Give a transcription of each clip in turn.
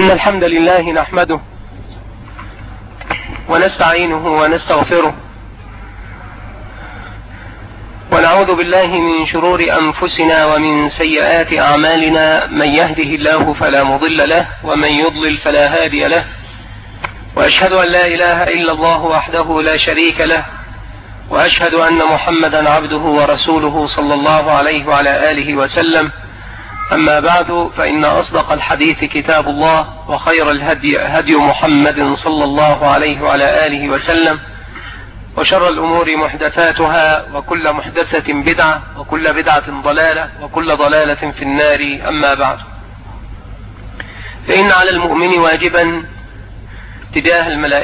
إن الحمد لله نحمده ونستعينه ونستغفره ونعوذ بالله من شرور أنفسنا ومن سيئات أعمالنا. من يهده الله فلا مضل له ومن يضلل فلا هادي له، وأشهد أن لا إله إلا الله وحده لا شريك له، وأشهد أن محمدا عبده ورسوله صلى الله عليه وعلى آله وسلم. أما بعد، فإن أصدق الحديث كتاب الله، وخير الهدي هدي محمد صلى الله عليه وعلى آله وسلم، وشر الأمور محدثاتها، وكل محدثة بدعة، وكل بدعة ضلالة، وكل ضلالة في النار. أما بعد، فإن على المؤمن واجبا تجاه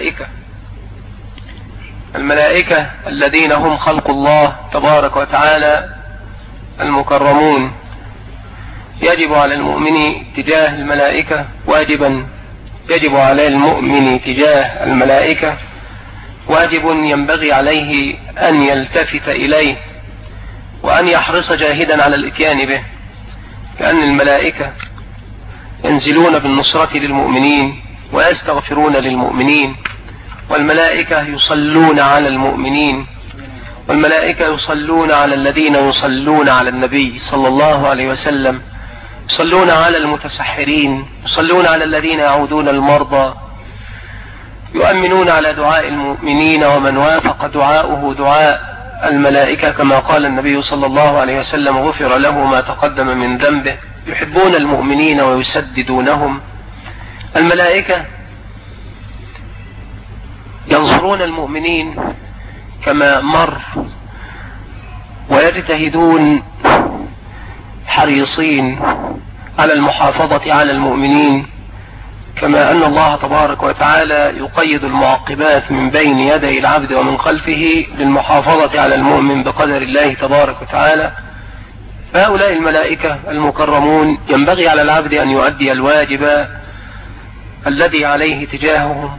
الملائكة الذين هم خلق الله تبارك وتعالى المكرمون. يجب على المؤمن تجاه الملائكة واجبا، يجب على المؤمن تجاه الملائكة واجب ينبغي عليه أن يلتفت إليه وأن يحرص جاهدا على الإتيان به، لأن الملائكة ينزلون بالنصرة للمؤمنين ويستغفرون للمؤمنين، والملائكة يصلون على المؤمنين، والملائكة يصلون على الذين يصلون على النبي صلى الله عليه وسلم، يصلون على المتسحرين، يصلون على الذين يعودون المرضى، يؤمنون على دعاء المؤمنين، ومن وافق دعاؤه دعاء الملائكة كما قال النبي صلى الله عليه وسلم غفر له ما تقدم من ذنبه. يحبون المؤمنين ويسددونهم. الملائكة ينصرون المؤمنين كما مر، ويجتهدون حريصين على المحافظة على المؤمنين، كما أن الله تبارك وتعالى يقيد المعقبات من بين يدي العبد ومن خلفه للمحافظة على المؤمن بقدر الله تبارك وتعالى. فهؤلاء الملائكة المكرمون ينبغي على العبد أن يؤدي الواجب الذي عليه تجاههم.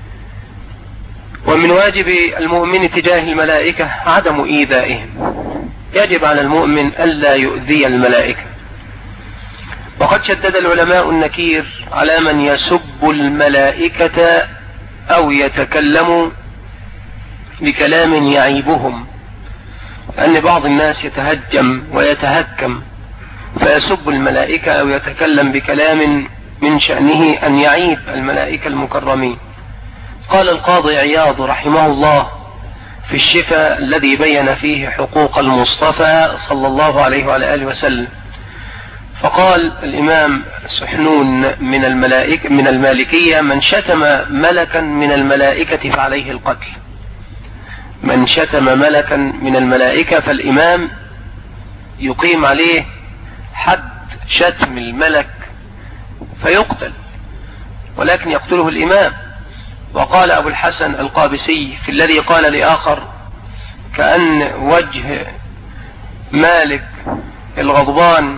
ومن واجب المؤمن تجاه الملائكة عدم إيذائهم، يجب على المؤمن ألا يؤذي الملائكة. وقد شدد العلماء النكير على من يسب الملائكة أو يتكلم بكلام يعيبهم، لأن بعض الناس يتهجم ويتهكم فيسب الملائكة أو يتكلم بكلام من شأنه أن يعيب الملائكة المكرمين. قال القاضي عياض رحمه الله في الشفاء الذي بين فيه حقوق المصطفى صلى الله عليه وعلى آله وسلم، فقال الإمام سحنون من المالكية: من شتم ملكا من الملائكة فعليه القتل. من شتم ملكا من الملائكة فالإمام يقيم عليه حد شتم الملك فيقتل، ولكن يقتله الإمام. وقال أبو الحسن القابسي في الذي قال لآخر: كأن وجه مالك الغضبان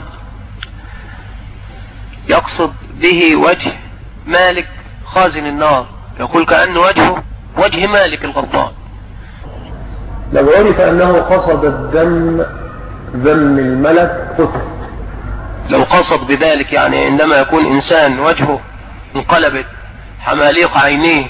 يقصد به وجه مالك خازن النار، يقول كأن وجهه وجه مالك الغضبان. لو عرف أنه قصد الذم الملك قتل. لو قصد بذلك، يعني عندما يكون إنسان وجهه انقلبت حماليق عينيه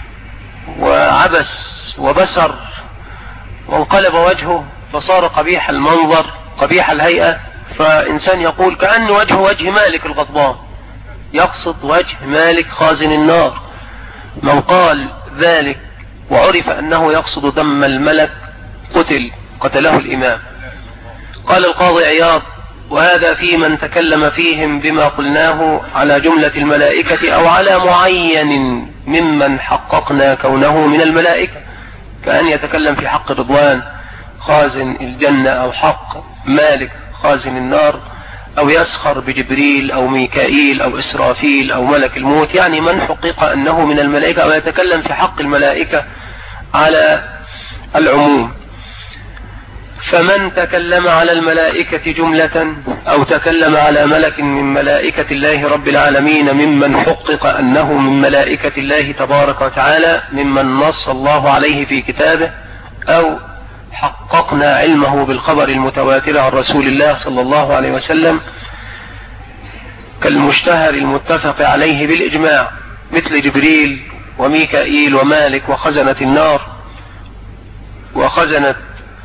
وعبس وبسر وانقلب وجهه فصار قبيح المنظر قبيح الهيئة، فإنسان يقول كأن وجهه وجه مالك الغضبان، يقصد وجه مالك خازن النار. من قال ذلك وعرف أنه يقصد دم الملك قتله الإمام. قال القاضي عياض: وهذا في من تكلم فيهم بما قلناه على جملة الملائكة أو على معين ممن حققنا كونه من الملائكة، كأن يتكلم في حق رضوان خازن الجنة أو حق مالك خازن النار، أو يسخر بجبريل أو ميكائيل أو إسرافيل أو ملك الموت، يعني من حقق أنه من الملائكة، أو يتكلم في حق الملائكة على العموم. فمن تكلم على الملائكة جملة أو تكلم على ملك من ملائكة الله رب العالمين ممن حقق أنه من ملائكة الله تبارك وتعالى، ممن نص الله عليه في كتابه، أو حققنا علمه بالخبر المتواتر عن رسول الله صلى الله عليه وسلم، كالمشتهر المتفق عليه بالإجماع، مثل جبريل وميكائيل ومالك وخزنة النار وخزنة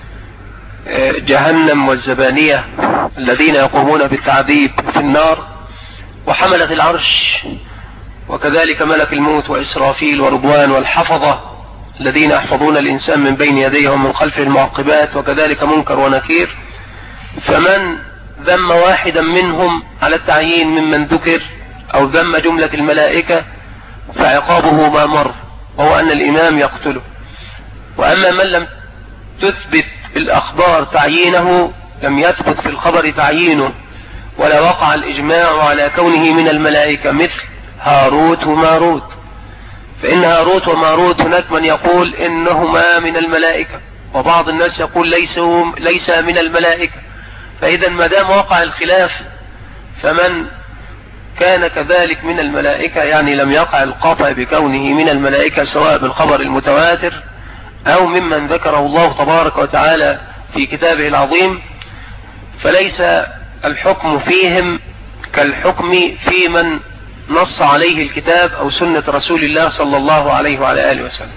جهنم والزبانية الذين يقومون بالتعذيب في النار، وحملة العرش، وكذلك ملك الموت وإسرافيل ورضوان والحفظة الذين يحفظون الإنسان من بين يديه ومن خلفه المعقبات، وكذلك منكر ونكير. فمن ذم واحدا منهم على التعيين ممن ذكر أو ذم جملة الملائكة فعقابه ما مر، وهو أن الإمام يقتله. وأما من لم تثبت الأخبار تعيينه، لم يثبت في الخبر تعيينه ولا وقع الإجماع على كونه من الملائكة، مثل هاروت وماروت، فإن هاروت وماروت هناك من يقول إنهما من الملائكة، وبعض الناس يقول ليس من الملائكة. فإذا ما دام وقع الخلاف، فمن كان كذلك من الملائكة يعني لم يقع القطع بكونه من الملائكة، سواء بالخبر المتواتر أو ممن ذكره الله تبارك وتعالى في كتابه العظيم، فليس الحكم فيهم كالحكم في من نص عليه الكتاب أو سنة رسول الله صلى الله عليه وعلى آله وسلم.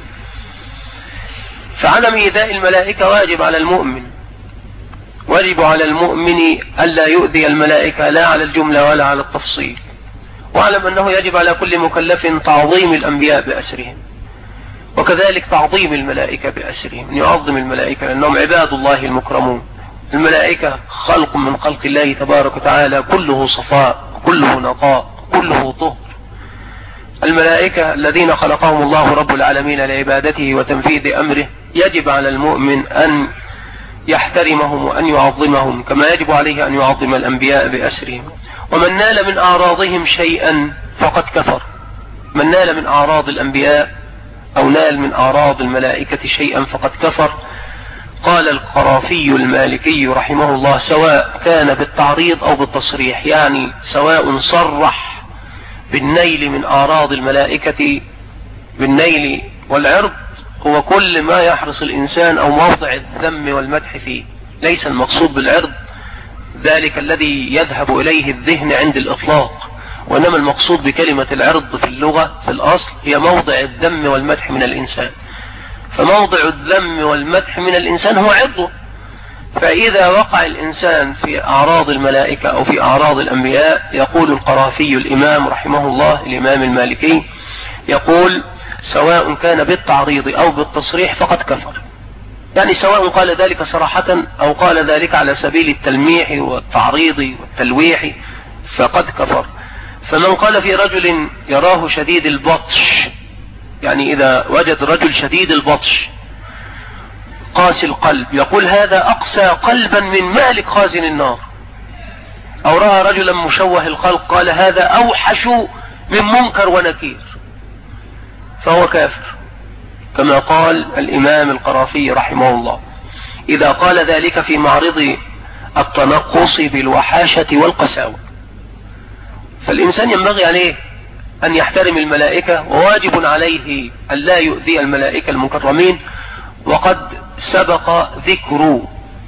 فعدم إيذاء الملائكة واجب على المؤمن، واجب على المؤمن ألا يؤذي الملائكة، لا على الجملة ولا على التفصيل. واعلم أنه يجب على كل مكلف تعظيم الأنبياء بأسرهم، وكذلك تعظيم الملائكة بأسرهم، أن يعظم الملائكة لأنهم عباد الله المكرمون. الملائكة خلق من خلق الله تبارك وتعالى، كله صفاء، كله نقاء، كله طهر. الملائكة الذين خلقهم الله رب العالمين لعبادته وتنفيذ أمره، يجب على المؤمن أن يحترمهم وأن يعظمهم كما يجب عليه أن يعظم الأنبياء بأسرهم. ومن نال من أعراضهم شيئا فقد كفر. من نال من أعراض الأنبياء أو نال من أعراض الملائكة شيئا فقد كفر. قال القرافي المالكي رحمه الله: سواء كان بالتعريض أو بالتصريح، يعني سواء صرح بالنيل من أعراض الملائكة بالنيل والعرض، هو كل ما يحرص الإنسان أو موضع الذم والمدح فيه. ليس المقصود بالعرض ذلك الذي يذهب إليه الذهن عند الإطلاق، وإنما المقصود بكلمة العرض في اللغة في الأصل هي موضع الذم والمدح من الإنسان. فموضع الذم والمدح من الإنسان هو عرضه. فإذا وقع الإنسان في أعراض الملائكة أو في أعراض الأنبياء، يقول القرافي الإمام رحمه الله الإمام المالكي، يقول: سواء كان بالتعريض أو بالتصريح فقد كفر. يعني سواء قال ذلك صراحة أو قال ذلك على سبيل التلميح والتعريض والتلويح فقد كفر. فمن قال في رجل يراه شديد البطش، يعني إذا وجد رجل شديد البطش قاسي القلب، يقول: هذا أقسى قلبا من مالك خازن النار. أو رأى رجلا مشوه الخلق قال: هذا أوحش من منكر ونكير، فهو كافر، كما قال الإمام القرافي رحمه الله، إذا قال ذلك في معرض التنقص بالوحاشة والقساوة. فالإنسان ينبغي عليه أن يحترم الملائكة، وواجب عليه أن لا يؤذي الملائكة المكرمين. وقد سبق ذكر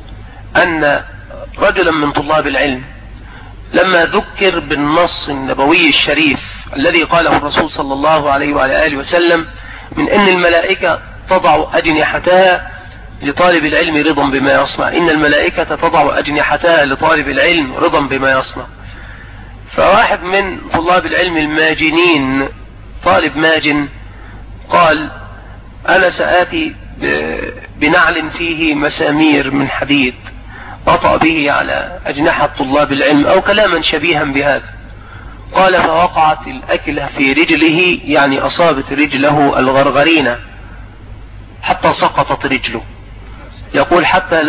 أن رجلا من طلاب العلم لما ذكر بالنص النبوي الشريف الذي قاله الرسول صلى الله عليه وعلى آله وسلم من أن الملائكة تضع أجنحتها لطالب العلم رضا بما يصنع، إن الملائكة تضع أجنحتها لطالب العلم رضا بما يصنع. فواحد من طلاب العلم الماجنين، طالب ماجن، قال: أنا سآتي بنعل فيه مسامير من حديد وطأ به على أجنحة طلاب العلم، أو كلاما شبيها بهذا. قال: فوقعت الأكلة في رجله، يعني أصابت رجله الغرغرينة حتى سقطت رجله. يقول: حتى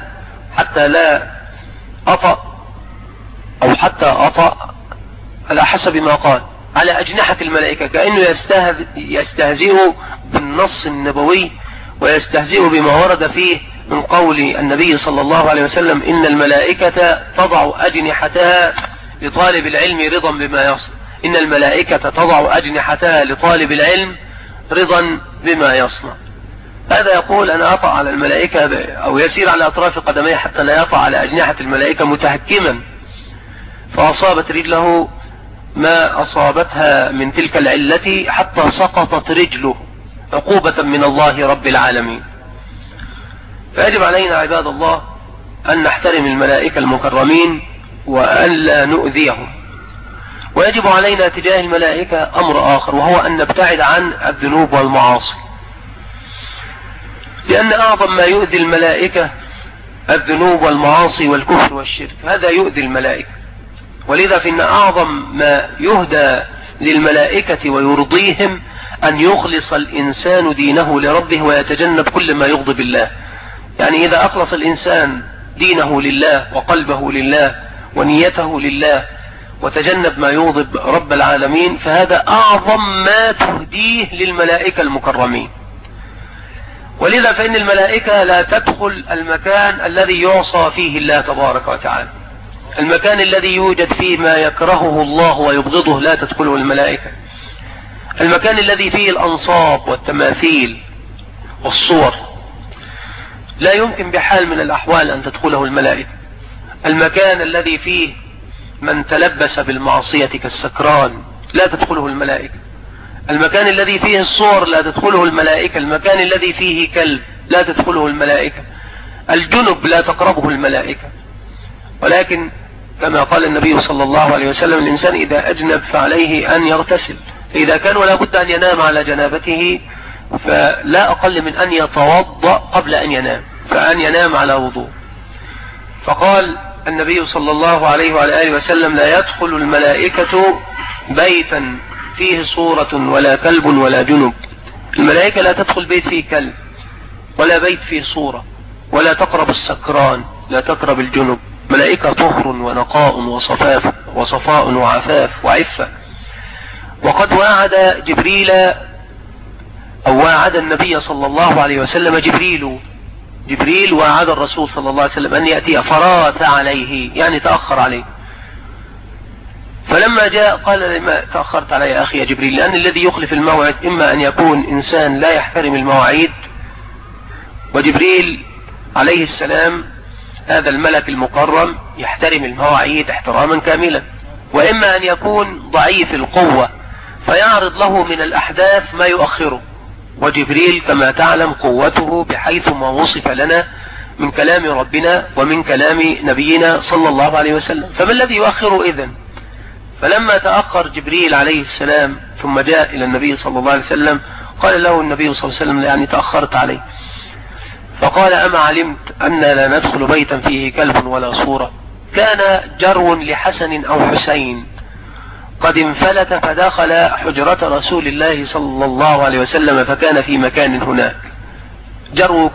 لا أطأ، أو حتى أطأ على حسب ما قال على أجنحة الملائكة، كأنه يستهزئ بالنص النبوي ويستهزئ بما ورد فيه من قول النبي صلى الله عليه وسلم: إن الملائكة تضع أجنحتها لطالب العلم رضا بما يصنع. إن الملائكة تضع أجنحتها لطالب العلم رضا بما يصنع. هذا يقول: أنا أطأ على الملائكة أو يسير على أطراف قدميه حتى لا يطأ على أجنحة الملائكة متهكما، فأصابت رجله ما أصابتها من تلك العلة حتى سقطت رجله عقوبة من الله رب العالمين. فيجب علينا عباد الله أن نحترم الملائكة المكرمين وأن لا نؤذيهم. ويجب علينا تجاه الملائكة أمر آخر، وهو أن نبتعد عن الذنوب والمعاصي، لأن أعظم ما يؤذي الملائكة الذنوب والمعاصي والكفر والشرك، هذا يؤذي الملائكة. ولذا فإن أعظم ما يهدى للملائكة ويرضيهم أن يخلص الإنسان دينه لربه ويتجنب كل ما يغضب الله. يعني إذا أخلص الإنسان دينه لله وقلبه لله ونيته لله وتجنب ما يغضب رب العالمين، فهذا أعظم ما تهديه للملائكة المكرمين. ولذا فإن الملائكة لا تدخل المكان الذي يعصى فيه الله تبارك وتعالى، المكان الذي يوجد فيه ما يكرهه الله ويبغضه لا تدخله الملائكة، المكان الذي فيه الأنصاب والتماثيل والصور لا يمكن بحال من الأحوال أن تدخله الملائكة، المكان الذي فيه من تلبس بالمعصية كالسكران لا تدخله الملائكة، المكان الذي فيه الصور لا تدخله الملائكة، المكان الذي فيه كلب لا تدخله الملائكة، الجنب لا تقربه الملائكة. ولكن كما قال النبي صلى الله عليه وسلم الإنسان إذا أجنب فعليه أن يغتسل، فإذا كان ولا بد أن ينام على جنابته فلا أقل من أن يتوضأ قبل أن ينام، فأن ينام على وضوء. فقال النبي صلى الله عليه وعلى آله وسلم لا يدخل الملائكة بيتا فيه صورة ولا كلب ولا جنب. الملائكة لا تدخل بيت فيه كلب ولا بيت فيه صورة، ولا تقرب السكران، لا تقرب الجنب. ملائكة طهر ونقاء وصفاء وعفاف وعفة. وقد واعد جبريل أو واعد النبي صلى الله عليه وسلم جبريل واعد الرسول صلى الله عليه وسلم أن يأتي فرات عليه، يعني تأخر عليه. فلما جاء قال لما تأخرت علي يا أخي يا جبريل؟ لأن الذي يخلف الموعد إما أن يكون إنسان لا يحترم المواعيد، وجبريل عليه السلام هذا الملك المكرم يحترم المواعيد احتراما كاملا، وإما أن يكون ضعيف القوة فيعرض له من الأحداث ما يؤخره. وجبريل كما تعلم قوته بحيث ما وصف لنا من كلام ربنا ومن كلام نبينا صلى الله عليه وسلم، فما الذي يؤخره إذن؟ فلما تأخر جبريل عليه السلام ثم جاء إلى النبي صلى الله عليه وسلم قال له النبي صلى الله عليه وسلم يعني تأخرت عليه. فقال أما علمت أن لا ندخل بيتا فيه كلب ولا صورة؟ كان جرو لحسن أو حسين قد انفلت فدخل حجرة رسول الله صلى الله عليه وسلم فكان في مكان هناك جرو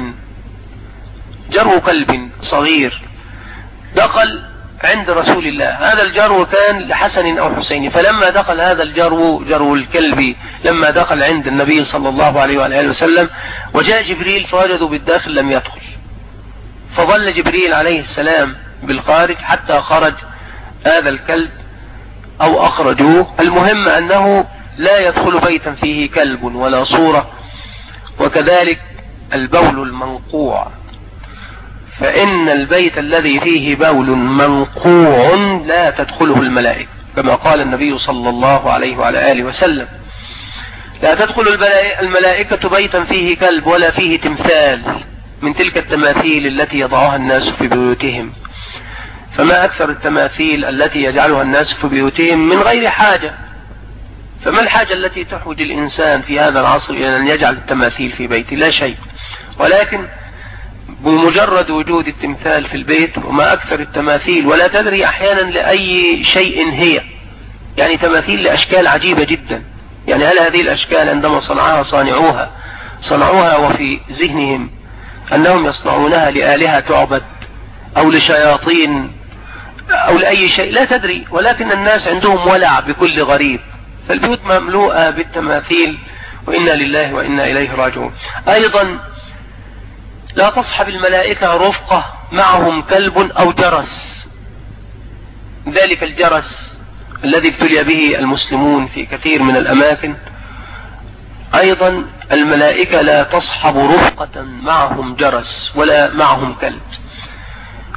كلب صغير دخل عند رسول الله. هذا الجرو كان لحسن أو حسين، فلما دخل هذا جرو الكلب لما دخل عند النبي صلى الله عليه وآله وسلم وجاء جبريل فوجدوا بالداخل لم يدخل، فظل جبريل عليه السلام بالخارج حتى خرج هذا الكلب أو أخرجوه. المهم أنه لا يدخل بيتا فيه كلب ولا صورة. وكذلك البول المنقوع، فإن البيت الذي فيه بول منقوع لا تدخله الملائكة، كما قال النبي صلى الله عليه وعلى آله وسلم لا تدخل الملائكة بيتا فيه كلب ولا فيه تمثال من تلك التماثيل التي يضعها الناس في بيوتهم. فما أكثر التماثيل التي يجعلها الناس في بيوتهم من غير حاجة، فما الحاجة التي تحوج الإنسان في هذا العصر إلى أن يجعل التماثيل في بيته؟ لا شيء. ولكن بمجرد وجود التمثال في البيت وما أكثر التماثيل، ولا تدري أحيانا لأي شيء هي، يعني تماثيل لأشكال عجيبة جدا. يعني هل هذه الأشكال عندما صنعوها وفي ذهنهم أنهم يصنعونها لآلهة تعبد أو لشياطين أو لأي شيء؟ لا تدري. ولكن الناس عندهم ولع بكل غريب، فالبيوت مملوءة بالتماثيل، وإنا لله وإنا إليه راجعون. أيضا لا تصحب الملائكة رفقة معهم كلب أو جرس، ذلك الجرس الذي ابتلي به المسلمون في كثير من الأماكن. أيضا الملائكة لا تصحب رفقة معهم جرس ولا معهم كلب.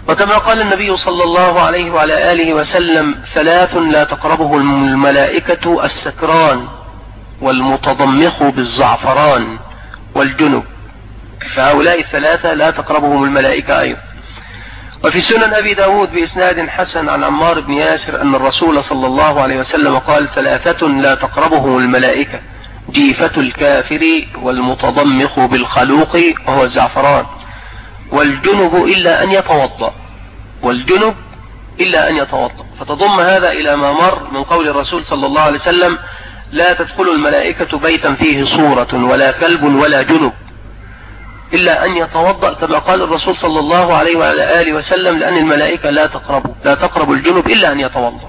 وكما قال النبي صلى الله عليه وعلى آله وسلم: 3 لا تقربه الملائكة: السكران، والمتضمخ بالزعفران، والجنب. فهؤلاء 3 لا تقربهم الملائكة أيضا. وفي سنن أبي داود بإسناد حسن عن عمار بن ياسر أن الرسول صلى الله عليه وسلم قال: 3 لا تقربهم الملائكة: جيفة الكافر، والمتضمخ بالخلوق وهو الزعفران، والجنب إلا أن يتوضأ. والجنب إلا أن يتوضأ. فتضم هذا إلى ما مر من قول الرسول صلى الله عليه وسلم: لا تدخل الملائكة بيتا فيه صورة ولا كلب ولا جنب إلا أن يتوضأ، كما قال الرسول صلى الله عليه وعلى آله وسلم، لأن الملائكة لا تقرب الجنب إلا أن يتوضأ.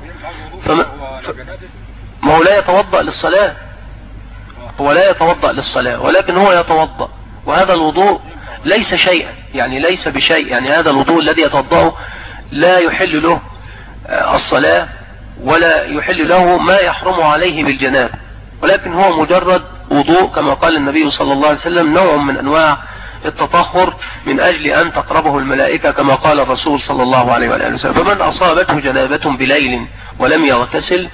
ما هو لا يتوضأ للصلاة، هو لا يتوضأ للصلاة، ولكن هو يتوضأ، وهذا الوضوء ليس شيئا، يعني ليس بشيء، يعني هذا الوضوء الذي يتوضأه لا يحل له الصلاة ولا يحل له ما يحرم عليه بالجناب، ولكن هو مجرد وضوء، كما قال النبي صلى الله عليه وسلم: نوع من أنواع التطهر من أجل أن تقربه الملائكة، كما قال الرسول صلى الله عليه وسلم: فمن أصابته جنابة بليل ولم يغتسل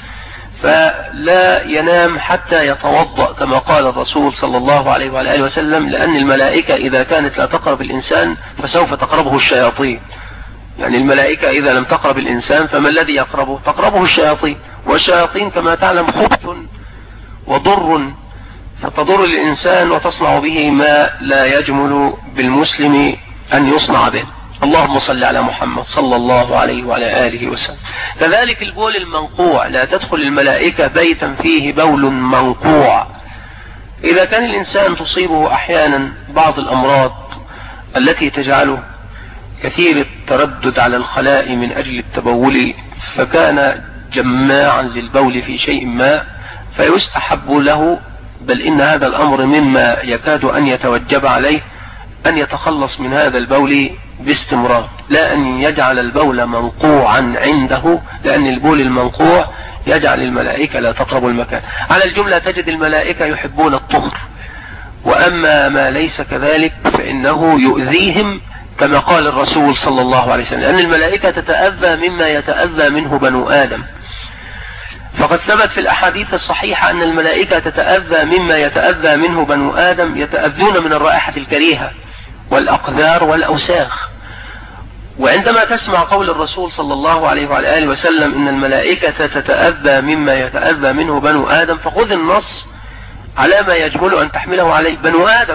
فلا ينام حتى يتوضأ، كما قال الرسول صلى الله عليه وآله وسلم، لأن الملائكة إذا كانت لا تقرب الإنسان فسوف تقربه الشياطين. يعني الملائكة إذا لم تقرب الإنسان فما الذي يقربه؟ تقربه الشياطين، والشياطين كما تعلم خبث وضر، فتضر الإنسان وتصنع به ما لا يجمل بالمسلم أن يصنع به. اللهم صل على محمد صلى الله عليه وعلى آله وسلم. كذلك البول المنقوع: لا تدخل الملائكة بيتا فيه بول منقوع. إذا كان الإنسان تصيبه أحيانا بعض الأمراض التي تجعله كثير التردد على الخلاء من أجل التبول، فكان جماعا للبول في شيء ما، فيستحب له، بل إن هذا الأمر مما يكاد أن يتوجب عليه، أن يتخلص من هذا البول باستمرار، لا أن يجعل البول منقوعا عنده، لأن البول المنقوع يجعل الملائكة لا تقرب المكان. على الجملة تجد الملائكة يحبون الطهر، وأما ما ليس كذلك فإنه يؤذيهم، كما قال الرسول صلى الله عليه وسلم، لأن الملائكة تتأذى مما يتأذى منه بنو آدم. فقد ثبت في الأحاديث الصحيحة أن الملائكة تتأذى مما يتأذى منه بنو آدم، يتأذون من الرائحة الكريهة والأقذار والأوساخ. وعندما تسمع قول الرسول صلى الله عليه وعلى آله وسلم إن الملائكة تتأذى مما يتأذى منه بنو آدم، فخذ النص على ما يجمل أن تحمله عليه بنو آدم،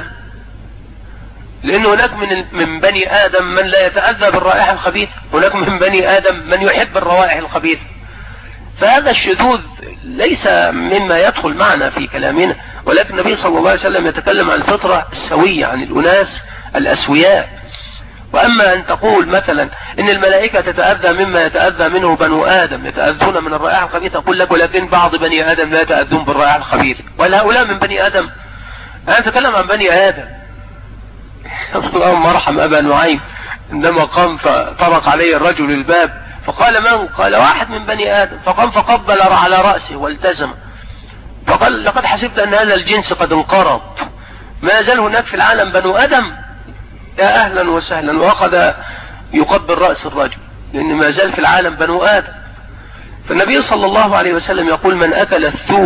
لأن هناك من بني آدم من لا يتأذى بالرائحة الخبيثة، هناك من بني آدم من يحب الروائح الخبيثة. فهذا الشذوذ ليس مما يدخل معنا في كلامنا، ولكن النبي صلى الله عليه وسلم يتكلم عن الفطرة السوية، عن الأناس الأسوياء. وأما أن تقول مثلا إن الملائكة تتأذى مما يتأذى منه بنو آدم، يتأذون من الرائحة الخبيثة، أقول لك ولكن بعض بني آدم لا يتأذون بالرائحة الخبيثة، وهؤلاء من بني آدم. أنا أتكلم عن بني آدم. اللهم ارحم أبا نعيم عندما قام فطرق عليه الرجل الباب، فقال: من؟ قال: واحد من بني آدم. فقام فقبل على رأسه والتزم، فقال: لقد حسبت أن هذا الجنس قد انقرض، ما زال هناك في العالم بنو آدم؟ يا أهلا وسهلا. وأخذ يقبل رأس الرجل، لأن ما زال في العالم بنو آدم. فالنبي صلى الله عليه وسلم يقول: من أكل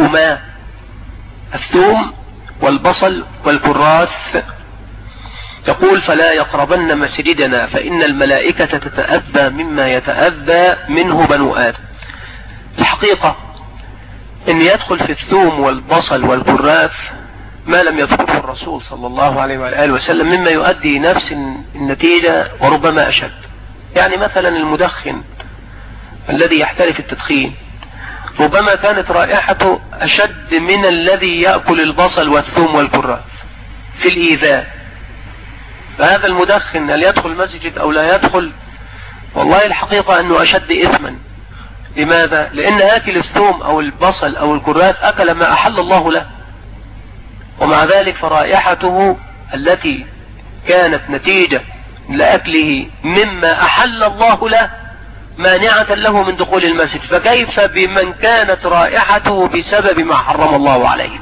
الثوم والبصل والكراث، يقول: فلا يقربن مسجدنا، فإن الملائكة تتأذى مما يتأذى منه بنو آدم. الحقيقة أن يدخل في الثوم والبصل والكراث ما لم يذكره الرسول صلى الله عليه وآله وسلم مما يؤدي نفس النتيجة وربما أشد. يعني مثلا المدخن الذي يحترف التدخين ربما كانت رائحته أشد من الذي يأكل البصل والثوم والكراث في الإيذاء. فهذا المدخن هل يدخل مسجد أو لا يدخل؟ والله الحقيقة أنه أشد إثما. لماذا؟ لأن آكل الثوم أو البصل أو الكراث أكل ما أحل الله له، ومع ذلك فرائحته التي كانت نتيجة لأكله مما أحل الله له مانعة له من دخول المسجد، فكيف بمن كانت رائحته بسبب ما حرم الله عليه؟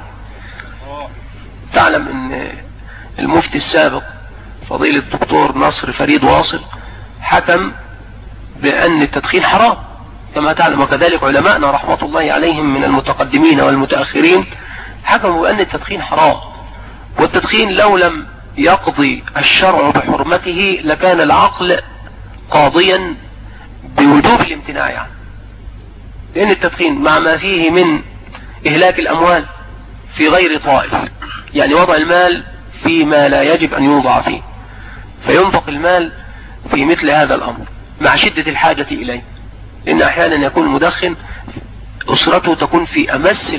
تعلم أن المفتي السابق فضيلة الدكتور نصر فريد واصل حكم بأن التدخين حرام كما تعلم، وكذلك علماءنا رحمة الله عليهم من المتقدمين والمتأخرين حكموا بأن التدخين حرام. والتدخين لو لم يقضي الشرع بحرمته لكان العقل قاضيا بوجوب الامتناع عنه، لأن التدخين مع ما فيه من إهلاك الأموال في غير طائف، يعني وضع المال فيما لا يجب أن يوضع فيه، فينفق المال في مثل هذا الأمر مع شدة الحاجة إليه، لأن أحيانا يكون المدخن أسرته تكون في أمس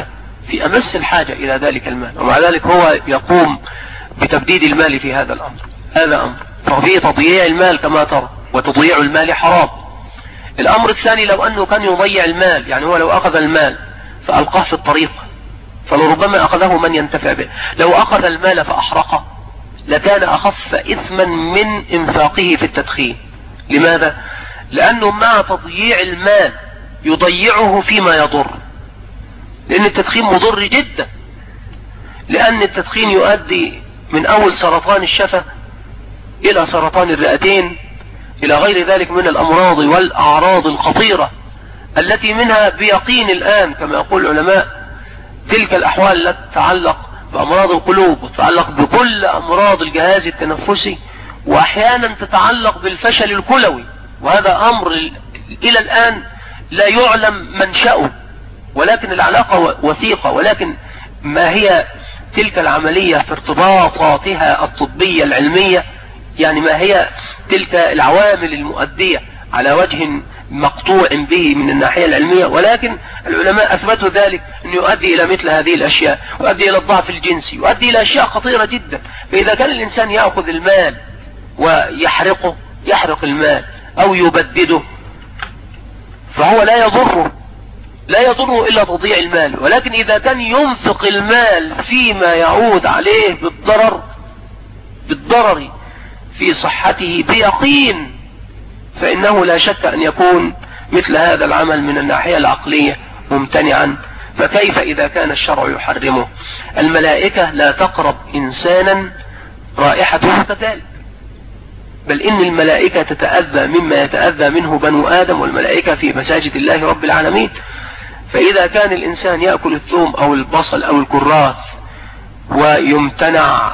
الحاجة إلى ذلك المال، ومع ذلك هو يقوم بتبديد المال في هذا الأمر. هذا أمر ففيه تضييع المال كما ترى، وتضييع المال حرام. الأمر الثاني لو أنه كان يضيع المال، يعني هو لو أخذ المال فألقاه في الطريق فلربما أخذه من ينتفع به، لو أخذ المال فأحرقه لكان أخف إثما من إنفاقه في التدخين. لماذا؟ لأنه مع تضييع المال يضيعه فيما يضر، لأن التدخين مضر جدا، لأن التدخين يؤدي من أول سرطان الشفة إلى سرطان الرئتين إلى غير ذلك من الأمراض والأعراض الخطيرة التي منها بيقين الآن كما يقول العلماء تلك الأحوال التي تتعلق بأمراض القلوب وتتعلق بكل أمراض الجهاز التنفسي، وأحيانا تتعلق بالفشل الكلوي، وهذا أمر إلى الآن لا يعلم منشأه، ولكن العلاقة وثيقة. ولكن ما هي تلك العملية في ارتباطاتها الطبية العلمية، يعني ما هي تلك العوامل المؤدية على وجه مقطوع به من الناحية العلمية، ولكن العلماء أثبتوا ذلك أنه يؤدي إلى مثل هذه الأشياء، يؤدي إلى الضعف الجنسي، يؤدي إلى أشياء خطيرة جدا. فإذا كان الإنسان يأخذ المال ويحرقه، يحرق المال أو يبدده، فهو لا يضره إلا تضييع المال. ولكن إذا كان ينفق المال فيما يعود عليه بالضرر في صحته بيقين، فإنه لا شك أن يكون مثل هذا العمل من الناحية العقلية ممتنعا. فكيف إذا كان الشرع يحرمه؟ الملائكة لا تقرب إنسانا رائحته كذلك، بل إن الملائكة تتأذى مما يتأذى منه بنو آدم، والملائكة في مساجد الله رب العالمين. فإذا كان الإنسان يأكل الثوم أو البصل أو الكراث ويمتنع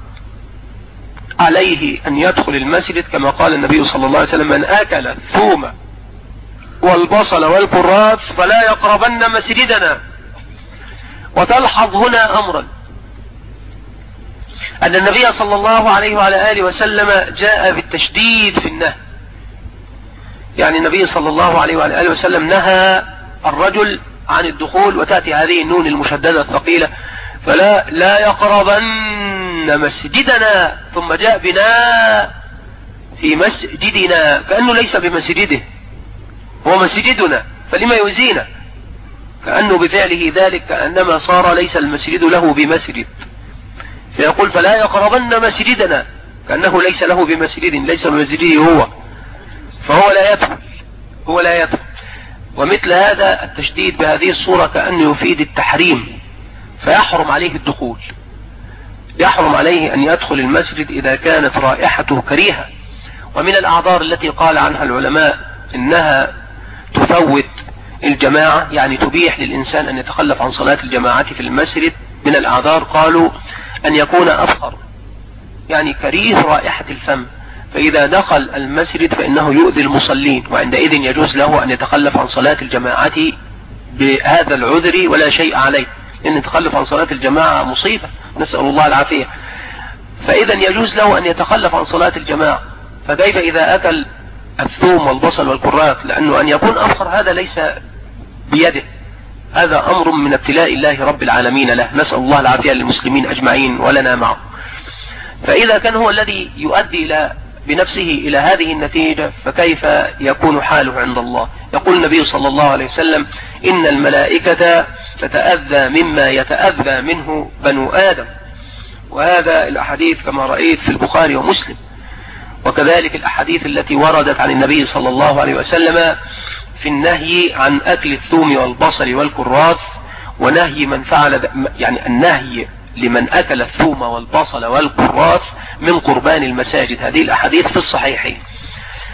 عليه أن يدخل المسجد كما قال النبي صلى الله عليه وسلم: من أكل الثوم والبصل والكراث فلا يقربن مسجدنا. وتلحظ هنا أمرا، أن النبي صلى الله عليه وعلى آله وسلم جاء بالتشديد في النهي، يعني النبي صلى الله عليه وعلى آله وسلم نهى الرجل عن الدخول، وتأتي هذه النون المشددة الثقيلة: فلا يقربن مسجدنا، ثم جاء بنا في مسجدنا، كأنه ليس بمسجده، هو مسجدنا، فلما يؤذينا؟ كأنه بفعله ذلك كأنما صار ليس المسجد له بمسجد، فيقول: فلا يقربن مسجدنا، كأنه ليس له بمسجد، ليس بمسجده هو، فهو لا يدخل. ومثل هذا التشديد بهذه الصورة كأنه يفيد التحريم، فيحرم عليه الدخول، يحرم عليه أن يدخل المسجد إذا كانت رائحته كريهة. ومن الأعذار التي قال عنها العلماء إنها تفوت الجماعة، يعني تبيح للإنسان أن يتخلف عن صلاة الجماعة في المسجد، من الأعذار قالوا أن يكون أبخر، يعني كريه رائحة الفم، فإذا دخل المسجد فإنه يؤذي المصلين، وعندئذ يجوز له أن يتخلف عن صلاة الجماعة بهذا العذر ولا شيء عليه، لأن التخلف عن صلاة الجماعة مصيبة، نسأل الله العافية. فإذا يجوز له أن يتخلف عن صلاة الجماعة، فكيف إذا أكل الثوم والبصل والكراث؟ لأنه أن يكون أبخر هذا ليس بيده، هذا أمر من ابتلاء الله رب العالمين له، نسأل الله العافية للمسلمين أجمعين ولنا معه. فإذا كان هو الذي يؤدي بنفسه إلى هذه النتيجة، فكيف يكون حاله عند الله؟ يقول النبي صلى الله عليه وسلم: إن الملائكة تتأذى مما يتأذى منه بنو آدم. وهذا الأحاديث كما رأيت في البخاري ومسلم، وكذلك الأحاديث التي وردت عن النبي صلى الله عليه وسلم في النهي عن أكل الثوم والبصل والكراث، ونهي من فعل، يعني النهي لمن أكل الثوم والبصل والكراث من قربان المساجد. هذه الأحاديث في الصحيحين.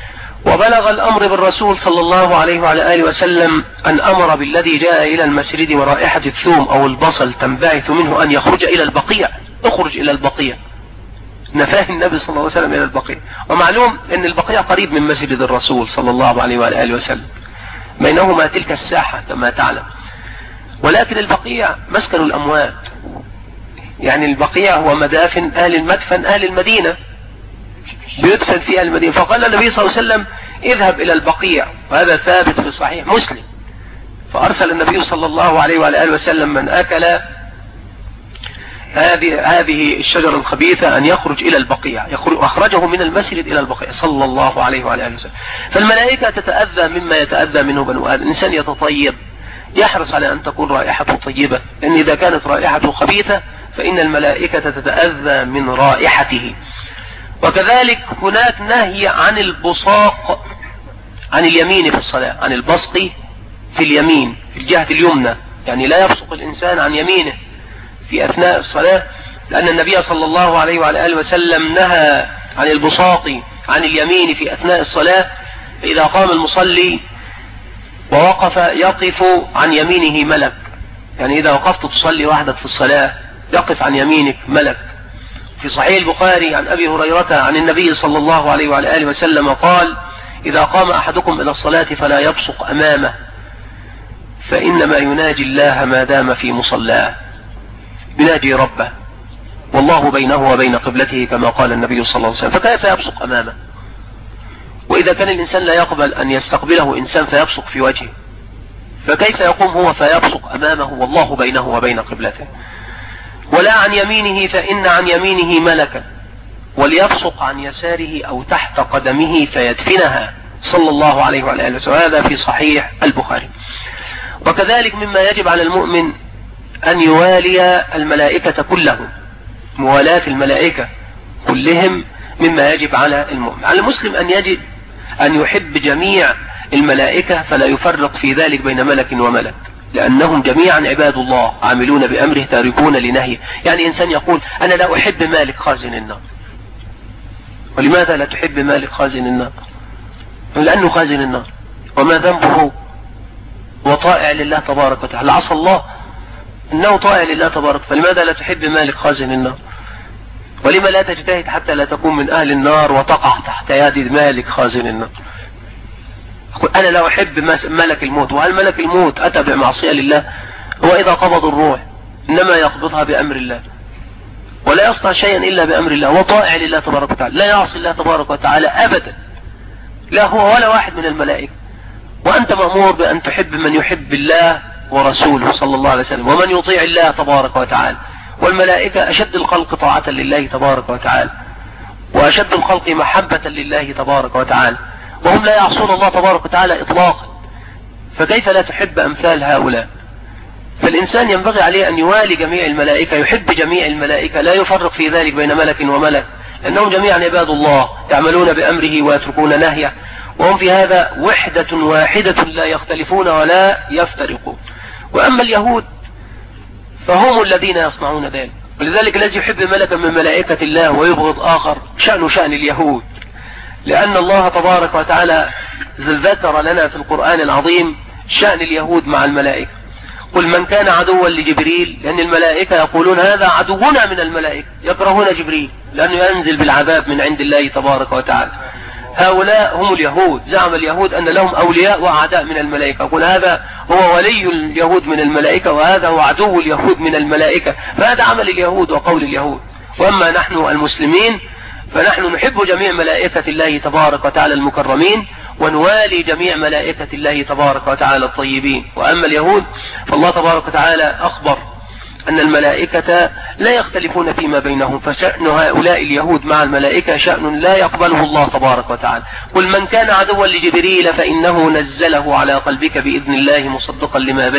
وبلغ الأمر بالرسول صلى الله عليه وعلى آله وسلم أن أمر بالذي جاء إلى المسجد ورائحة الثوم أو البصل تنبعث منه أن يخرج إلى البقيع. اخرج إلى البقيع، نفاه النبي صلى الله عليه وسلم إلى البقيع. ومعلوم أن البقيع قريب من مسجد الرسول صلى الله عليه وعلى آله وسلم، بينهما تلك الساحة كما تعلم. ولكن البقيع مسكن الأموات، يعني البقيع هو مدافن أهل المدينة، بيدفن فيها المدينة. فقال النبي صلى الله عليه وسلم اذهب إلى البقيع، وهذا ثابت في صحيح مسلم. فأرسل النبي صلى الله عليه وعلى آله وسلم من أكل هذه الشجرة الخبيثة أن يخرج إلى البقيع، أخرجه من المسجد إلى البقيع صلى الله عليه وعلى آله وسلم. فالملائكة تتأذى مما يتأذى منه بنو آدم. الإنسان يتطيب، يحرص على أن تكون رائحته طيبة، لأن إذا كانت رائحته خبيثة فإن الملائكة تتأذى من رائحته. وكذلك هناك نهي عن البصاق عن اليمين في الصلاة، عن البصق في اليمين في الجهة اليمنى، يعني لا يبصق الإنسان عن يمينه في أثناء الصلاة، لأن النبي صلى الله عليه وعلى آله وسلم نهى عن البصاق عن اليمين في أثناء الصلاة. فإذا قام المصلي ووقف يقف عن يمينه ملك، يعني إذا وقفت تصلي وحدك في الصلاة يقف عن يمينك ملك. في صحيح البخاري عن أبي هريرة عن النبي صلى الله عليه وعلى آله وسلم قال إذا قام أحدكم إلى الصلاة فلا يبصق أمامه فإنما يناجي الله ما دام في مصلاه، يناجي ربه والله بينه وبين قبلته كما قال النبي صلى الله عليه وسلم. فكيف يبصق أمامه؟ وإذا كان الإنسان لا يقبل أن يستقبله إنسان فيبصق في وجهه، فكيف يقوم هو فيبصق أمامه والله بينه وبين قبلته؟ ولا عن يمينه فإن عن يمينه ملكا، وليبصق عن يساره أو تحت قدمه فيدفنها صلى الله عليه وعلى آله وسلم. هذا في صحيح البخاري. وكذلك مما يجب على المؤمن أن يوالي الملائكة كلهم، موالاة الملائكة كلهم مما يجب على المؤمن. على المسلم أن يحب جميع الملائكة فلا يفرق في ذلك بين ملك وملك، لأنهم جميعا عباد الله عاملون بأمره تاركون لنهيه. يعني إنسان يقول أنا لا أحب مالك خازن النار. ولماذا لا تحب مالك خازن النار؟ لأنه خازن النار، وما ذنبه؟ وطائع لله تبارك وتعالى، عصى الله إنه طائع لله تبارك. فلماذا لا تحب مالك خازن النار؟ ولما لا تجتهد حتى لا تكون من أهل النار وتقع تحت يد مالك خازن النار؟ أنا لا أحب ملك الموت. وهل ملك الموت أتى بمعصية لله؟ هو إذا قبض الروح إنما يقبضها بأمر الله، ولا يصنع شيئا إلا بأمر الله، وطائع لله تبارك وتعالى، لا يعصي الله تبارك وتعالى أبدا، لا هو ولا واحد من الملائكة. وأنت مأمور بأن تحب من يحب الله ورسوله صلى الله عليه وسلم، ومن يطيع الله تبارك وتعالى. والملائكة أشد الخلق طاعة لله تبارك وتعالى، وأشد الخلق محبة لله تبارك وتعالى، وهم لا يعصون الله تبارك وتعالى إطلاقا. فكيف لا تحب أمثال هؤلاء؟ فالإنسان ينبغي عليه أن يوالي جميع الملائكة، يحب جميع الملائكة، لا يفرق في ذلك بين ملك وملك، لأنهم جميعا عباد الله يعملون بأمره ويتركون نهيه، وهم في هذا وحدة واحدة لا يختلفون ولا يفترقون. وأما اليهود فهم الذين يصنعون ذلك. ولذلك الذي يحب ملكا من ملائكة الله ويبغض آخر شأن اليهود، لأن الله تبارك وتعالى ذكر لنا في القرآن العظيم شأن اليهود مع الملائكة. قل من كان عدوا لجبريل، لأن الملائكة يقولون هذا عدونا من الملائكة، يكرهون جبريل لأنه ينزل بالعذاب من عند الله تبارك وتعالى. هؤلاء هم اليهود. زعم اليهود أن لهم أولياء وأعداء من الملائكة، يقول هذا هو ولي اليهود من الملائكة وهذا هو عدو اليهود من الملائكة. فهذا عمل اليهود وقول اليهود. وأما نحن المسلمين فنحن نحب جميع ملائكة الله تبارك وتعالى المكرمين، ونوالي جميع ملائكة الله تبارك وتعالى الطيبين. وأما اليهود فالله تبارك وتعالى أخبر أن الملائكة لا يختلفون فيما بينهم، فشأن هؤلاء اليهود مع الملائكة شأن لا يقبله الله تبارك وتعالى. قل من كان عدوا لجبريل فإنه نزله على قلبك بإذن الله مصدقا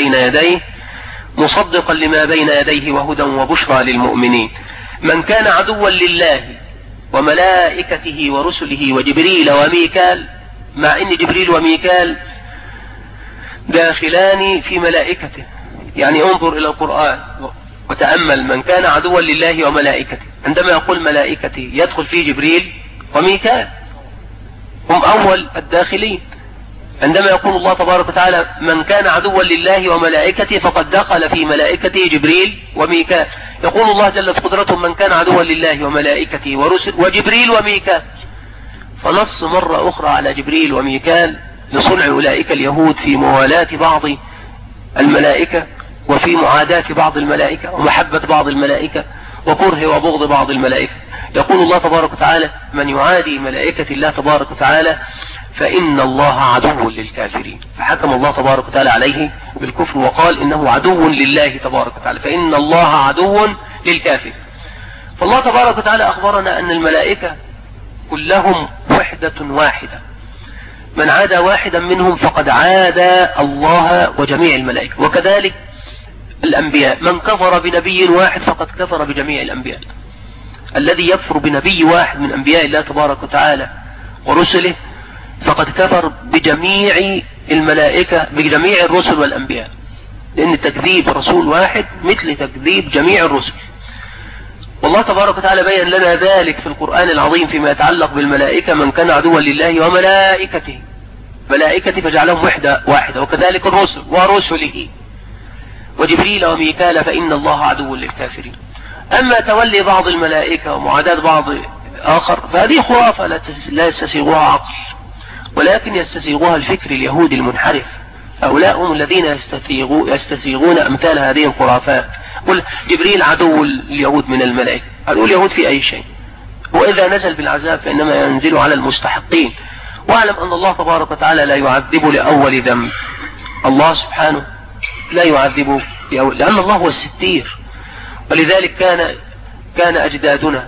لما بين يديه وهدى وبشرى للمؤمنين. من كان عدوا لله وملائكته ورسله وجبريل وميكال، مع ان جبريل وميكال داخلان في ملائكته. يعني انظر الى القرآن وتأمل، من كان عدوا لله وملائكته، عندما يقول ملائكته يدخل فيه جبريل وميكال، هم أول الداخلين. عندما يقول الله تبارك وتعالى من كان عدوا لله وملائكته فقد دخل في ملائكته جبريل وميكال. يقول الله جلت قدرته من كان عدوا لله وملائكته ورسل وجبريل وميكال، فنص مرة أخرى على جبريل وميكال لصنع أولئك اليهود في موالاة بعض الملائكة وفي معاداة بعض الملائكة ومحبة بعض الملائكة وكره وبغض بعض الملائكة. يقول الله تبارك وتعالى من يعادي ملائكة الله تبارك وتعالى فإن الله عدو للكافرين، فحكم الله تبارك وتعالى عليه بالكفر وقال إنه عدو لله تبارك وتعالى، فإن الله عدو للكافر. فالله تبارك وتعالى أخبرنا أن الملائكة كلهم وحدة واحدة، من عادى واحدا منهم فقد عادى الله وجميع الملائكة، وكذلك الأنبياء من كفر بنبي واحد فقد كفر بجميع الأنبياء. الذي يكفر بنبي واحد من أنبياء الله تبارك وتعالى ورسله فقد كفر بجميع الملائكة بجميع الرسل والأنبياء، لأن تكذيب رسول واحد مثل تكذيب جميع الرسل. والله تبارك وتعالى بين لنا ذلك في القرآن العظيم فيما يتعلق بالملائكة من كان عدوا لله وملائكته، ملائكته فجعلهم واحدة وكذلك الرسل ورسله وجبريل وميكال فإن الله عدو للكافرين. أما تولي بعض الملائكة ومعاداة بعض آخر فهذه خرافة لا يستسيغها عقل، ولكن يستسيغها الفكر اليهودي المنحرف. هؤلاء هم الذين يستسيغون أمثال هذه الخرافات. قل جبريل عدو اليهود من الملائكة، عدو اليهود في أي شيء، وإذا نزل بالعذاب فإنما ينزل على المستحقين. واعلم أن الله تبارك وتعالى لا يعذب لأول ذنب، الله سبحانه لا يعذب لأن الله هو الستير. ولذلك كان أجدادنا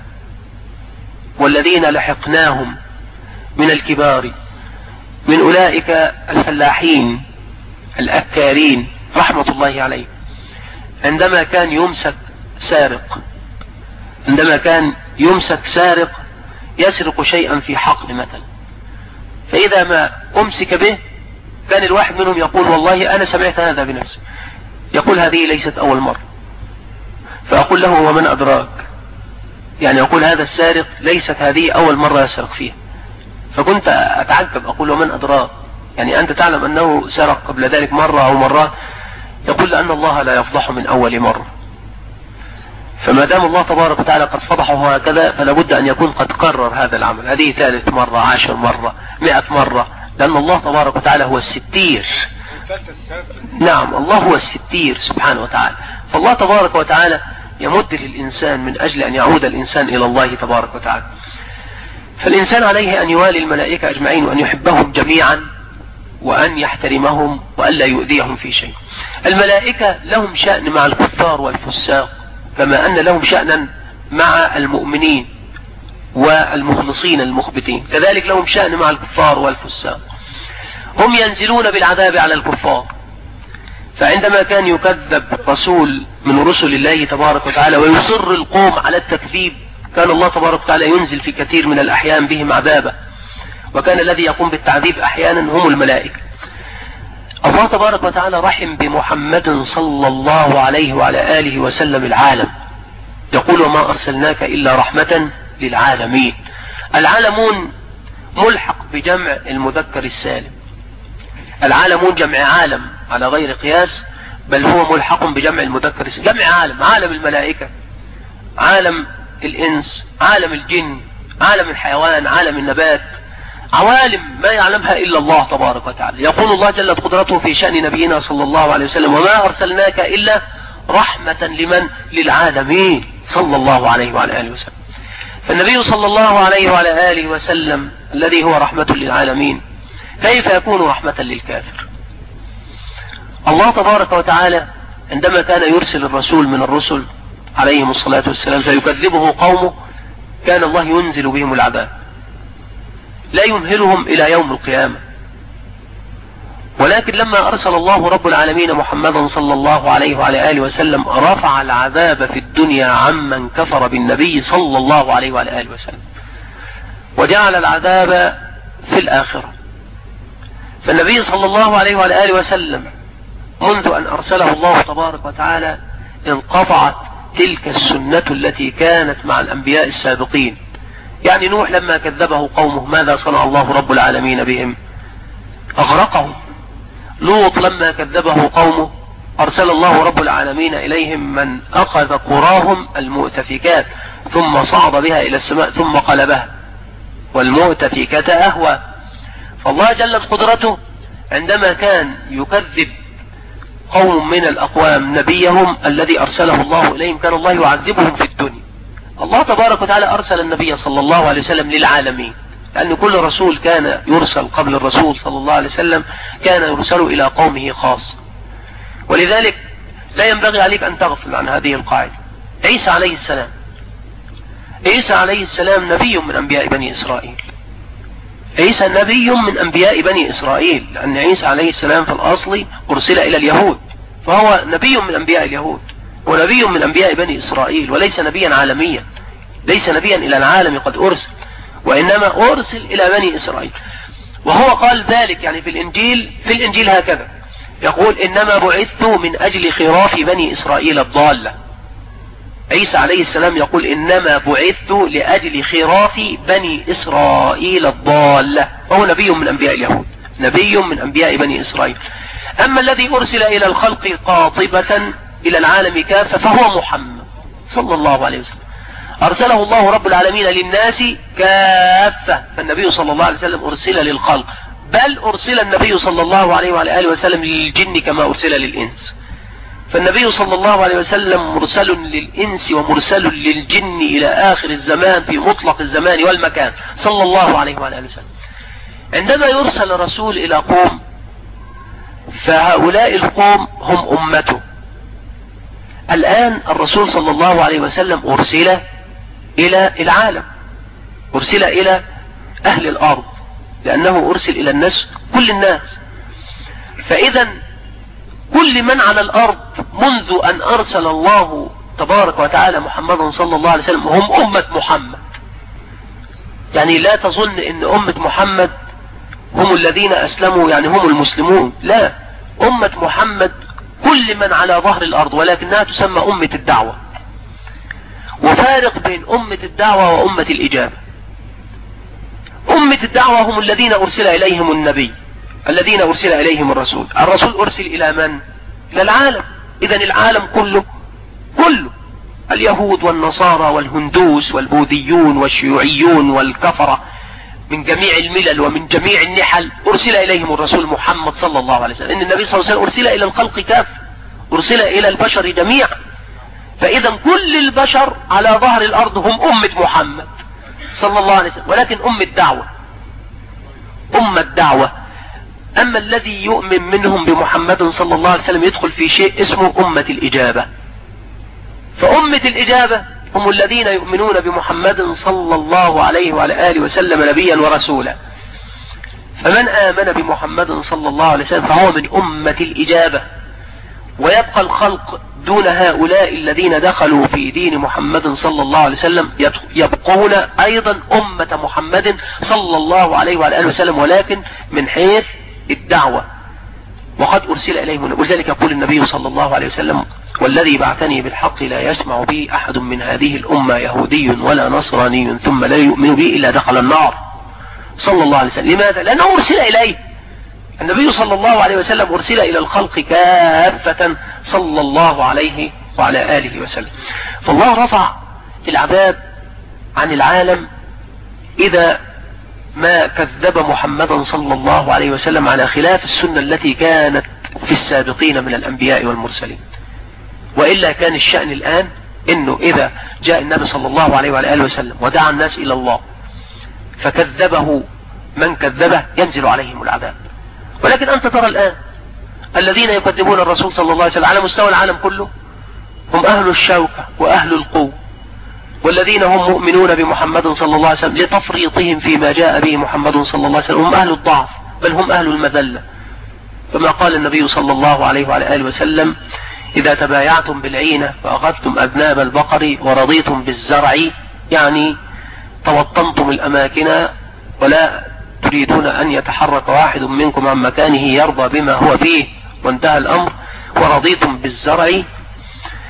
والذين لحقناهم من الكبار من أولئك الفلاحين الأكارين رحمة الله عليه عندما كان يمسك سارق يسرق شيئا في حقل مثلا، فإذا ما أمسك به كان الواحد منهم يقول والله أنا سمعت هذا بنفسي، يقول هذه ليست أول مرة، فأقول له ومن أدراك، يعني يقول هذا السارق ليست هذه أول مرة يسرق فيها. فكنت أتعجب أقول ومن أدراك، يعني أنت تعلم أنه سرق قبل ذلك مرة أو مرات؟ يقول لأن الله لا يفضح من أول مرة، فما دام الله تبارك وتعالى قد فضحه هكذا فلا بد أن يكون قد قرر هذا العمل، هذه 3 مرة 10 مرة 100 مرة، لأن الله تبارك وتعالى هو الستير. نعم الله هو الستير سبحانه وتعالى. فالله تبارك وتعالى يمد للإنسان من أجل أن يعود الإنسان إلى الله تبارك وتعالى. فالإنسان عليه أن يوالي الملائكة أجمعين وأن يحبهم جميعا وأن يحترمهم وأن لا يؤذيهم في شيء. الملائكة لهم شأن مع الكفار والفساق كما أن لهم شأنا مع المؤمنين والمخلصين المخبتين، كذلك لهم شأن مع الكفار والفساق. هم ينزلون بالعذاب على الكفار، فعندما كان يكذب رسول من رسل الله تبارك وتعالى ويصر القوم على التكذيب كان الله تبارك وتعالى ينزل في كثير من الأحيان بهم عذابا، وكان الذي يقوم بالتعذيب أحيانا هم الملائكة. الله تبارك وتعالى رحم بمحمد صلى الله عليه وعلى آله وسلم العالم، يقول وما أرسلناك إلا رحمة للعالمين. العالمون ملحق بجمع المذكر السالم، العالمون جمع عالم على غير قياس، بل هو ملحق بجمع المذكر السالم. جمع عالم، عالم الملائكة، عالم الإنس، عالم الجن، عالم الحيوان، عالم النبات، عوالم ما يعلمها إلا الله تبارك وتعالى. يقول الله جلت قدرته في شأن نبينا صلى الله عليه وسلم وما أرسلناك إلا رحمة لمن؟ للعالمين صلى الله عليه وعلى آله وسلم. فالنبي صلى الله عليه وعلى آله وسلم الذي هو رحمة للعالمين كيف يكون رحمة للكافر؟ الله تبارك وتعالى عندما كان يرسل الرسول من الرسل عليهم الصلاة والسلام فيكذبه قومه كان الله ينزل بهم العذاب، لا يمهلهم إلى يوم القيامة. ولكن لما أرسل الله رب العالمين محمدا صلى الله عليه وعلى آله وسلم رفع العذاب في الدنيا عمن كفر بالنبي صلى الله عليه وعلى آله وسلم، وجعل العذاب في الآخرة. فالنبي صلى الله عليه وعلى آله وسلم منذ أن أرسله الله تبارك وتعالى انقطعت تلك السنة التي كانت مع الأنبياء السابقين، يعني نوح لما كذبه قومه ماذا صنع الله رب العالمين بهم؟ أغرقهم. لوط لما كذبه قومه أرسل الله رب العالمين إليهم من أخذ قراهم المؤتفكات ثم صعد بها إلى السماء ثم قلبها والمؤتفكة أهوى. فالله جلت قدرته عندما كان يكذب قوم من الأقوام نبيهم الذي أرسله الله إليهم كان الله يعذبهم في الدنيا. الله تبارك وتعالى أرسل النبي صلى الله عليه وسلم للعالمين، لأن كل رسول كان يرسل قبل الرسول صلى الله عليه وسلم كان يرسل إلى قومه خاص. ولذلك لا ينبغي عليك أن تغفل عن هذه القاعدة. عيسى عليه السلام، عيسى عليه السلام نبي من أنبياء بني إسرائيل. عيسى نبي من أنبياء بني إسرائيل، لأن عيسى عليه السلام في الأصل أرسل إلى اليهود، فهو نبي من أنبياء اليهود ونبي من أنبياء بني إسرائيل، وليس نبيا عالميا، ليس نبيا إلى العالم قد أرسل، وإنما أرسل إلى بني إسرائيل. وهو قال ذلك يعني في الإنجيل هكذا يقول إنما بعثت من أجل خراف بني إسرائيل الضالة. عيسى عليه السلام يقول إنما بعثت لأجل خراف بني إسرائيل الضالة، وهو نبي من أنبياء اليهود، نبي من أنبياء بني إسرائيل. أما الذي أرسل إلى الخلق قاطبة إلى العالم كافة فهو محمد صلى الله عليه وسلم، أرسله الله رب العالمين للناس كافة. فالنبي صلى الله عليه وسلم أرسل للخلق، بل أرسل النبي صلى الله عليه وعلى آله وسلم للجن كما أرسل للإنس. فالنبي صلى الله عليه وسلم مرسل للإنس ومرسل للجن إلى آخر الزمان في مطلق الزمان والمكان صلى الله عليه وعلى آله وسلم. عندما يرسل رسول إلى قوم فهؤلاء القوم هم أمته. الآن الرسول صلى الله عليه وسلم أرسل إلى العالم، أرسل إلى أهل الأرض، لأنه أرسل إلى الناس كل الناس. فإذا كل من على الأرض منذ أن أرسل الله تبارك وتعالى محمدا صلى الله عليه وسلم هم أمة محمد. يعني لا تظن أن أمة محمد هم الذين أسلموا يعني هم المسلمون، لا، أمة محمد كل من على ظهر الأرض، ولكنها تسمى أمة الدعوة. وفارق بين أمة الدعوة وأمة الإجابة. أمة الدعوة هم الذين أرسل إليهم النبي، الذين أرسل إليهم الرسول. الرسول أرسل إلى من؟ إلى العالم. إذن العالم كله اليهود والنصارى والهندوس والبوذيون والشيوعيون والكفرة من جميع الملل ومن جميع النحل أرسل إليهم الرسول محمد صلى الله عليه وسلم. إن النبي صلى الله عليه وسلم أرسل إلى الخلق كافة، أرسل إلى البشر جميعا. فإذا كل البشر على ظهر الأرض هم أمة محمد صلى الله عليه وسلم، ولكن أمة دعوة. أما الذي يؤمن منهم بمحمد صلى الله عليه وسلم يدخل في شيء اسمه أمة الإجابة. فأمة الإجابة هم الذين يؤمنون بمحمد صلى الله عليه وعلى آله وسلم نبيا ورسولا. فمن آمن بمحمد صلى الله عليه وسلم فهو من أمة الإجابة. ويبقى الخلق دون هؤلاء الذين دخلوا في دين محمد صلى الله عليه وسلم يبقون أيضا أمة محمد صلى الله عليه وعلى آله وسلم، ولكن من حيث الدعوة. وقد أرسل إليهم، ولذلك يقول النبي صلى الله عليه وسلم والذي بعثني بالحق لا يسمع بي أحد من هذه الأمة يهودي ولا نصراني ثم لا يؤمن بي إلا دخل النار صلى الله عليه وسلم. لماذا؟ لأنه أرسل إليه. النبي صلى الله عليه وسلم أرسل إلى الخلق كافة صلى الله عليه وعلى آله وسلم. فالله رفع العذاب عن العالم إذا ما كذب محمدا صلى الله عليه وسلم على خلاف السنة التي كانت في السابقين من الأنبياء والمرسلين. وإلا كان الشأن الآن إنه إذا جاء النبي صلى الله عليه وعلى آله وسلم ودعا الناس إلى الله فكذبه من كذبه ينزل عليهم العذاب. ولكن أنت ترى الآن الذين يكذبون الرسول صلى الله عليه وسلم على مستوى العالم كله هم أهل الشوكة وأهل القوة، والذين هم مؤمنون بمحمد صلى الله عليه وسلم لتفريطهم فيما جاء به محمد صلى الله عليه وسلم هم أهل الضعف، بل هم أهل المذلة. كما قال النبي صلى الله عليه وعلى آله وسلم إذا تبايعتم بالعينة وأخذتم أذناب البقر ورضيتم بالزرع، يعني توطنتم الأماكن ولا تريدون أن يتحرك واحد منكم عن مكانه يرضى بما هو فيه وانتهى الأمر، ورضيتم بالزرع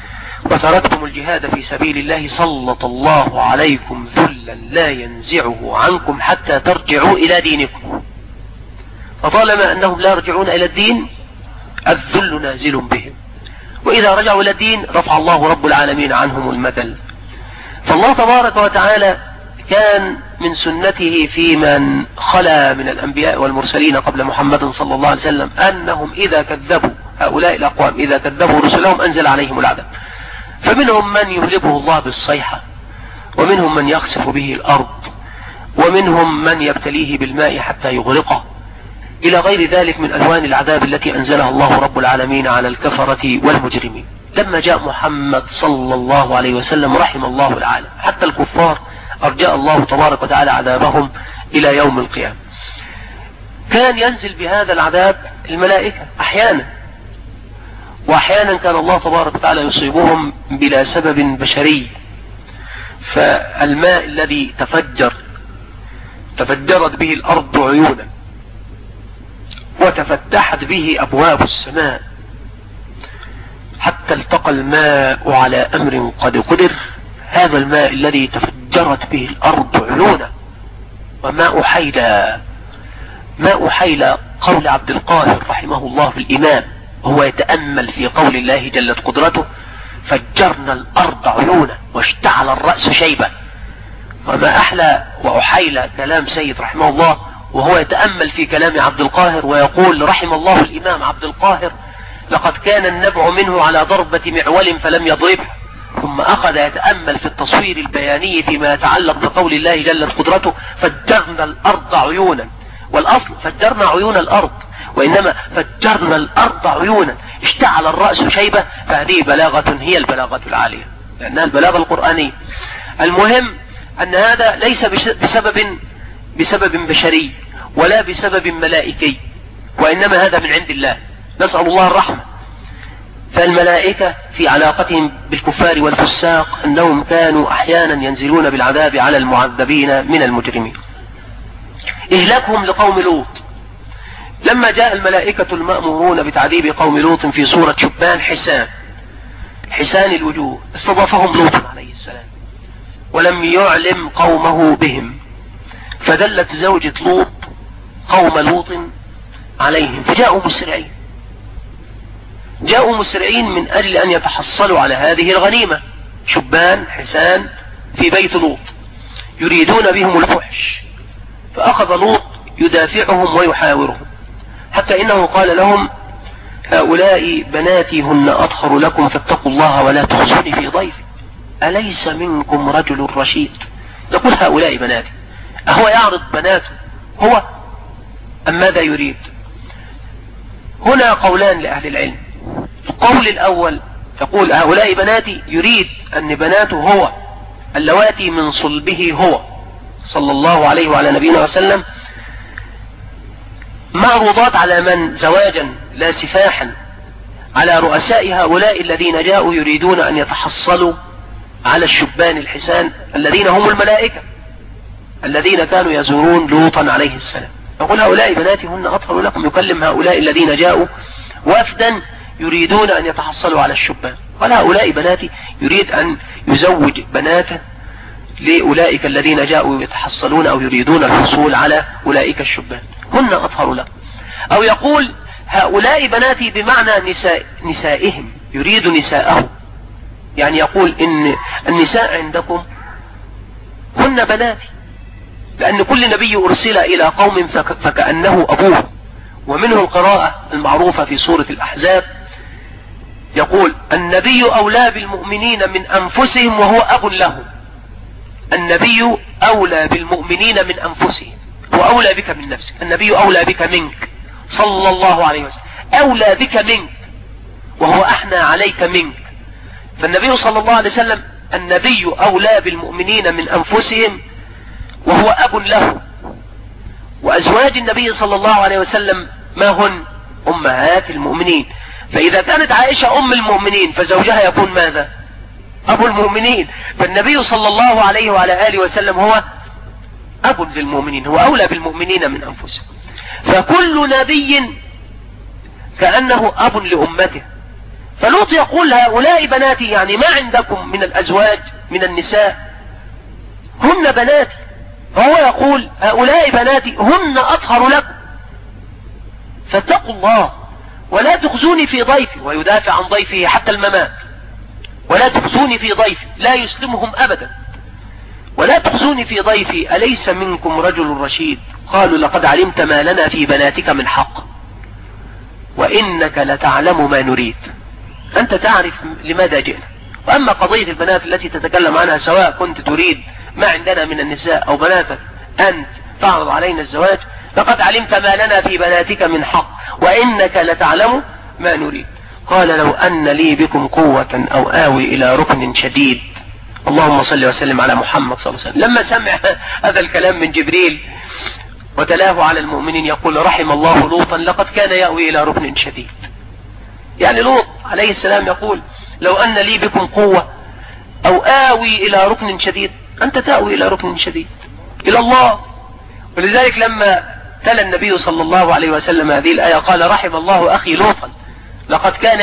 وتركتم الجهاد في سبيل الله سلط الله عليكم ذلا لا ينزعه عنكم حتى ترجعوا إلى دينكم. فطالما أنهم لا يرجعون إلى الدين الذل نازل بهم، وإذا رجعوا إلى الدين رفع الله رب العالمين عنهم المذل. فالله تبارك وتعالى كان من سنته في من خلا من الأنبياء والمرسلين قبل محمد صلى الله عليه وسلم أنهم إذا كذبوا هؤلاء الأقوام إذا كذبوا رسلهم أنزل عليهم العذاب. فمنهم من يهلكه الله بالصيحة، ومنهم من يخسف به الأرض، ومنهم من يبتليه بالماء حتى يغرقه، إلى غير ذلك من ألوان العذاب التي أنزلها الله رب العالمين على الكفرة والمجرمين. لما جاء محمد صلى الله عليه وسلم رحم الله العالم، حتى الكفار أرجى الله تبارك وتعالى عذابهم إلى يوم القيامة. كان ينزل بهذا العذاب الملائكة أحيانا، وأحيانا كان الله تبارك وتعالى يصيبهم بلا سبب بشري. فالماء الذي تفجرت به الأرض عيونا وتفتحت به أبواب السماء حتى التقى الماء على أمر قد قدر، هذا الماء الذي تفجرت به الأرض عيونا. وماء حيلة، ماء حيلة قول عبد القاهر رحمه الله في الإمام وهو يتأمل في قول الله جلت قدرته فجرنا الأرض عيونا واشتعل الرأس شيبة. وما أحلى وأحيل كلام سيد رحمه الله وهو يتأمل في كلام عبد القاهر ويقول رحم الله الإمام عبد القاهر لقد كان النبع منه على ضربة معول فلم يضربه. ثم أخذ يتأمل في التصوير البياني فيما يتعلق بقول الله جلت قدرته فجرنا الأرض عيونا، والأصل فجرنا عيون الأرض، وإنما فجرنا الأرض عيونا اشتعل الرأس شيبة. فهذه بلاغة هي البلاغة العالية لأنها البلاغة القرآنية. المهم أن هذا ليس بسبب بشري ولا بسبب ملائكي، وإنما هذا من عند الله، نسأل الله الرحمة. فالملائكة في علاقتهم بالكفار والفساق أنهم كانوا أحيانا ينزلون بالعذاب على المعذبين من المجرمين. إهلاكهم لقوم لوط، لما جاء الملائكة المأمورون بتعذيب قوم لوط في صورة شبان حسان الوجوه، استضافهم لوط عليه السلام ولم يعلم قومه بهم، فدلت زوجة لوط قوم لوط عليهم جاءوا مسرعين من أجل أن يتحصلوا على هذه الغنيمة. شبان حسان في بيت لوط يريدون بهم الفحش، فأخذ لوط يدافعهم ويحاورهم حتى إنه قال لهم هؤلاء بناتي هن أطهر لكم فاتقوا الله ولا تخزوني في ضيفي أليس منكم رجل رشيد. يقول هؤلاء بناتي، أهو يعرض بناته هو أم ماذا يريد؟ هنا قولان لأهل العلم. القول الأول يقول هؤلاء بناتي يريد أن بناته هو اللواتي من صلبه هو صلى الله عليه وعلى نبينا وسلم معروضات على من زواجا لا سفاحا على رؤساء هؤلاء الذين جاءوا يريدون أن يتحصلوا على الشبان الحسان الذين هم الملائكة الذين كانوا يزورون لوطا عليه السلام. يقول هؤلاء بناتي هن أطهر لكم، يكلم هؤلاء الذين جاءوا وفدا يريدون أن يتحصلوا على الشبان. قال هؤلاء بناتي يريد أن يزوج بناته لأولئك الذين جاءوا يتحصلون أو يريدون الحصول على أولئك الشبان هن أطهر لكم. أو يقول هؤلاء بناتي بمعنى نسائهم، يريد نساءه، يعني يقول إن النساء عندكم هن بناتي، لأن كل نبي أرسل إلى قوم فكأنه أبوه. ومنه القراءة المعروفة في سورة الأحزاب يقول النبي أولى بالمؤمنين من أنفسهم وهو أب لهم. النبي أولى بالمؤمنين من أنفسهم، هو أولى بك من نفسك، النبي أولى بك منك صلى الله عليه وسلم، أولى بك منك وهو أحنى عليك منك. فالنبي صلى الله عليه وسلم النبي أولى بالمؤمنين من أنفسهم وهو أب له. وأزواج النبي صلى الله عليه وسلم ما هن؟ أمهات المؤمنين. فإذا كانت عائشة أم المؤمنين فزوجها يكون ماذا؟ أبو المؤمنين. فالنبي صلى الله عليه وعلى آله وسلم هو أب للمؤمنين، هو أولى بالمؤمنين من أنفسهم. فكل نبي كأنه أب لأمته، فلوط يقول هؤلاء بناتي، يعني ما عندكم من الأزواج من النساء هن بناتي، فهو يقول هؤلاء بناتي هن أطهر لكم، فاتقوا الله ولا تخزوني في ضيفي، ويدافع عن ضيفه حتى الممات. ولا تخزوني في ضيفي، لا يسلمهم أبدا. ولا تخزوني في ضيفي، أليس منكم رجل رشيد؟ قالوا لقد علمت ما لنا في بناتك من حق وإنك لتعلم ما نريد، أنت تعرف لماذا جئنا. وأما قضية البنات التي تتكلم عنها، سواء كنت تريد ما عندنا من النساء أو بناتك أنت تعرض علينا الزواج، لقد علمت ما لنا في بناتك من حق وإنك لتعلم ما نريد. قال لو أن لي بكم قوة أو آوي إلى ركن شديد. اللهم صل وسلم على محمد صلى الله عليه وسلم. لما سمع هذا الكلام من جبريل وتلاه على المؤمنين يقول رحم الله لوطا لقد كان يأوي إلى ركن شديد. يعني لوط عليه السلام يقول لو أن لي بكم قوة أو آوي إلى ركن شديد. أنت تأوي إلى ركن شديد إلى الله. ولذلك لما تلا النبي صلى الله عليه وسلم هذه الآية قال رحم الله أخي لوطا لقد كان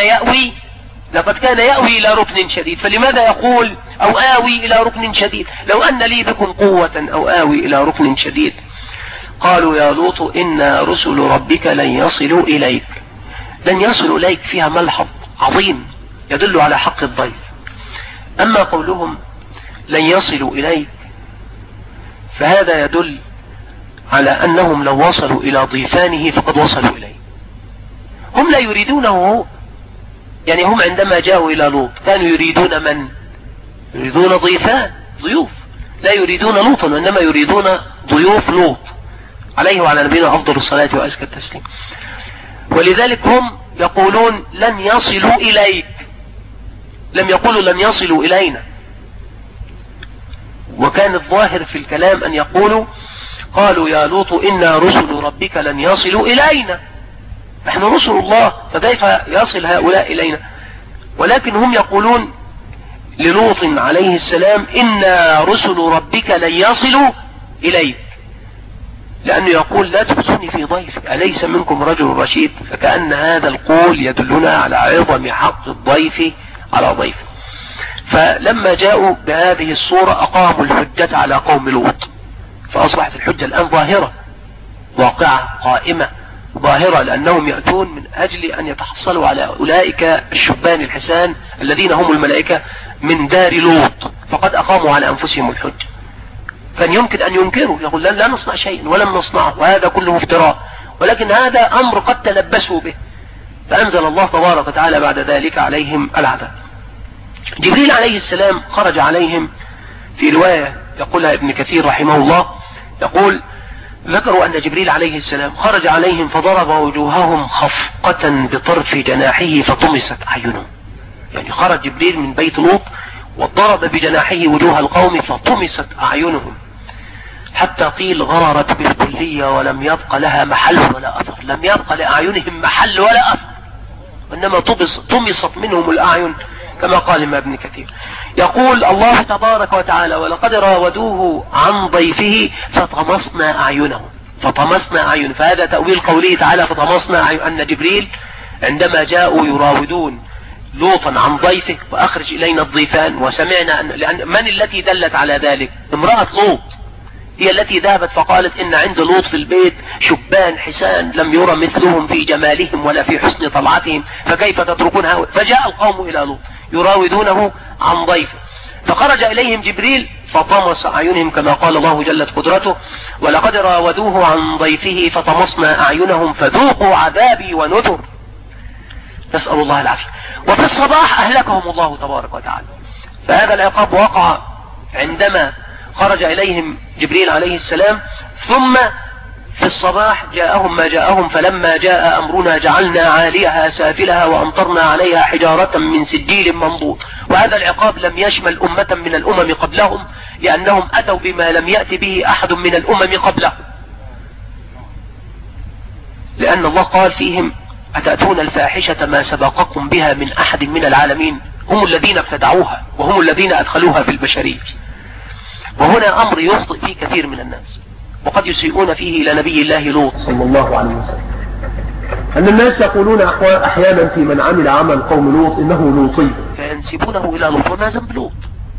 يأوي إلى ركن شديد. فلماذا يقول أو آوي إلى ركن شديد؟ لو أن لي بكم قوة أو آوي إلى ركن شديد. قالوا يا لوط إن رسل ربك لن يصلوا إليك. لن يصلوا إليك فيها ملحظ عظيم يدل على حق الضيف. أما قولهم لن يصلوا إليك فهذا يدل على أنهم لو وصلوا إلى ضيفانه فقد وصلوا إليه. هم لا يريدونه هو، يعني هم عندما جاءوا إلى لوط كانوا يريدون من؟ يريدون ضيوف، لا يريدون لوطا وإنما يريدون ضيوف لوط عليه وعلى نبينا أفضل الصلاة وأزكى التسليم. ولذلك هم يقولون لن يصلوا إليك، لم يقولوا لن يصلوا إلينا. وكان الظاهر في الكلام أن يقولوا قالوا يا لوط إنا رسل ربك لن يصلوا إلينا، نحن رسل الله فكيف يصل هؤلاء إلينا؟ ولكن هم يقولون للوط عليه السلام إنا رسل ربك لن يصلوا إليك، لأنه يقول لا تخزوني في ضيفي أليس منكم رجل رشيد. فكأن هذا القول يدلنا على عظم حق الضيف على ضيفه. فلما جاءوا بهذه الصورة أقاموا الحجة على قوم لوط، فأصبحت الحجة الآن ظاهرة واقعة قائمة ظاهرة، لأنهم يأتون من أجل أن يتحصلوا على أولئك الشبان الحسان الذين هم الملائكة من دار لوط، فقد أقاموا على أنفسهم الحجة. كان يمكن أن ينكروا يقول لا نصنع شيء ولم نصنعه وهذا كله افتراء، ولكن هذا أمر قد تلبسوا به، فأنزل الله تبارك وتعالى بعد ذلك عليهم العذاب. جبريل عليه السلام خرج عليهم في رواية يقولها ابن كثير رحمه الله، يقول ذكروا أن جبريل عليه السلام خرج عليهم فضرب وجوههم خفقة بطرف جناحه فطمست أعينهم. يعني خرج جبريل من بيت لوط وضرب بجناحه وجوه القوم فطمست أعينهم، حتى قيل غررت بالكلية ولم يبق لها محل ولا أثر. لم يبق لأعينهم محل ولا أثر، وإنما طمست منهم الأعين كما قال ابن كثير. يقول الله تبارك وتعالى ولقد راودوه عن ضيفه فطمسنا أعينهم. فهذا تأويل قوله تعالى فطمسنا أعين، أن جبريل عندما جاءوا يراودون لوطا عن ضيفه وأخرج إلينا الضيفان، وسمعنا لأن من التي دلت على ذلك؟ امرأة لوط هي التي ذهبت فقالت إن عند لوط في البيت شبان حسان لم يرى مثلهم في جمالهم ولا في حسن طلعتهم فكيف تتركونها؟ فجاء القوم إلى لوط يراودونه عن ضيفه، فخرج إليهم جبريل فطمس أعينهم كما قال الله جلت قدرته ولقد راودوه عن ضيفه فطمسنا أعينهم فذوقوا عذابي ونذر. نسأل الله العافية. وفي الصباح أهلكهم الله تبارك وتعالى. فهذا العقاب وقع عندما خرج إليهم جبريل عليه السلام، ثم في الصباح جاءهم ما جاءهم. فلما جاء أمرنا جعلنا عاليها سافلها وأمطرنا عليها حجارة من سجيل منضود. وهذا العقاب لم يشمل أمة من الأمم قبلهم، لأنهم أتوا بما لم يأت به أحد من الأمم قبلهم، لأن الله قال فيهم أتأتون الفاحشة ما سبقكم بها من أحد من العالمين. هم الذين ابتدعوها وهم الذين أدخلوها في البشرية. وهنا أمر يخطئ فيه كثير من الناس وقد يسيئون فيه إلى نبي الله لوط صلى الله عليه وسلم. أن الناس يقولون أحيانا في من عمل عمل قوم لوط إنه لوطي، فينسبونه إلى لوط وما ذنب لوط.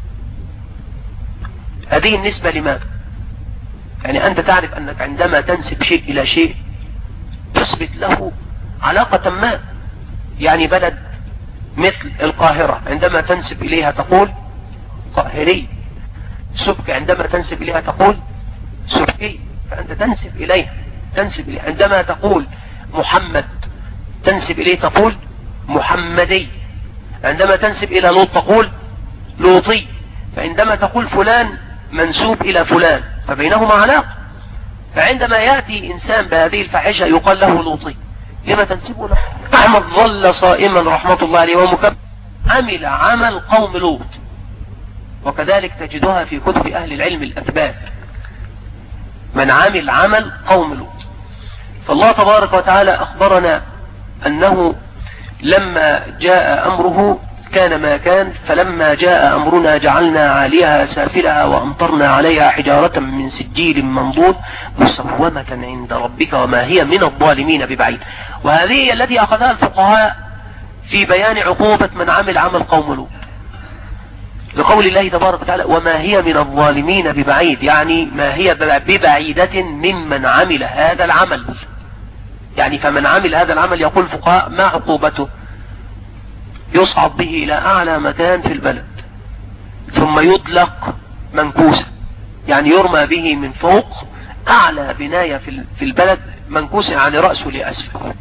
هذه النسبة لماذا؟ يعني أنت تعرف أنك عندما تنسب شيء إلى شيء تثبت له علاقة ما. يعني بلد مثل القاهرة عندما تنسب إليها تقول قاهري، سبك عندما تنسب إليها تقول سبكي، فأنت تنسب إليها عندما تقول محمد تنسب إليه تقول محمدي، عندما تنسب إلى لوط تقول لوطي، فعندما تقول فلان منسوب إلى فلان فبينهما علاقة. فعندما يأتي إنسان بهذه الفاحشة يقال له لوطي، لما تنسبه له؟ أحمد ظل صائما رحمة الله عليه ومكبر عمل عمل قوم لوط، وكذلك تجدها في كتب أهل العلم الأثبات، من عمل عمل قوم لوط. فالله تبارك وتعالى أخبرنا أنه لما جاء أمره كان ما كان، فلما جاء أمرنا جعلنا عاليها سافلها وأمطرنا عليها حجارة من سجيل منضود مسومة عند ربك وما هي من الظالمين ببعيد. وهذه التي أخذها الفقهاء في بيان عقوبة من عمل عمل قوم لوط، لقول الله تبارك وتعالى وما هي من الظالمين ببعيد، يعني ما هي ببعيدة ممن عمل هذا العمل. يعني فمن عمل هذا العمل يقول الفقهاء ما عقوبته؟ يصعد به إلى أعلى مكان في البلد ثم يطلق منكوسا، يعني يرمى به من فوق أعلى بناية في البلد منكوسا، يعني رأسه لأسفل،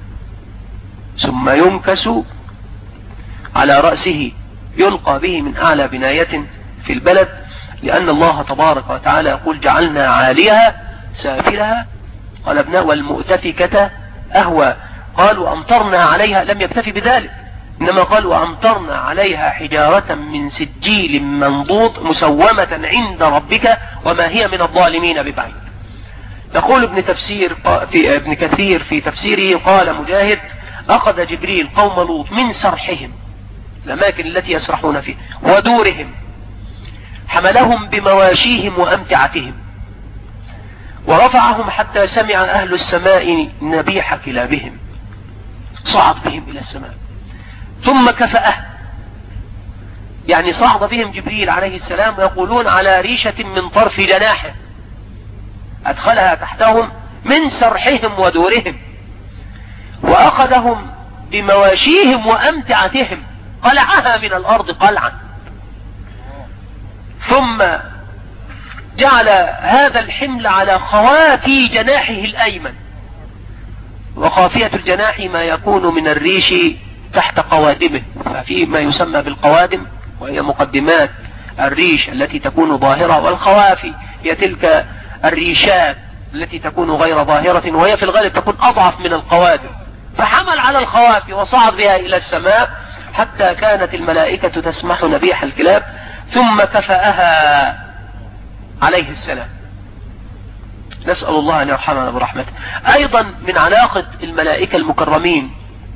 ثم ينكس على رأسه، يلقى به من أعلى بناية في البلد، لأن الله تبارك وتعالى يقول جعلنا عاليها سافلها قلبنا والمؤتفكة أهوى. قال وأمطرنا عليها، لم يكتفي بذلك إنما قال وأمطرنا عليها حجارة من سجيل منضود مسومة عند ربك وما هي من الظالمين ببعيد. يقول ابن كثير في تفسيره قال مجاهد أخذ جبريل قوم لوط من سرحهم، الأماكن التي يسرحون فيها، ودورهم، حملهم بمواشيهم وأمتعتهم، ورفعهم حتى سمع أهل السماء نبيح كلابهم، صعد بهم إلى السماء، ثم كفأه، يعني صعد بهم جبريل عليه السلام ويقولون على ريشة من طرف جناحه، أدخلها تحتهم من سرحهم ودورهم، وأخذهم بمواشيهم وأمتعتهم، قلعها من الأرض قلعا، ثم جعل هذا الحمل على خوافي جناحه الأيمن، وخافية الجناح ما يكون من الريش تحت قوادمه، ففي ما يسمى بالقوادم وهي مقدمات الريش التي تكون ظاهرة، والخوافي هي تلك الريشات التي تكون غير ظاهرة وهي في الغالب تكون أضعف من القوادم. فحمل على الخوافي وصعد بها إلى السماء حتى كانت الملائكة تسمح نبيح الكلاب، ثم كفأها عليه السلام. نسأل الله أن يرحمنا برحمته. أيضا من علاقة الملائكة المكرمين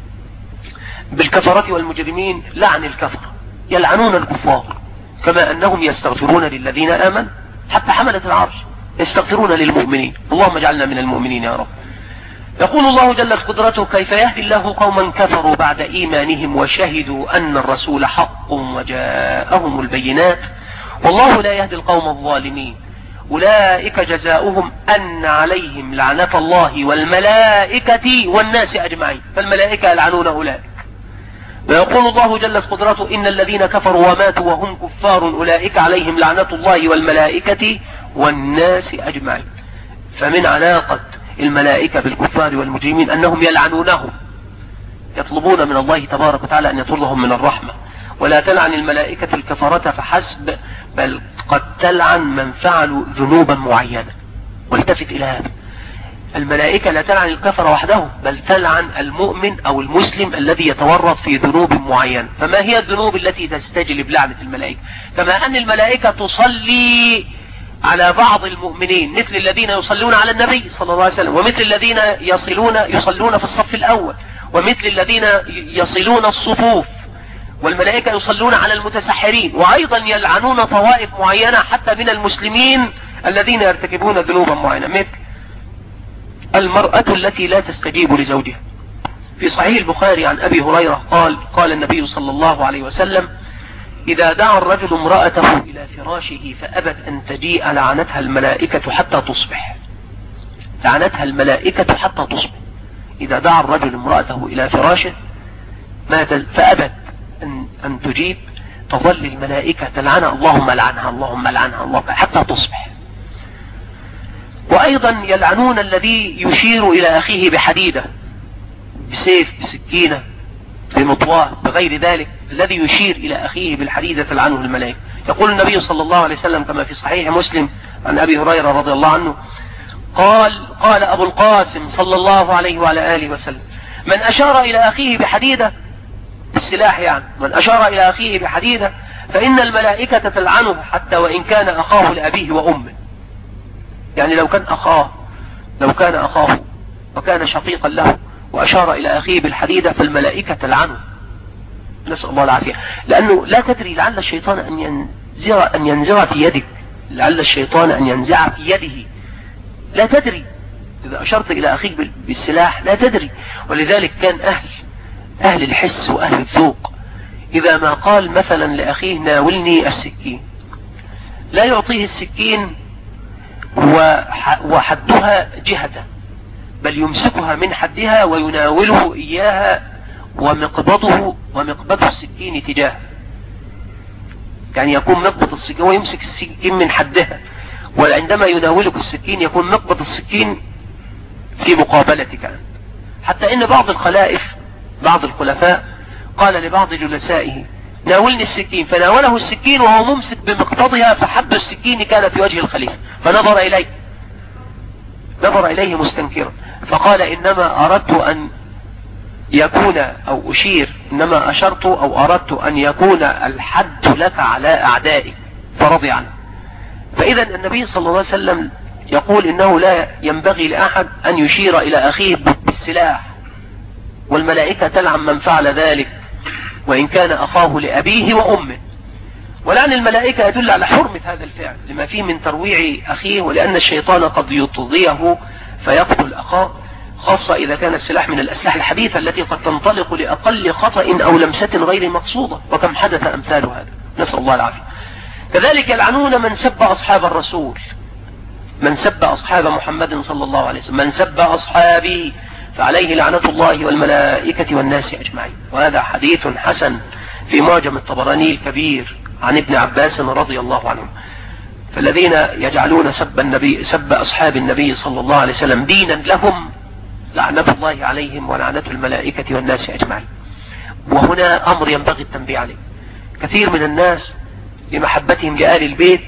بالكفرة والمجرمين لعن الكفر، يلعنون الكفار كما أنهم يستغفرون للذين آمنوا، حتى حملة العرش يستغفرون للمؤمنين، اللهم اجعلنا من المؤمنين يا رب. يقول الله جل قدرته كيف يهدي الله قوما كفروا بعد إيمانهم وشهدوا أن الرسول حق وجاءهم البينات والله لا يهدي القوم الظالمين أولئك جزاؤهم أن عليهم لعنة الله والملائكة والناس أجمعين، فالملائكة يلعنون أولئك. ويقول الله جل قدرته إن الذين كفروا وماتوا وهم كفار أولئك عليهم لعنة الله والملائكة والناس أجمعين. فمن علاقة الملائكة بالكفار والمجرمين أنهم يلعنونهم، يطلبون من الله تبارك وتعالى أن يطردهم من الرحمة. ولا تلعن الملائكة الكفرة فحسب بل قد تلعن من فعلوا ذنوبا معينة. والتفت إلى هذا، الملائكة لا تلعن الكفر وحده بل تلعن المؤمن أو المسلم الذي يتورط في ذنوب معينة. فما هي الذنوب التي تستجلب لعنة الملائكة؟ كما أن الملائكة تصلي على بعض المؤمنين مثل الذين يصلون على النبي صلى الله عليه وسلم، ومثل الذين يصلون في الصف الأول، ومثل الذين يصلون الصفوف، والملائكة يصلون على المتسحرين، وأيضا يلعنون طوائف معينة حتى من المسلمين الذين يرتكبون ذنوبا معينة، مثل المرأة التي لا تستجيب لزوجها في صحيح البخاري عن أبي هريرة قال النبي صلى الله عليه وسلم: إذا دعا الرجل امرأته إلى فراشه فأبت أن تجيء لعنتها الملائكة حتى تصبح. لعنتها الملائكة حتى تصبح. إذا دعا الرجل امرأته إلى فراشه فأبت أن تجيب، تظل الملائكة تلعنها: اللهم لعنها اللهم لعنها اللهم، حتى تصبح. وأيضا يلعنون الذي يشير إلى أخيه بحديدة، بسيف، بسكينة، بمطواه، بغير ذلك، الذي يشير إلى أخيه بالحديدة تلعنه الملائكة. يقول النبي صلى الله عليه وسلم كما في صحيح مسلم عن أبي هريرة رضي الله عنه قال أبو القاسم صلى الله عليه وعلى آله وسلم: من أشار إلى أخيه بحديدة، بالسلاح يعني، من أشار إلى أخيه بحديدة فإن الملائكة تلعنه حتى وإن كان أخاه لأبيه وأمه. يعني لو كان أخاه وكان شقيقا له وأشار إلى أخيه بالحديدة فالملائكة تلعنه، نسأل الله العافية. لأنه لا تدري، لعل الشيطان أن ينزع في يدك، لعل الشيطان أن ينزع في يده، لا تدري. إذا أشرت إلى أخيك بالسلاح لا تدري. ولذلك كان أهل الحس وأهل الذوق إذا ما قال مثلا لأخيه: ناولني السكين، لا يعطيه السكين وحدها جهته، بل يمسكها من حدها ويناوله إياها ومقبضه السكين تجاهه. يعني يكون مقبض السكين ويمسك السكين من حدها، وعندما يناولك السكين يكون مقبض السكين في مقابلتك أنت. حتى إن بعض الخلفاء قال لبعض جلسائه: ناولني السكين، فناوله السكين وهو ممسك بمقبضها، فحد السكين كان في وجه الخليفة، فنظر إليه مستنكرا، فقال: إنما أردت أن يكون أو أشير، إنما أشرت أو أردت أن يكون الحد لك على أعدائك، فرضي عنه. فإذا النبي صلى الله عليه وسلم يقول إنه لا ينبغي لأحد أن يشير إلى أخيه بالسلاح، والملائكة تلعن من فعل ذلك وإن كان أخاه لأبيه وأمه. ولعن الملائكة يدل على حرمة هذا الفعل لما فيه من ترويع أخيه، ولأن الشيطان قد يطغيه فيقتل أخاه، خاصة إذا كان السلاح من الأسلحة الحديثة التي قد تنطلق لأقل خطأ أو لمسة غير مقصودة، وكم حدث أمثال هذا، نسأل الله العافية. كذلك يلعنون من سب أصحاب الرسول، من سب أصحاب محمد صلى الله عليه وسلم، من سب أصحابه فعليه لعنة الله والملائكة والناس أجمعين. وهذا حديث حسن في معجم الطبراني الكبير عن ابن عباس رضي الله عنه. فالذين يجعلون سب أصحاب النبي صلى الله عليه وسلم دينا لهم لعنة الله عليهم ولعنة الملائكة والناس أجمعين. وهنا أمر ينبغي التنبيه عليه. كثير من الناس لمحبتهم لآل البيت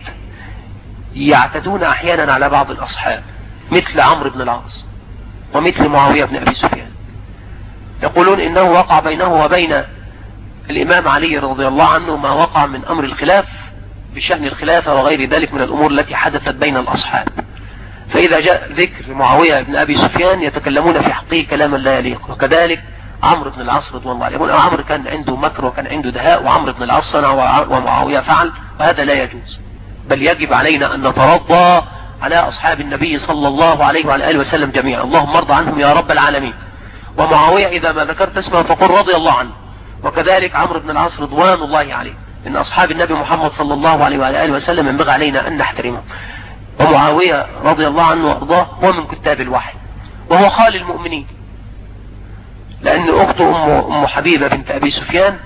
يعتدون أحيانا على بعض الأصحاب، مثل عمرو بن العاص ومثل معاوية بن أبي سفيان. يقولون إنه وقع بينه وبين الإمام علي رضي الله عنه ما وقع من أمر الخلاف بشأن الخلافة وغير ذلك من الأمور التي حدثت بين الأصحاب. فإذا جاء ذكر معاوية بن أبي سفيان يتكلمون في حقه كلاما لا يليق. وكذلك عمرو بن العاص رضي الله عنه، يقول عمرو كان عنده مكر وكان عنده دهاء، وعمرو بن العاص صنع ومعاوية فعل، وهذا لا يجوز. بل يجب علينا أن نترضى على أصحاب النبي صلى الله عليه وعلى آله وسلم جميعا، اللهم ارضى عنهم يا رب العالمين. ومعاوية إذا ما ذكرت اسمه فقل رضي الله عنه. وكذلك عمرو بن العاص رضوان الله عليه، إن أصحاب النبي محمد صلى الله عليه وعلى آله وسلم ينبغي علينا أن نحترمهم. ومعاوية رضي الله عنه وأرضاه هو من كتاب الوحي، وهو خال المؤمنين، لأن أخته أم حبيبة بنت أبي سفيان،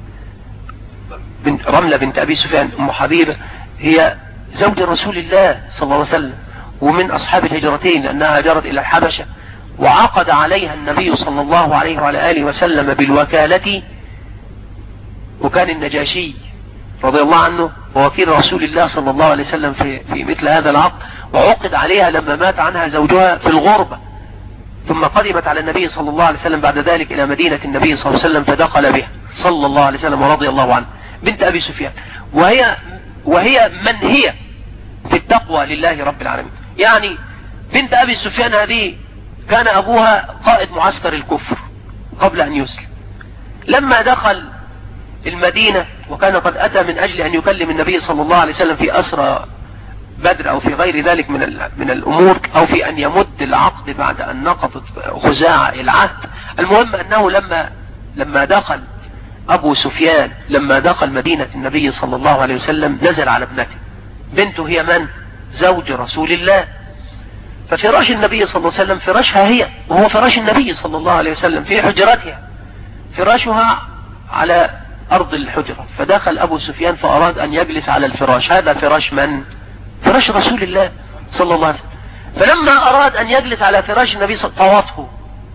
رملة بنت أبي سفيان، أم حبيبة هي زوج رسول الله صلى الله عليه وسلم، ومن أصحاب الهجرتين لأنها هاجرت إلى الحبشة، وعقد عليها النبي صلى الله عليه وعلى آله وسلم بالوكالة، وكان النجاشي رضي الله عنه ووكيل رسول الله صلى الله عليه وسلم في مثل هذا العقد، وعقد عليها لما مات عنها زوجها في الغربة، ثم قدمت على النبي صلى الله عليه وسلم بعد ذلك إلى مدينة النبي صلى الله عليه وسلم فدخل بها صلى الله عليه وسلم ورضي الله عنه، بنت أبي سفيان، وهي من هي في التقوى لله رب العالمين. يعني بنت أبي سفيان هذه كان أبوها قائد معسكر الكفر قبل أن يسلم. لما دخل المدينة وكان قد أتى من أجل أن يكلم النبي صلى الله عليه وسلم في أسرى بدر او في غير ذلك من الامور، او في ان يمد العقد بعد ان نقضت خزاعة العهد. المهم انه لما دخل ابو سفيان، لما دخل مدينة النبي صلى الله عليه وسلم، نزل على ابنته. بنته هي من؟ زوج رسول الله. ففراش النبي صلى الله عليه وسلم فراشها هي، وهو فراش النبي صلى الله عليه وسلم في حجرتها، فراشها على ارض الحجرة. فدخل ابو سفيان فاراد ان يجلس على الفراش. هذا فراش من؟ فراش رسول الله صلى الله عليه وسلم. فلما اراد ان يجلس على فراش النبي صلى الله عليه وسلم طوفه،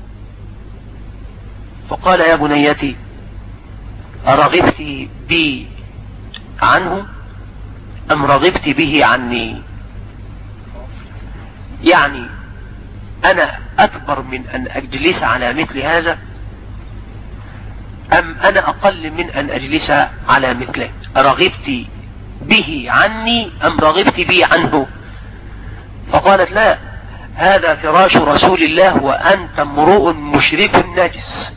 فقال يا بنيتي ارغبت بي عنه ام رغبت به عني؟ يعني انا اكبر من ان اجلس على مثل هذا، ام انا اقل من ان اجلس على مثله؟ رغبت به عني ام رغبت بي عنه؟ فقالت لا، هذا فراش رسول الله وانت امرؤ مشرك نجس.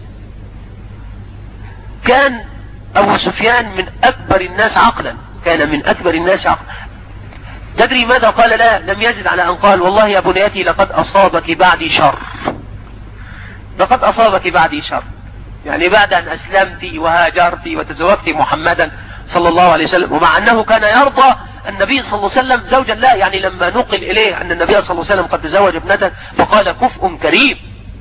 كان ابو سفيان من اكبر الناس عقلا، كان من اكبر الناس عقلا. تدري ماذا قال؟ لا، لم يزد على ان قال والله يا بنيتي لقد اصابك بعدي شر، لقد اصابك بعدي شر. يعني بعد ان اسلمت وهاجرت وتزوجت محمدا صلى الله عليه وسلم، ومع انه كان يرضى النبي صلى الله عليه وسلم زوجا لا، يعني لما نقل اليه ان النبي صلى الله عليه وسلم قد تزوج ابنته فقال كفء كريم،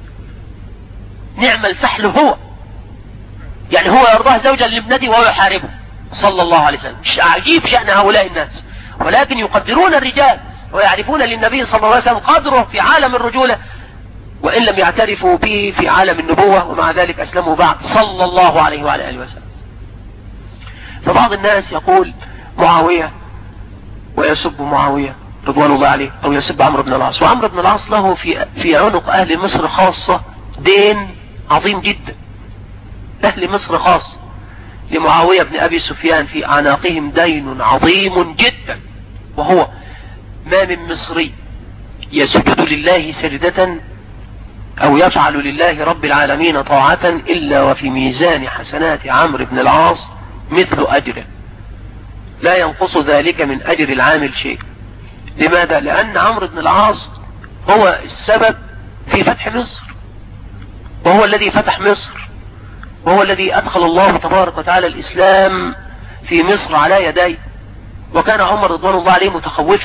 نعم الفحل هو، يعني هو يرضاه زوجا لابنته وهو يحاربه صلى الله عليه وسلم. عجيب شأن هؤلاء الناس، ولكن يقدرون الرجال ويعرفون للنبي صلى الله عليه وسلم قدره في عالم الرجولة، وإن لم يعترفوا به في عالم النبوة، ومع ذلك أسلموا بعد صلى الله عليه وعلى آله وسلم. فبعض الناس يقول معاوية ويسب معاوية رضوان الله عليه، أو يسب عمرو بن العاص. وعمرو بن العاص له في عنق أهل مصر خاصة دين عظيم جدا، أهل مصر خاصة لمعاوية بن أبي سفيان في أعناقهم دين عظيم جدا، وهو ما من مصري يسجد لله سجدة أو يفعل لله رب العالمين طاعة إلا وفي ميزان حسنات عمرو بن العاص مثل أجره، لا ينقص ذلك من أجر العامل شيء. لماذا؟ لأن عمرو بن العاص هو السبب في فتح مصر، وهو الذي فتح مصر، وهو الذي أدخل الله تبارك وتعالى الإسلام في مصر على يديه. وكان عمر رضوان الله عليه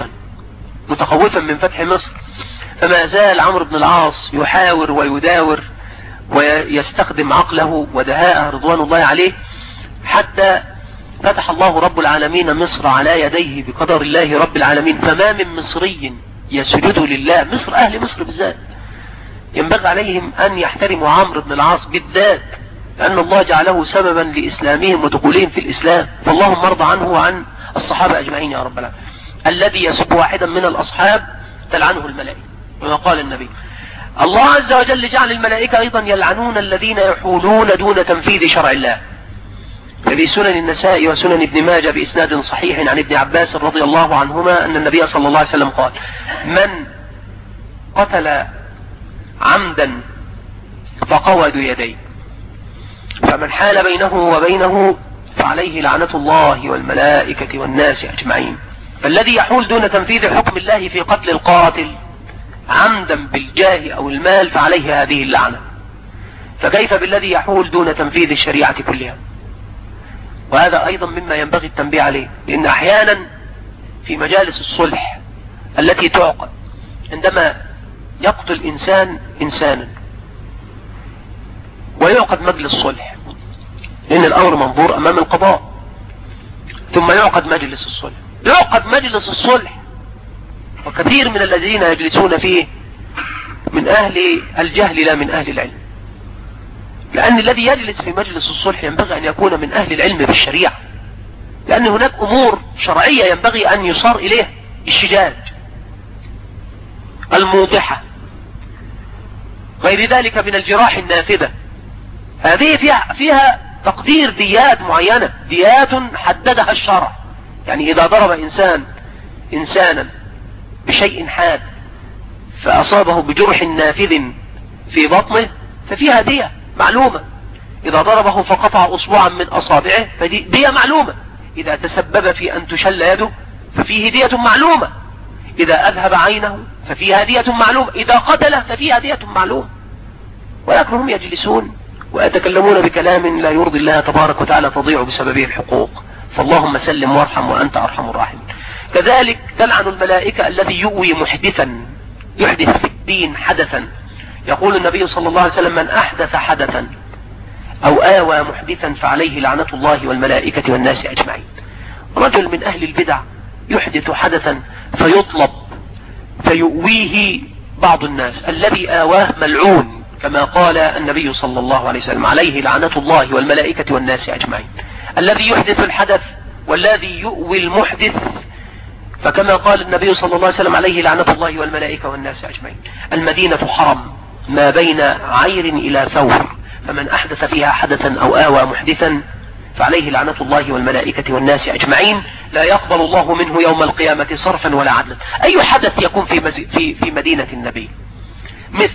متخوفا من فتح مصر، فما زال عمرو بن العاص يحاور ويداور ويستخدم عقله ودهاءه رضوان الله عليه، حتى فتح الله رب العالمين مصر على يديه بقدر الله رب العالمين. فما من مصري يسجد لله، مصر أهل مصر بالذات ينبغي عليهم أن يحترموا عمرو بن العاص بالذات، لأن الله جعله سببا لإسلامهم ودخولهم في الإسلام. فاللهم ارضى عنه وعن الصحابة أجمعين يا رب العالمين. الذي يسب واحدا من الأصحاب تلعنه الملائكة، وما قال النبي. الله عز وجل جعل الملائكة أيضا يلعنون الذين يحولون دون تنفيذ شرع الله. ففي سنن النساء وسنن ابن ماجه بإسناد صحيح عن ابن عباس رضي الله عنهما أن النبي صلى الله عليه وسلم قال: من قتل عمدا فقود يديه، فمن حال بينه وبينه فعليه لعنة الله والملائكة والناس أجمعين. فالذي يحول دون تنفيذ حكم الله في قتل القاتل عمدا بالجاه أو المال فعليه هذه اللعنة، فكيف بالذي يحول دون تنفيذ الشريعة كلها؟ وهذا أيضا مما ينبغي التنبيه عليه، لأن أحيانا في مجالس الصلح التي تعقد عندما يقتل إنسان إنسانا ويعقد مجلس صلح، لأن الأمر منظور أمام القضاء، ثم يعقد مجلس الصلح. يعقد مجلس الصلح وكثير من الذين يجلسون فيه من أهل الجهل لا من أهل العلم، لأن الذي يجلس في مجلس الصلح ينبغي أن يكون من أهل العلم بالشريعة، لأن هناك أمور شرعية ينبغي أن يصار إليه الشجاج الموضحة، غير ذلك من الجراح النافذة. هذه فيها تقدير ديات معينة، ديات حددها الشرع. يعني إذا ضرب إنسانا بشيء حاد فأصابه بجرح نافذ في بطنه ففيها دية معلومة. إذا ضربه فقطع أصبعا من أصابعه فدية معلومة. إذا تسبب في أن تشل يده ففيه دية معلومة. إذا أذهب عينه ففيها دية معلوم، إذا قتله ففيها دية معلوم. ولكن هم يجلسون ويتكلمون بكلام لا يرضي الله تبارك وتعالى، تضيع بسببه الحقوق. فاللهم سلم وارحم وأنت أرحم الراحمين. كذلك تلعن الملائكة الذي يؤوي محدثا، يحدث في الدين حدثا. يقول النبي صلى الله عليه وسلم: من أحدث حدثا أو آوى محدثا فعليه لعنة الله والملائكة والناس أجمعين. رجل من أهل البدع يحدث حدثا فيطلب فيؤويه بعض الناس، الذي آواه ملعون، كما قال النبي صلى الله عليه وسلم: عليه لعنة الله والملائكة والناس أجمعين. الذي يحدث الحدث والذي يؤوي المحدث، فكما قال النبي صلى الله عليه وسلم: عليه لعنة الله والملائكة والناس أجمعين. المدينة حرم ما بين عير إلى ثور، فمن أحدث فيها حدثا أو آوى محدثا فعليه لعنة الله والملائكة والناس أجمعين، لا يقبل الله منه يوم القيامة صرفا ولا عدلا. أي حدث يكون في مدينة النبي؟ مثل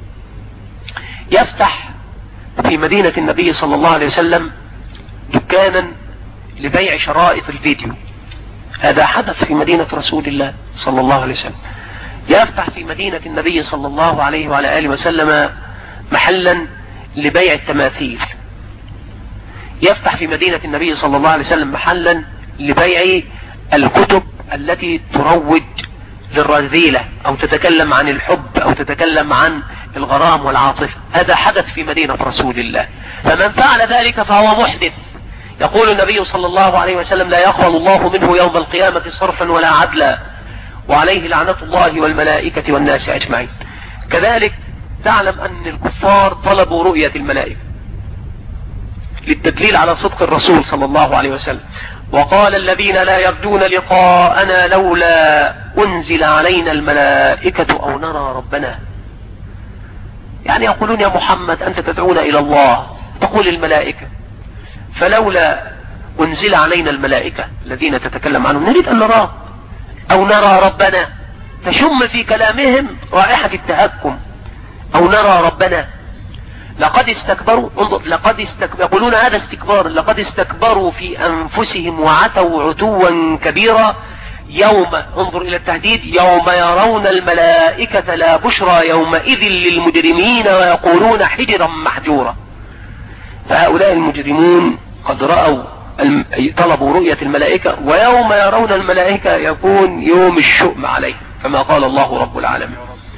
يفتح في مدينة النبي صلى الله عليه وسلم دكانا لبيع شرائط الفيديو، هذا حدث في مدينة رسول الله صلى الله عليه وسلم. يفتح في مدينة النبي صلى الله عليه وعلى آله وسلم محلا لبيع التماثيل. يفتح في مدينة النبي صلى الله عليه وسلم محلا لبيع الكتب التي تروج للرذيلة أو تتكلم عن الحب أو تتكلم عن الغرام والعاطفة. هذا حدث في مدينة رسول الله، فمن فعل ذلك فهو محدث. يقول النبي صلى الله عليه وسلم: لا يقبل الله منه يوم القيامة صرفا ولا عدلا، وعليه لعنة الله والملائكة والناس أجمعين. كذلك تعلم أن الكفار طلبوا رؤية الملائكة للتدليل على صدق الرسول صلى الله عليه وسلم، وقال: الذين لا يرجون لقاءنا لولا أنزل علينا الملائكة أو نرى ربنا. يعني يقولون: يا محمد أنت تدعونا إلى الله، تقول الملائكة، فلولا أنزل علينا الملائكة الذين تتكلم عنهم نريد أن نراه أو نرى ربنا. تشم في كلامهم رائحة التهكم، أو نرى ربنا. لقد استكبروا، يقولون هذا استكبار، لقد استكبروا في أنفسهم وعتوا عتوا كبيرا يوم، انظر إلى التهديد، يوم يرون الملائكة لا بشرى يومئذ للمجرمين ويقولون حجرا محجورا. فهؤلاء المجرمون قد رأوا طلبوا رؤية الملائكة، ويوم يرون الملائكة يكون يوم الشؤم عليه، كما قال الله رب العالمين.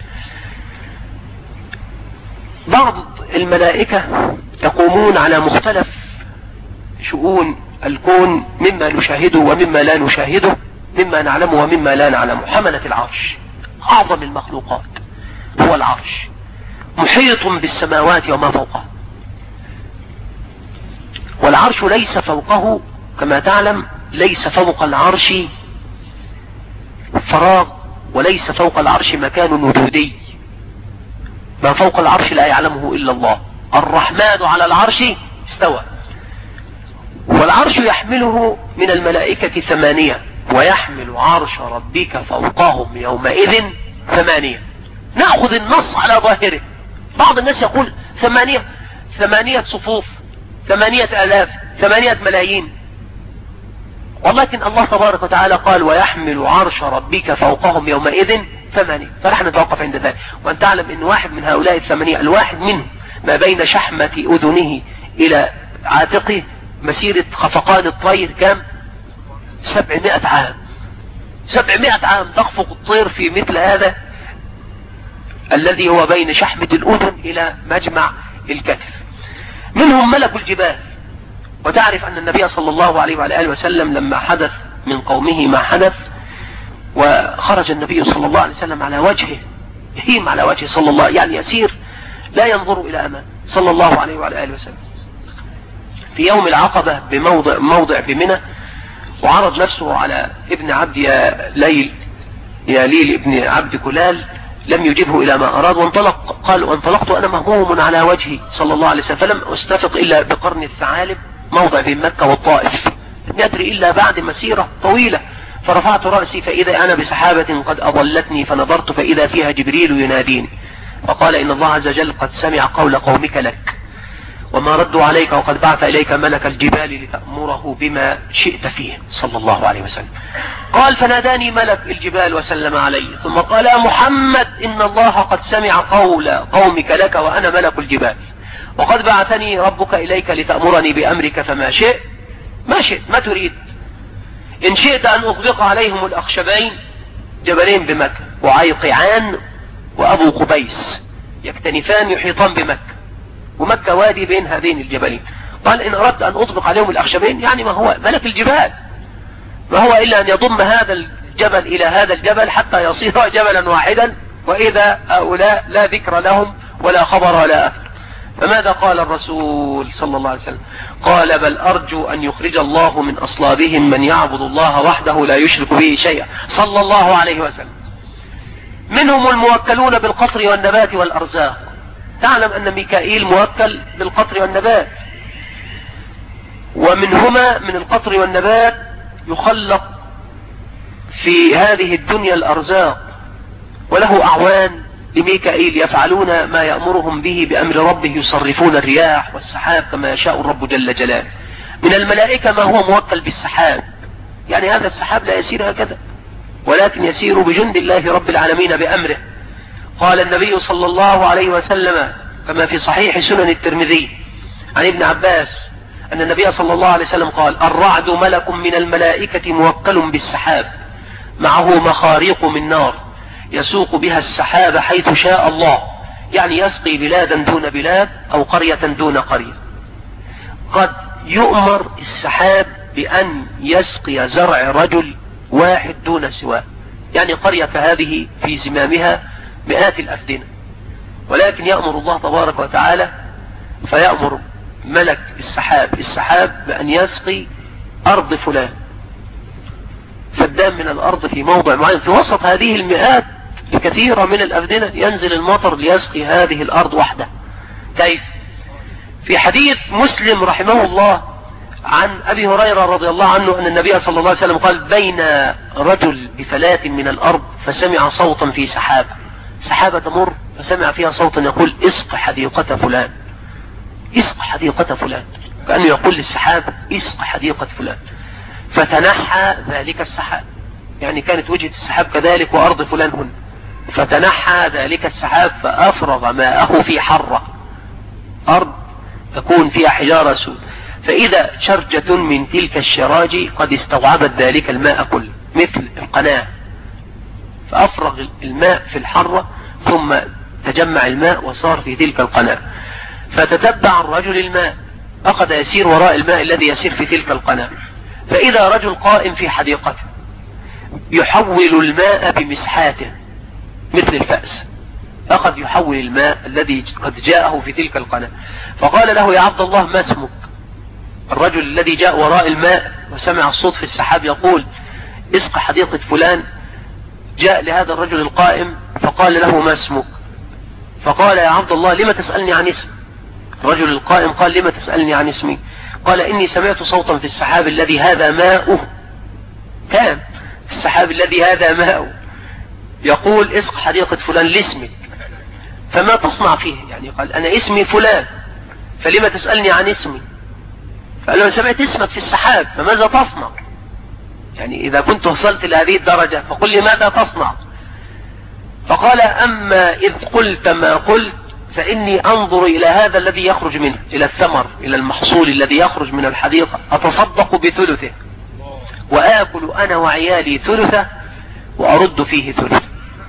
بعض الملائكة يقومون على مختلف شؤون الكون، مما نشاهده ومما لا نشاهده، مما نعلمه ومما لا نعلمه. حملة العرش أعظم المخلوقات، هو العرش محيط بالسماوات وما فوقه، والعرش ليس فوقه كما تعلم، ليس فوق العرش فراغ، وليس فوق العرش مكان وجودي. ما فوق العرش لا يعلمه إلا الله. الرحمن على العرش استوى، والعرش يحمله من الملائكة 8، ويحمل عرش ربك فوقهم يومئذ 8. نأخذ النص على ظاهره. بعض الناس يقول 8 صفوف، 8,000، 8 ملايين، ولكن الله تبارك وتعالى قال: ويحمل عرش ربك فوقهم يومئذ 8. فنحن نتوقف عند ذلك. وأن تعلم أن واحد من هؤلاء 8 الواحد منه ما بين شحمة أذنه إلى عاتقه مسيرة خفقان الطير كم؟ 700 عام. 700 عام تخفق الطير في مثل هذا الذي هو بين شحمة الأذن إلى مجمع الكتف. منهم ملك الجبال. وتعرف أن النبي صلى الله عليه وعلى آله وسلم لما حدث من قومه ما حدث، وخرج النبي صلى الله عليه وسلم على وجهه، يهيم على وجهه صلى الله، يعني يسير لا ينظر إلى أمام صلى الله عليه وعلى آله وسلم، في يوم العقبة بموضع بمنى، وعرض نفسه على ابن عبد يا ليل ابن عبد كلال، لم يجبه إلى ما أراد، وانطلق. قال: وانطلقت وأنا مهموم على وجهي صلى الله عليه وسلم، فلم أستفق إلا بقرن الثعالب، موضع بين مكة والطائف، لم يدري إلا بعد مسيرة طويلة. فرفعت رأسي فإذا أنا بسحابة قد أضلتني، فنظرت فإذا فيها جبريل يناديني، فقال: إن الله عز وجل قد سمع قول قومك لك، وما ردوا عليك وقد بعث إليك ملك الجبال لتأمره بما شئت فيه صلى الله عليه وسلم. قال فناداني ملك الجبال وسلم علي ثم قال يا محمد إن الله قد سمع قول قومك لك وأنا ملك الجبال وقد بعثني ربك إليك لتأمرني بأمرك فما شئت ما شئت ما تريد. إن شئت أن أطبق عليهم الأخشبين جبلين بمكة وعيقعان وأبو قبيس يكتنفان يحيطان بمكة ومكة وادي بين هذين الجبلين. قال إن أردت أن أطبق عليهم الأخشبين يعني ما هو ملك الجبال ما هو إلا أن يضم هذا الجبل إلى هذا الجبل حتى يصير جبلا واحدا وإذا هؤلاء لا ذكر لهم ولا خبر ولا أثر. فماذا قال الرسول صلى الله عليه وسلم؟ قال بل أرجو أن يخرج الله من أصلابهم من يعبد الله وحده لا يشرك به شيئا صلى الله عليه وسلم. منهم الموكلون بالقطر والنبات والأرزاق. تعلم أن ميكائيل موكل بالقطر والنبات ومنهما من القطر والنبات يخلق في هذه الدنيا الأرزاق وله أعوان لميكائيل يفعلون ما يأمرهم به بأمر ربه يصرفون الرياح والسحاب كما يشاء الرب جل جلاله. من الملائكة ما هو موكل بالسحاب يعني هذا السحاب لا يسير هكذا ولكن يسير بجند الله رب العالمين بأمره. قال النبي صلى الله عليه وسلم كما في صحيح سنن الترمذي عن ابن عباس أن النبي صلى الله عليه وسلم قال الرعد ملك من الملائكة موكل بالسحاب معه مخاريق من نار يسوق بها السحاب حيث شاء الله يعني يسقي بلادا دون بلاد أو قرية دون قرية. قد يؤمر السحاب بأن يسقي زرع رجل واحد دون سواه يعني قرية هذه في زمامها مئات الأفدنة ولكن يأمر الله تبارك وتعالى فيأمر ملك السحاب بأن يسقي أرض فلان فدان من الأرض في موضع معين في وسط هذه المئات الكثيرة من الأفدنة ينزل المطر ليسقي هذه الأرض وحده. كيف؟ في حديث مسلم رحمه الله عن أبي هريرة رضي الله عنه أن النبي صلى الله عليه وسلم قال بين رجل بفلاة من الأرض فسمع صوتا في سحابة تمر فسمع فيها صوتا يقول اسق حديقة فلان اسق حديقة فلان كأنه يقول للسحاب اسق حديقة فلان فتنحى ذلك السحاب يعني كانت وجهة السحاب كذلك وأرض فلان هنا فتنحى ذلك السحاب فأفرغ ماءه في حرة أرض تكون فيها حجارة سود فإذا شرجة من تلك الشراج قد استوعبت ذلك الماء كله مثل القناة فأفرغ الماء في الحرة ثم تجمع الماء وصار في تلك القناة فتتبع الرجل الماء أخذ يسير وراء الماء الذي يسير في تلك القناة فإذا رجل قائم في حديقته يحول الماء بمسحاته مثل الفأس أخذ يحول الماء الذي قد جاءه في تلك القناة فقال له يا عبد الله ما اسمك؟ الرجل الذي جاء وراء الماء وسمع الصوت في السحاب يقول اسق حديقة فلان جاء لهذا الرجل القائم فقال له ما اسمك؟ فقال يا عبد الله لما تسألني عن اسم؟ الرجل القائم قال لما تسألني عن اسمي؟ قال إني سمعت صوتا في السحاب الذي هذا ماؤه كان السحاب الذي هذا ماؤه يقول اسق حديقة فلان لاسمك فما تصنع فيه يعني قال أنا اسمي فلان فلما تسألني عن اسمي؟ فقال له سمعت اسمك في السحاب فماذا تصنع يعني إذا كنت وصلت لهذه الدرجة فقل لي ماذا تصنع؟ فقال أما إذ قلت ما قلت فإني أنظر إلى هذا الذي يخرج منه إلى الثمر إلى المحصول الذي يخرج من الحديقة أتصدق بثلثه وآكل أنا وعيالي ثلثه وأرد فيه ثلث.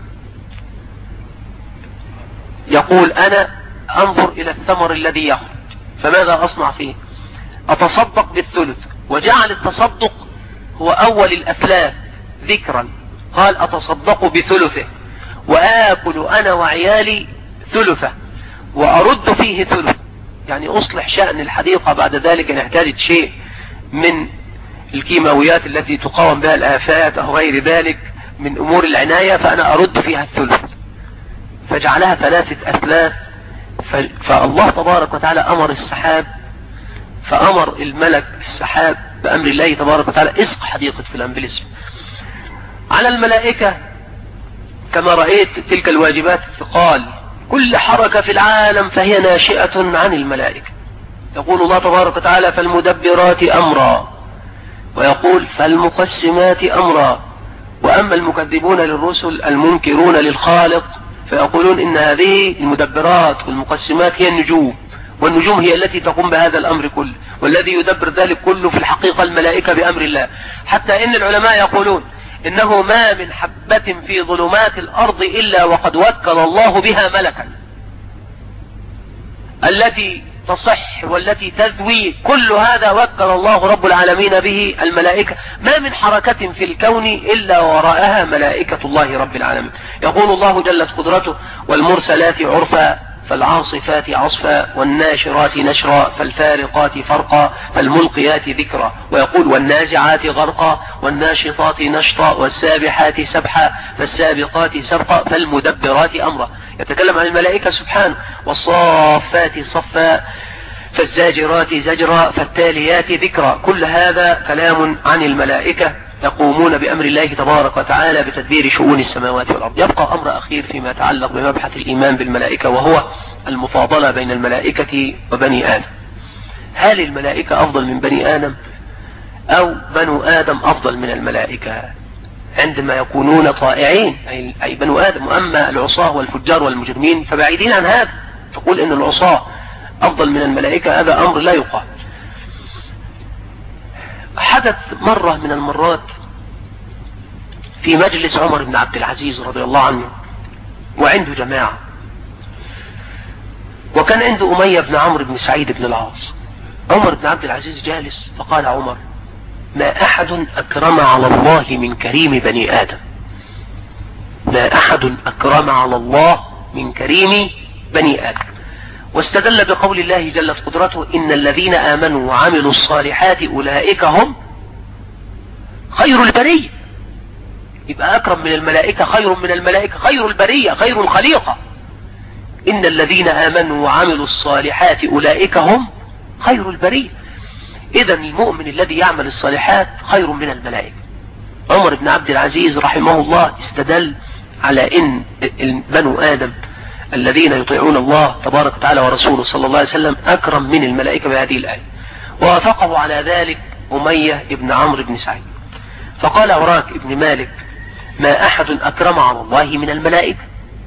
يقول أنا أنظر إلى الثمر الذي يخرج فماذا أصنع فيه؟ أتصدق بالثلث وجعل التصدق هو أول الأثلاث ذكرا قال أتصدق بثلثه وآكل أنا وعيالي ثلثه وأرد فيه ثلث يعني أصلح شأن الحديقة بعد ذلك إن احتاجت شيء من الكيماويات التي تقاوم بها الآفات أو غير ذلك من أمور العناية فأنا أرد فيها الثلث فجعلها ثلاثة أثلاث. فالله تبارك وتعالى أمر السحاب فأمر الملك السحاب بأمر الله تبارك وتعالى اسق حديقة فلان بالاسم. على الملائكة كما رأيت تلك الواجبات الثقال كل حركة في العالم فهي ناشئة عن الملائكة يقول الله تبارك وتعالى فالمدبرات أمرا، ويقول فالمقسمات أمرا. وأما المكذبون للرسل المنكرون للخالق فيقولون إن هذه المدبرات والمقسمات هي النجوم، والنجوم هي التي تقوم بهذا الأمر كله، والذي يدبر ذلك كله في الحقيقة الملائكة بأمر الله. حتى إن العلماء يقولون إنه ما من حبة في ظلمات الأرض إلا وقد وكل الله بها ملكا، التي تصح والتي تذوي، كل هذا وكل الله رب العالمين به الملائكة. ما من حركة في الكون إلا وراءها ملائكة الله رب العالمين. يقول الله جلت قدرته والمرسلات عرفا فالعاصفات عصفا والناشرات نشرا فالفارقات فرقا فالملقيات ذكرا، ويقول والنازعات غرقا والناشطات نشطا والسابحات سبحا فالسابقات سبقا فالمدبرات أمرا. يتكلم عن الملائكة سبحانه. والصافات صفا فالزاجرات زجرا فالتاليات ذكرا. كل هذا كلام عن الملائكة يقومون بأمر الله تبارك وتعالى بتدبير شؤون السماوات والأرض. يبقى أمر أخير فيما يتعلق بمبحث الإيمان بالملائكة، وهو المفاضلة بين الملائكة وبني آدم. هل الملائكة أفضل من بني آدم أو بنو آدم أفضل من الملائكة عندما يكونون طائعين، أي بنو آدم؟ وأما العصاة والفجار والمجرمين فبعيدين عن هذا. تقول إن العصاة أفضل من الملائكة، هذا أمر لا يقال. حدث مرة من المرات في مجلس عمر بن عبد العزيز رضي الله عنه وعنده جماعة، وكان عنده أمية بن عمرو بن سعيد بن العاص. عمر بن عبد العزيز جالس فقال عمر ما أحد أكرم على الله من كريم بني آدم، ما أحد أكرم على الله من كريم بني آدم. واستدل بقول الله جلت قدرته إن الذين آمنوا وعملوا الصالحات أولئك هم خير البرية. يبقى أكرم من الملائكة، خير من الملائكة، خير البرية، خير الخليقة. إن الذين آمنوا وعملوا الصالحات أولئك هم خير البرية. إذن المؤمن الذي يعمل الصالحات خير من الملائكة. عمر بن عبد العزيز رحمه الله استدل على إن بنو آدم الذين يطيعون الله تبارك وتعالى ورسوله صلى الله عليه وسلم أكرم من الملائكة بهذه الآية. ووافقه على ذلك أمية بن عمرو بن سعيد، فقال عراك بن مالك ما أحد أكرم على الله من الملائكة،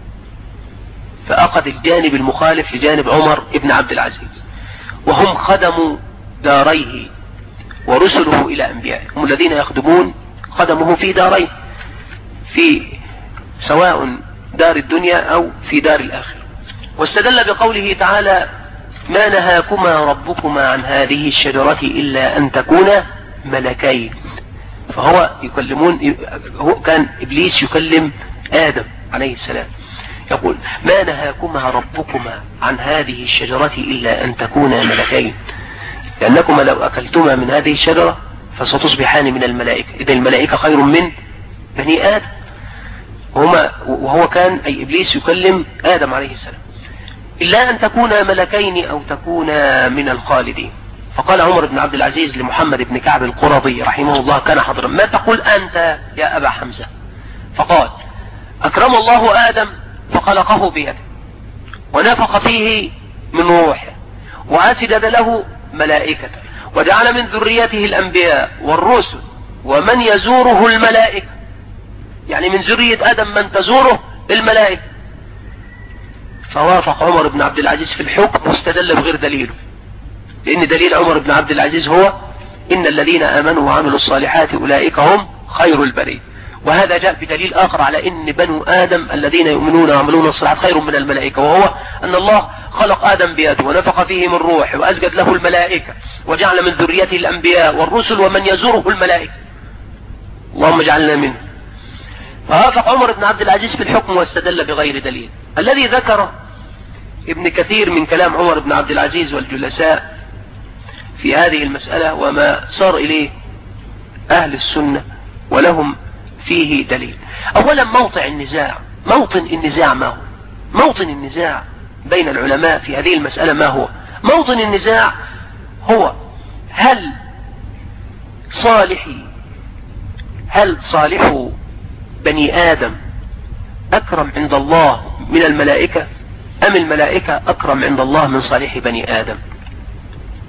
فأخذ الجانب المخالف لجانب عمر بن عبد العزيز. وهم خدموا داريه ورسله إلى أنبيائه، هم الذين يخدمون خدمه في دارين، في سواء دار الدنيا أو في دار الآخرة. واستدل بقوله تعالى ما نهاكما ربكما عن هذه الشجرة إلا أن تكونا ملكين. فهو كان إبليس يكلم آدم عليه السلام، يقول ما نهاكما ربكما عن هذه الشجرة إلا أن تكونا ملكين، لأنكما لو أكلتما من هذه الشجرة فستصبحان من الملائكة. إذا الملائكة خير من بني آدم. وهو كان أي إبليس يكلم آدم عليه السلام إلا أن تكونا ملكين أو تكونا من الخالدين. فقال عمر بن عبد العزيز لمحمد بن كعب القرظي رحمه الله كان حضرا ما تقول أنت يا أبا حمزة؟ فقال أكرم الله آدم فخلقه بيده ونفخ فيه من روحه وأسجد له ملائكة وجعل من ذريته الأنبياء والرسل ومن يزوره الملائكة، يعني من ذرية آدم من تزوره الملائكة. فوافق عمر بن عبد العزيز في الحكم واستدل بغير دليله، لأن دليل عمر بن عبد العزيز هو إن الذين آمنوا وعملوا الصالحات أولئك هم خير البرية. وهذا جاء بدليل آخر على إن بنو آدم الذين يؤمنون ويعملون الصالحات خير من الملائكة، وهو أن الله خلق آدم بيده ونفخ فيه من روح وأسجد له الملائكة وجعل من ذريته الأنبياء والرسل ومن يزوره الملائكة، اللهم اجعلنا منه. فوافق عمر بن عبد العزيز في الحكم واستدل بغير دليل. الذي ذكره ابن كثير من كلام عمر بن عبد العزيز والجلساء في هذه المسألة وما صار إليه أهل السنة ولهم فيه دليل. أولا موطن النزاع ما هو؟ موطن النزاع بين العلماء في هذه المسألة ما هو؟ موطن النزاع هو هل صالح بني آدم أكرم عند الله من الملائكة أم الملائكة أكرم عند الله من صالح بني آدم؟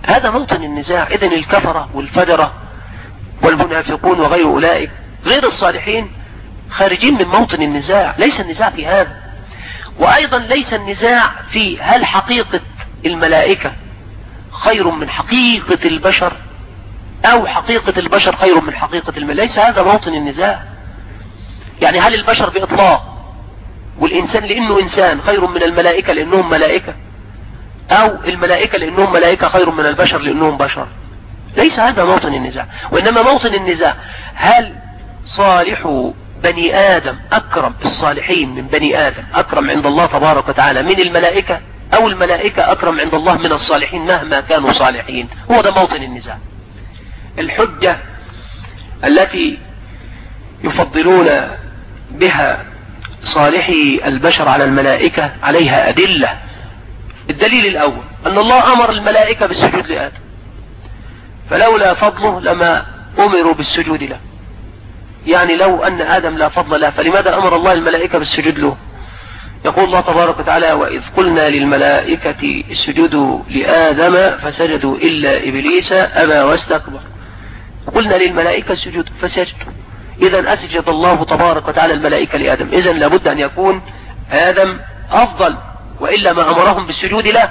هذا موطن النزاع. إذن الكفرة والفجرة والمنافقون وغير أولئك غير الصالحين خارجين من موطن النزاع. ليس النزاع في هذا. وأيضا ليس النزاع في هل حقيقة الملائكة خير من حقيقة البشر أو حقيقة البشر خير من حقيقة الملائكة. ليس هذا موطن النزاع. يعني هل البشر بإطلاق والإنسان لأنه إنسان خير من الملائكة لأنهم ملائكة، أو الملائكة لأنهم ملائكة خير من البشر لأنهم بشر. ليس هذا موطن النزاع. وإنما موطن النزاع هل صالح بني آدم أكرم، الصالحين من بني آدم أكرم عند الله تبارك وتعالى من الملائكة، أو الملائكة أكرم عند الله من الصالحين مهما كانوا صالحين. هو ده موطن النزاع. الحجة التي يفضلون بها صالحي البشر على الملائكة عليها أدلة. الدليل الأول أن الله أمر الملائكة بالسجود لآدم، فلولا فضله لما أمروا بالسجود له. يعني لو أن آدم لا فضل له فلماذا أمر الله الملائكة بالسجود له؟ يقول الله تبارك وتعالى: وإذ قلنا للملائكة اسجدوا لآدم فسجدوا إلا إبليس أبى واستكبر. قلنا للملائكة اسجدوا فسجدوا. إذن أسجد الله تبارك وتعالى الملائكة لآدم. إذن لابد أن يكون آدم أفضل، وإلا ما أمرهم بالسجود له.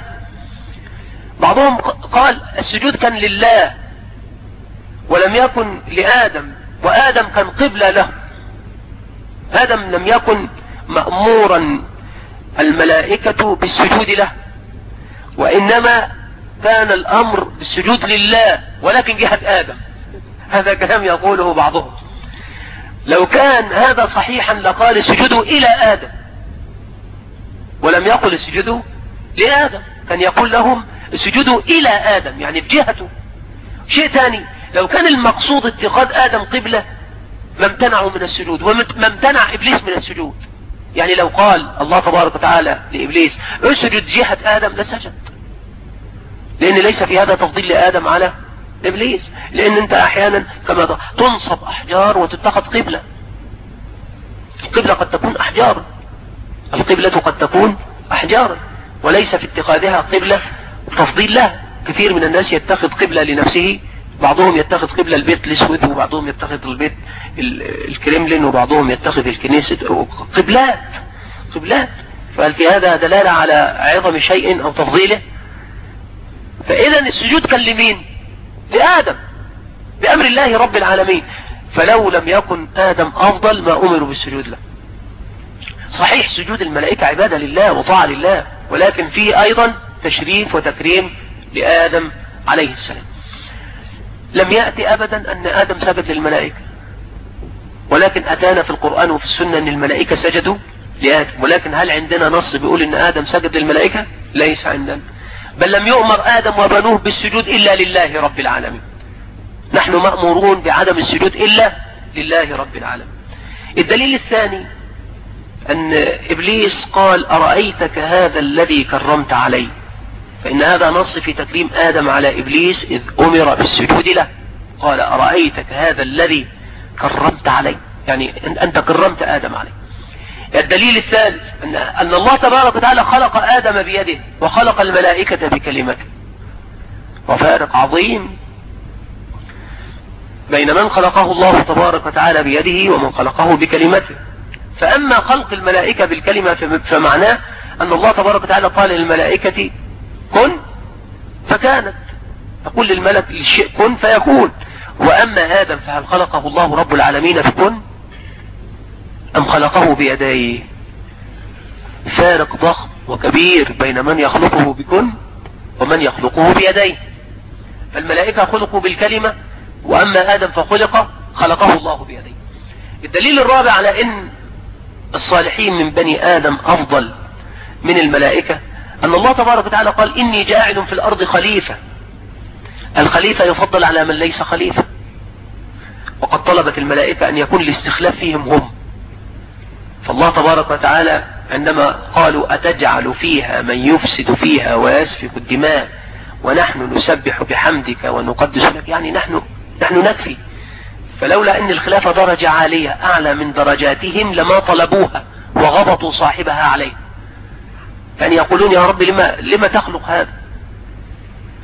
بعضهم قال السجود كان لله ولم يكن لآدم، وآدم كان قبلة له. آدم لم يكن مأمورا الملائكة بالسجود له، وإنما كان الأمر بالسجود لله ولكن جهة آدم. هذا كلام يقوله بعضهم. لو كان هذا صحيحا لقال اسجدوا إلى آدم ولم يقل اسجدوا لآدم، كان يقول لهم اسجدوا إلى آدم يعني في جهته. شيء ثاني، لو كان المقصود اتخاذ آدم قبلة ما امتنعوا من السجود وما امتنع إبليس من السجود. يعني لو قال الله تبارك وتعالى لإبليس اسجد جهة آدم لسجد، لأن ليس في هذا تفضيل لآدم على إبليس. لأن أنت أحيانا كما تنصب أحجار وتتخذ قبلة. القبلة قد تكون أحجار، القبلة قد تكون أحجار، وليس في اتخاذها قبلة تفضيل لها. كثير من الناس يتخذ قبلة لنفسه، بعضهم يتخذ قبلة البيت الأسود، وبعضهم يتخذ البيت الكريملين، وبعضهم يتخذ الكنيسة. قبلات. فهل في هذا دلالة على عظم شيء أو تفضيله؟ فإذا السجود كان لمين؟ لآدم بأمر الله رب العالمين. فلو لم يكن آدم أفضل ما أمروا بالسجود له. صحيح سجود الملائكة عبادة لله وطاعة لله، ولكن فيه أيضا تشريف وتكريم لآدم عليه السلام. لم يأتي أبدا أن آدم سجد للملائكة، ولكن أتانا في القرآن وفي السنة أن الملائكة سجدوا لآدم. ولكن هل عندنا نص بيقول أن آدم سجد للملائكة؟ ليس عندنا. بل لم يؤمر آدم وبنوه بالسجود إلا لله رب العالمين. نحن مأمورون بعدم السجود إلا لله رب العالمين. الدليل الثاني أن إبليس قال أرأيتك هذا الذي كرمت عليه، فإن هذا نص في تكريم آدم على إبليس إذ أمر بالسجود له. قال أرأيتك هذا الذي كرمت عليه، يعني أنت كرمت آدم عليه. الدليل الثالث أن الله تبارك وتعالى خلق آدم بيده وخلق الملائكة بكلمته، وفارق عظيم بين من خلقه الله تبارك وتعالى بيده ومن خلقه بكلمته. فأما خلق الملائكة بالكلمة فمعناه أن الله تبارك وتعالى قال للملائكة كن فكانت، تقول للملك للشيء كن فيكون. وأما آدم فهل خلقه الله رب العالمين بكن أم خلقه بيديه؟ فارق ضخم وكبير بين من يخلقه بكن ومن يخلقه بيديه. فالملائكة خلقوا بالكلمة، وأما آدم خلقه الله بيديه. الدليل الرابع على أن الصالحين من بني آدم أفضل من الملائكة أن الله تبارك وتعالى قال إني جاعل في الأرض خليفة. الخليفة يفضل على من ليس خليفة، وقد طلبت الملائكة أن يكون الاستخلاف فيهم هم. فالله تبارك وتعالى عندما قالوا أتجعل فيها من يفسد فيها ويسفك الدماء ونحن نسبح بحمدك ونقدس لك، يعني نحن نكفي. فلولا أن الخلافة درجة عالية أعلى من درجاتهم لما طلبوها وغبطوا صاحبها عليه. يعني يقولون يا رب لما تخلق هذا؟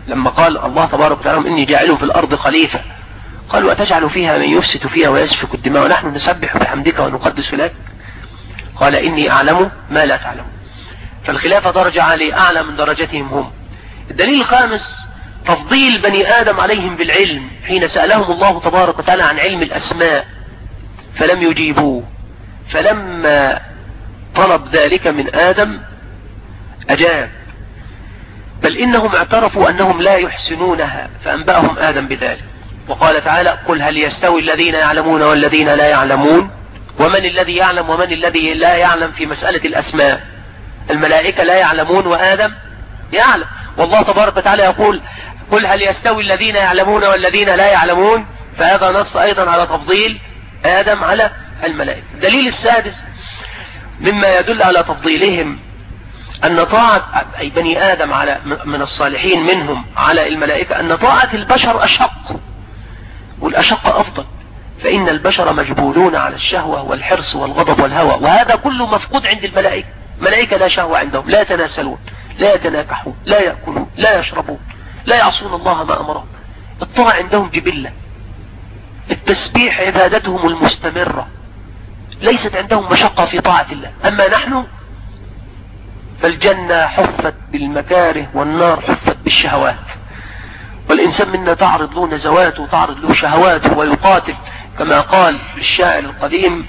لما قال الله تبارك وتعالى إني جاعل في الأرض خليفة، قالوا أتجعل فيها من يفسد فيها ويسفك الدماء ونحن نسبح بحمدك ونقدس لك؟ قال إني أعلم ما لا تعلم. فالخلافة درجة عالية أعلى من درجتهم هم. الدليل الخامس تفضيل بني آدم عليهم بالعلم، حين سألهم الله تبارك وتعالى عن علم الأسماء فلم يجيبوه، فلما طلب ذلك من آدم أجاب، بل إنهم اعترفوا أنهم لا يحسنونها فأنبأهم آدم بذلك. وقال تعالى قل هل يستوي الذين يعلمون والذين لا يعلمون؟ ومن الذي يعلم ومن الذي لا يعلم في مسألة الأسماء؟ الملائكة لا يعلمون وآدم يعلم. والله تبارك وتعالى يقول قل هل يستوي الذين يعلمون والذين لا يعلمون، فهذا نص أيضا على تفضيل آدم على الملائكة. الدليل السادس مما يدل على تفضيلهم أن طاعة أي بني آدم على من الصالحين منهم على الملائكة أن طاعة البشر أشق، والأشق أفضل، فإن البشر مجبولون على الشهوة والحرص والغضب والهوى، وهذا كله مفقود عند الملائكة. الملائكة لا شهوة عندهم، لا يتناسلون، لا يتناكحون، لا يأكلون، لا يشربون، لا يعصون الله ما أمرهم. الطاعة عندهم جبلة، التسبيح عبادتهم المستمرة، ليست عندهم مشقة في طاعة الله. أما نحن فالجنة حفت بالمكاره والنار حفت بالشهوات، والإنسان منا تعرض له نزواته وتعرض له شهواته ويقاتل، كما قال الشاعر القديم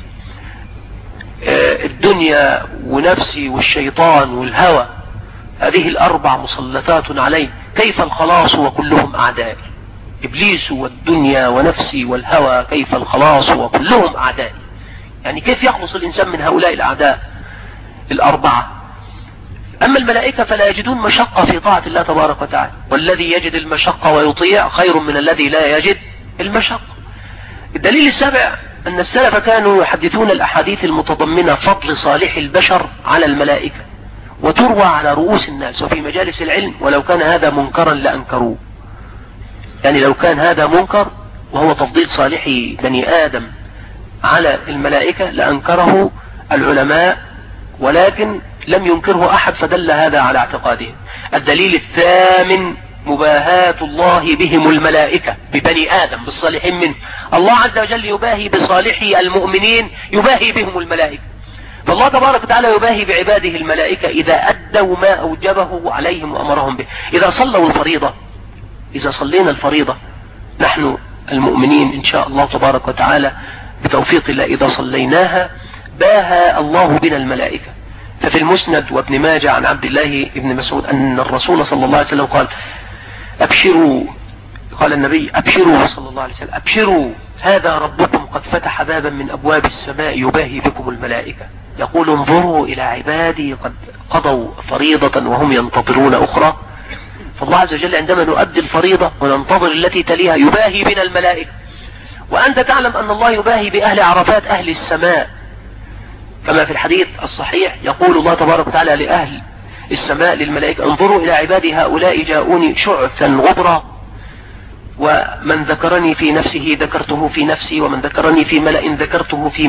الدنيا ونفسي والشيطان والهوى هذه الأربع مسلطات عليه، كيف الخلاص وكلهم أعداء؟ إبليس والدنيا ونفسي والهوى كيف الخلاص وكلهم أعداء؟ يعني كيف يخلص الإنسان من هؤلاء الأعداء الأربعة؟ أما الملائكة فلا يجدون مشقة في طاعة الله تبارك وتعالى، والذي يجد المشقة ويطيع خير من الذي لا يجد المشقة. الدليل السابع أن السلف كانوا يحدثون الأحاديث المتضمنة فضل صالح البشر على الملائكة، وتروى على رؤوس الناس وفي مجالس العلم، ولو كان هذا منكرا لأنكروه. يعني لو كان هذا منكر وهو تفضيل صالح بني آدم على الملائكة لأنكره العلماء، ولكن لم ينكره أحد، فدل هذا على اعتقادهم. الدليل الثامن مباهاة الله بهم الملائكة ببني آدم بالصالحين منه. الله عز وجل يباهي بصالحي المؤمنين، يباهي بهم الملائكة. فالله تبارك وتعالى يباهي بعباده الملائكة إذا أدوا ما أوجبه عليهم وأمرهم به. إذا صلوا الفريضة، إذا صلينا الفريضة نحن المؤمنين إن شاء الله تبارك وتعالى بتوفيق الله، إذا صليناها باهى الله بنا الملائكة. ففي المسند وابن ماجه عن عبد الله بن مسعود أن الرسول صلى الله عليه وسلم قال أبشروا، قال النبي أبشروا صلى الله عليه وسلم أبشروا هذا ربكم قد فتح بابا من أبواب السماء يباهي بكم الملائكة، يقول انظروا إلى عبادي قد قضوا فريضة وهم ينتظرون أخرى. فالله عز وجل عندما نؤدي الفريضة وننتظر التي تليها يباهي بنا الملائكة. وأنت تعلم أن الله يباهي بأهل عرفات أهل السماء، كما في الحديث الصحيح يقول الله تبارك وتعالى لأهل السماء للملائكة انظروا إلى عبادي هؤلاء جاءوني شعثا غبرا، ومن ذكرني في نفسه ذكرته في نفسي، ومن ذكرني في ملأ ذكرته في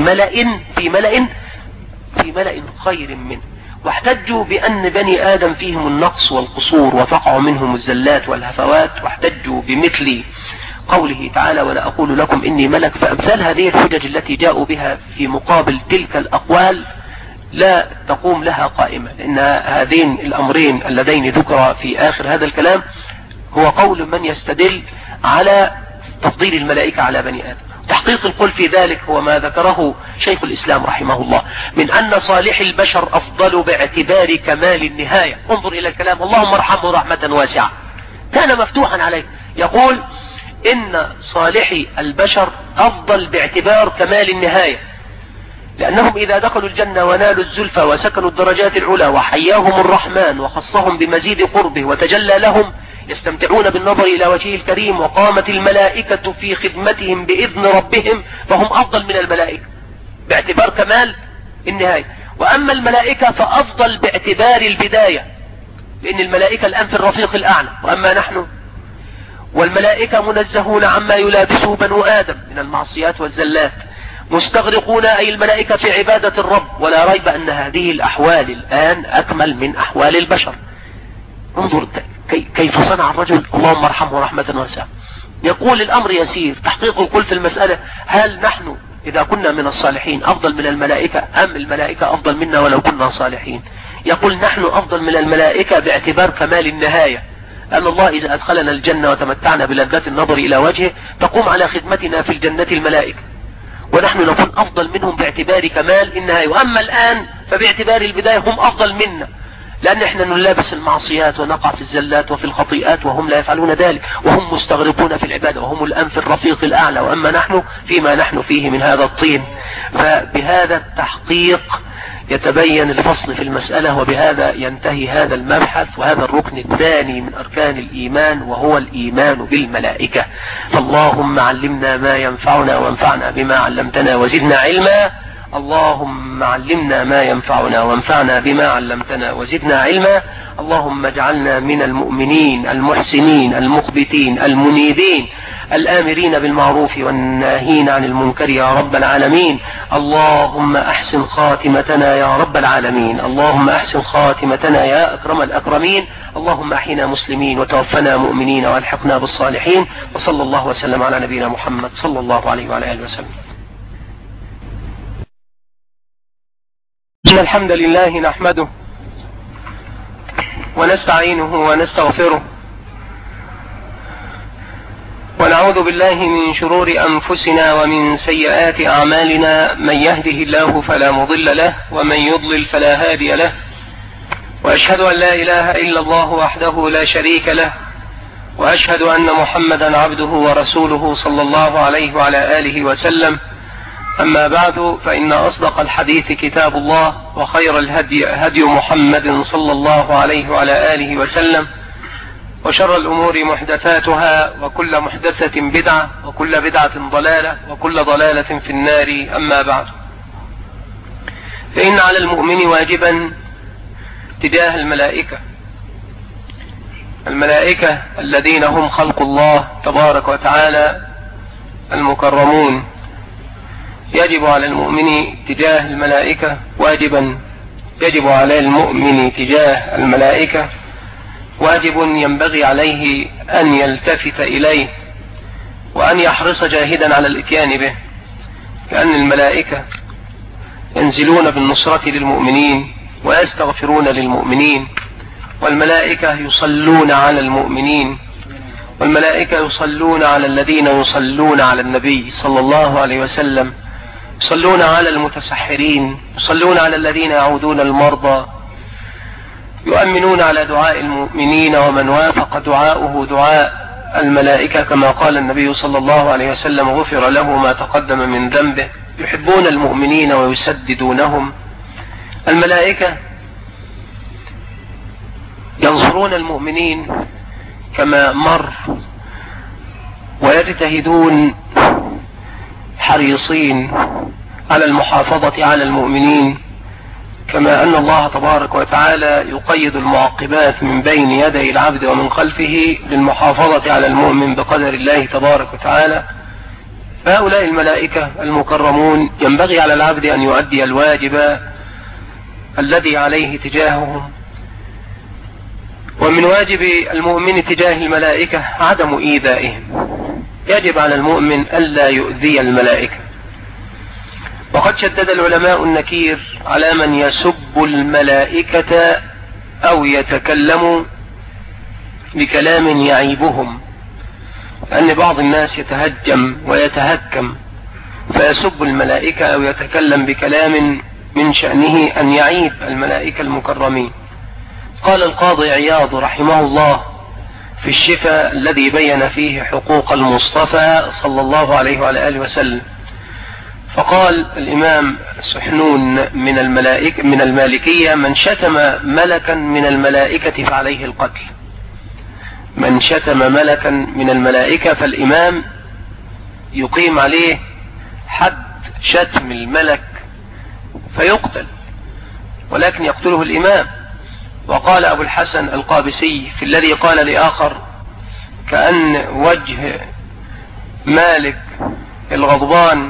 ملأ خير منه. واحتجوا بأن بني آدم فيهم النقص والقصور وتقع منهم الزلات والهفوات، واحتجوا بمثل قوله تعالى ولا أقول لكم إني ملك. فأمثال هذه الحجج التي جاءوا بها في مقابل تلك الأقوال لا تقوم لها قائمة، لأن هذين الأمرين اللذين ذكر في آخر هذا الكلام هو قول من يستدل على تفضيل الملائكة على بني آدم. تحقيق القول في ذلك هو ما ذكره شيخ الإسلام رحمه الله من أن صالح البشر أفضل باعتبار كمال النهاية. انظر إلى الكلام، اللهم ارحمه رحمة واسعة، كان مفتوحا عليه. يقول إن صالحي البشر أفضل باعتبار كمال النهاية، لأنهم إذا دخلوا الجنة ونالوا الزلفى وسكنوا الدرجات العلى وحياهم الرحمن وخصهم بمزيد قربه وتجلى لهم يستمتعون بالنظر إلى وجهه الكريم، وقامت الملائكة في خدمتهم بإذن ربهم، فهم أفضل من الملائكة باعتبار كمال النهاية. وأما الملائكة فأفضل باعتبار البداية، لأن الملائكة الآن في الرفيق الأعلى، وأما نحن والملائكة منزهون عما يلابسه بنو آدم من المعصيات والزلات، مستغرقون أي الملائكة في عبادة الرب. ولا ريب أن هذه الأحوال الآن أكمل من أحوال البشر. انظر كيف صنع الرجل؟ اللهم ارحمه رحمة واسعة. يقول الأمر يسير. تحقيق القول في المسألة: هل نحن إذا كنا من الصالحين أفضل من الملائكة، أم الملائكة أفضل منا ولو كنا صالحين؟ يقول: نحن أفضل من الملائكة باعتبار كمال النهاية، أن الله إذا أدخلنا الجنة وتمتعنا بلذة النظر إلى وجهه تقوم على خدمتنا في الجنة الملائكة، ونحن نكون أفضل منهم باعتبار كمال النهاية. وأما الآن فباعتبار البداية هم أفضل منا، لأن احنا نلابس المعصيات ونقع في الزلات وفي الخطيئات وهم لا يفعلون ذلك، وهم مستغرقون في العبادة، وهم الآن في الرفيق الأعلى، وأما نحن فيما نحن فيه من هذا الطين. فبهذا التحقيق يتبين الفصل في المسألة، وبهذا ينتهي هذا المبحث وهذا الركن الثاني من أركان الإيمان، وهو الإيمان بالملائكة. فاللهم علمنا ما ينفعنا وانفعنا بما علمتنا وزدنا علما. اللهم علمنا ما ينفعنا وانفعنا بما علمتنا وزدنا علما. اللهم اجعلنا من المؤمنين المحسنين المخبتين المنيبين الآمرين بالمعروف والناهين عن المنكر يا رب العالمين. اللهم أحسن خاتمتنا يا رب العالمين. اللهم أحسن خاتمتنا يا أكرم الأكرمين. اللهم أحينا مسلمين وتوفنا مؤمنين والحقنا بالصالحين. وصلى الله وسلم على نبينا محمد صلى الله عليه وعلى آله وسلم. إن الحمد لله نحمده ونستعينه ونستغفره، ونعوذ بالله من شرور أنفسنا ومن سيئات أعمالنا. من يهده الله فلا مضل له، ومن يضلل فلا هادي له. وأشهد أن لا إله إلا الله وحده لا شريك له، وأشهد أن محمدا عبده ورسوله صلى الله عليه وعلى آله وسلم. أما بعد، فإن أصدق الحديث كتاب الله، وخير الهدي هدي محمد صلى الله عليه وعلى آله وسلم، وشر الأمور محدثاتها، وكل محدثة بدعة، وكل بدعة ضلالة، وكل ضلالة في النار. أما بعد، فإن على المؤمن واجبا تجاه الملائكة الذين هم خلق الله تبارك وتعالى المكرمون. يجب على المؤمن تجاه الملائكة واجبا، يجب على المؤمن تجاه الملائكة واجب ينبغي عليه أن يلتفت إليه، وأن يحرص جاهدا على الإتيان به، لأن الملائكة ينزلون بالنصرة للمؤمنين ويستغفرون للمؤمنين، والملائكة يصلون على المؤمنين، والملائكة يصلون على الذين يصلون على النبي صلى الله عليه وسلم، يصلون على المتسحرين، يصلون على الذين يعودون المرضى، يؤمنون على دعاء المؤمنين، ومن وافق دعاؤه دعاء الملائكة كما قال النبي صلى الله عليه وسلم: غفر له ما تقدم من ذنبه. يحبون المؤمنين ويسددونهم. الملائكة ينصرون المؤمنين كما مر، ويجتهدون حريصين على المحافظة على المؤمنين، كما أن الله تبارك وتعالى يقيد المعقبات من بين يدي العبد ومن خلفه للمحافظة على المؤمن بقدر الله تبارك وتعالى. فهؤلاء الملائكة المكرمون ينبغي على العبد أن يؤدي الواجب الذي عليه تجاههم. ومن واجب المؤمن تجاه الملائكة عدم إيذائهم. يجب على المؤمن ألا يؤذي الملائكة. وقد شدد العلماء النكير على من يسب الملائكة أو يتكلم بكلام يعيبهم، لأن بعض الناس يتهجم ويتهكم فيسب الملائكة أو يتكلم بكلام من شأنه أن يعيب الملائكة المكرمين. قال القاضي عياض رحمه الله في الشفاء الذي بين فيه حقوق المصطفى صلى الله عليه وعلى آله وسلم، فقال الإمام سحنون من المالكية: من شتم ملكا من الملائكة فعليه القتل. من شتم ملكا من الملائكة فالإمام يقيم عليه حد شتم الملك فيقتل، ولكن يقتله الإمام. وقال أبو الحسن القابسي في الذي قال لآخر: كأن وجه مالك الغضبان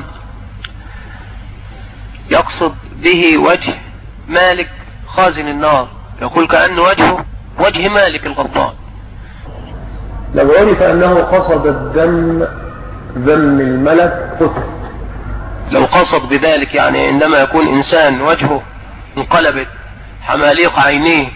يقصد به وجه مالك خازن النار، يقول كأن وجهه وجه مالك الغضبان، لو عرف أنه قصد الذم الملك قتل. لو قصد بذلك يعني عندما يكون إنسان وجهه انقلبت حماليق عينيه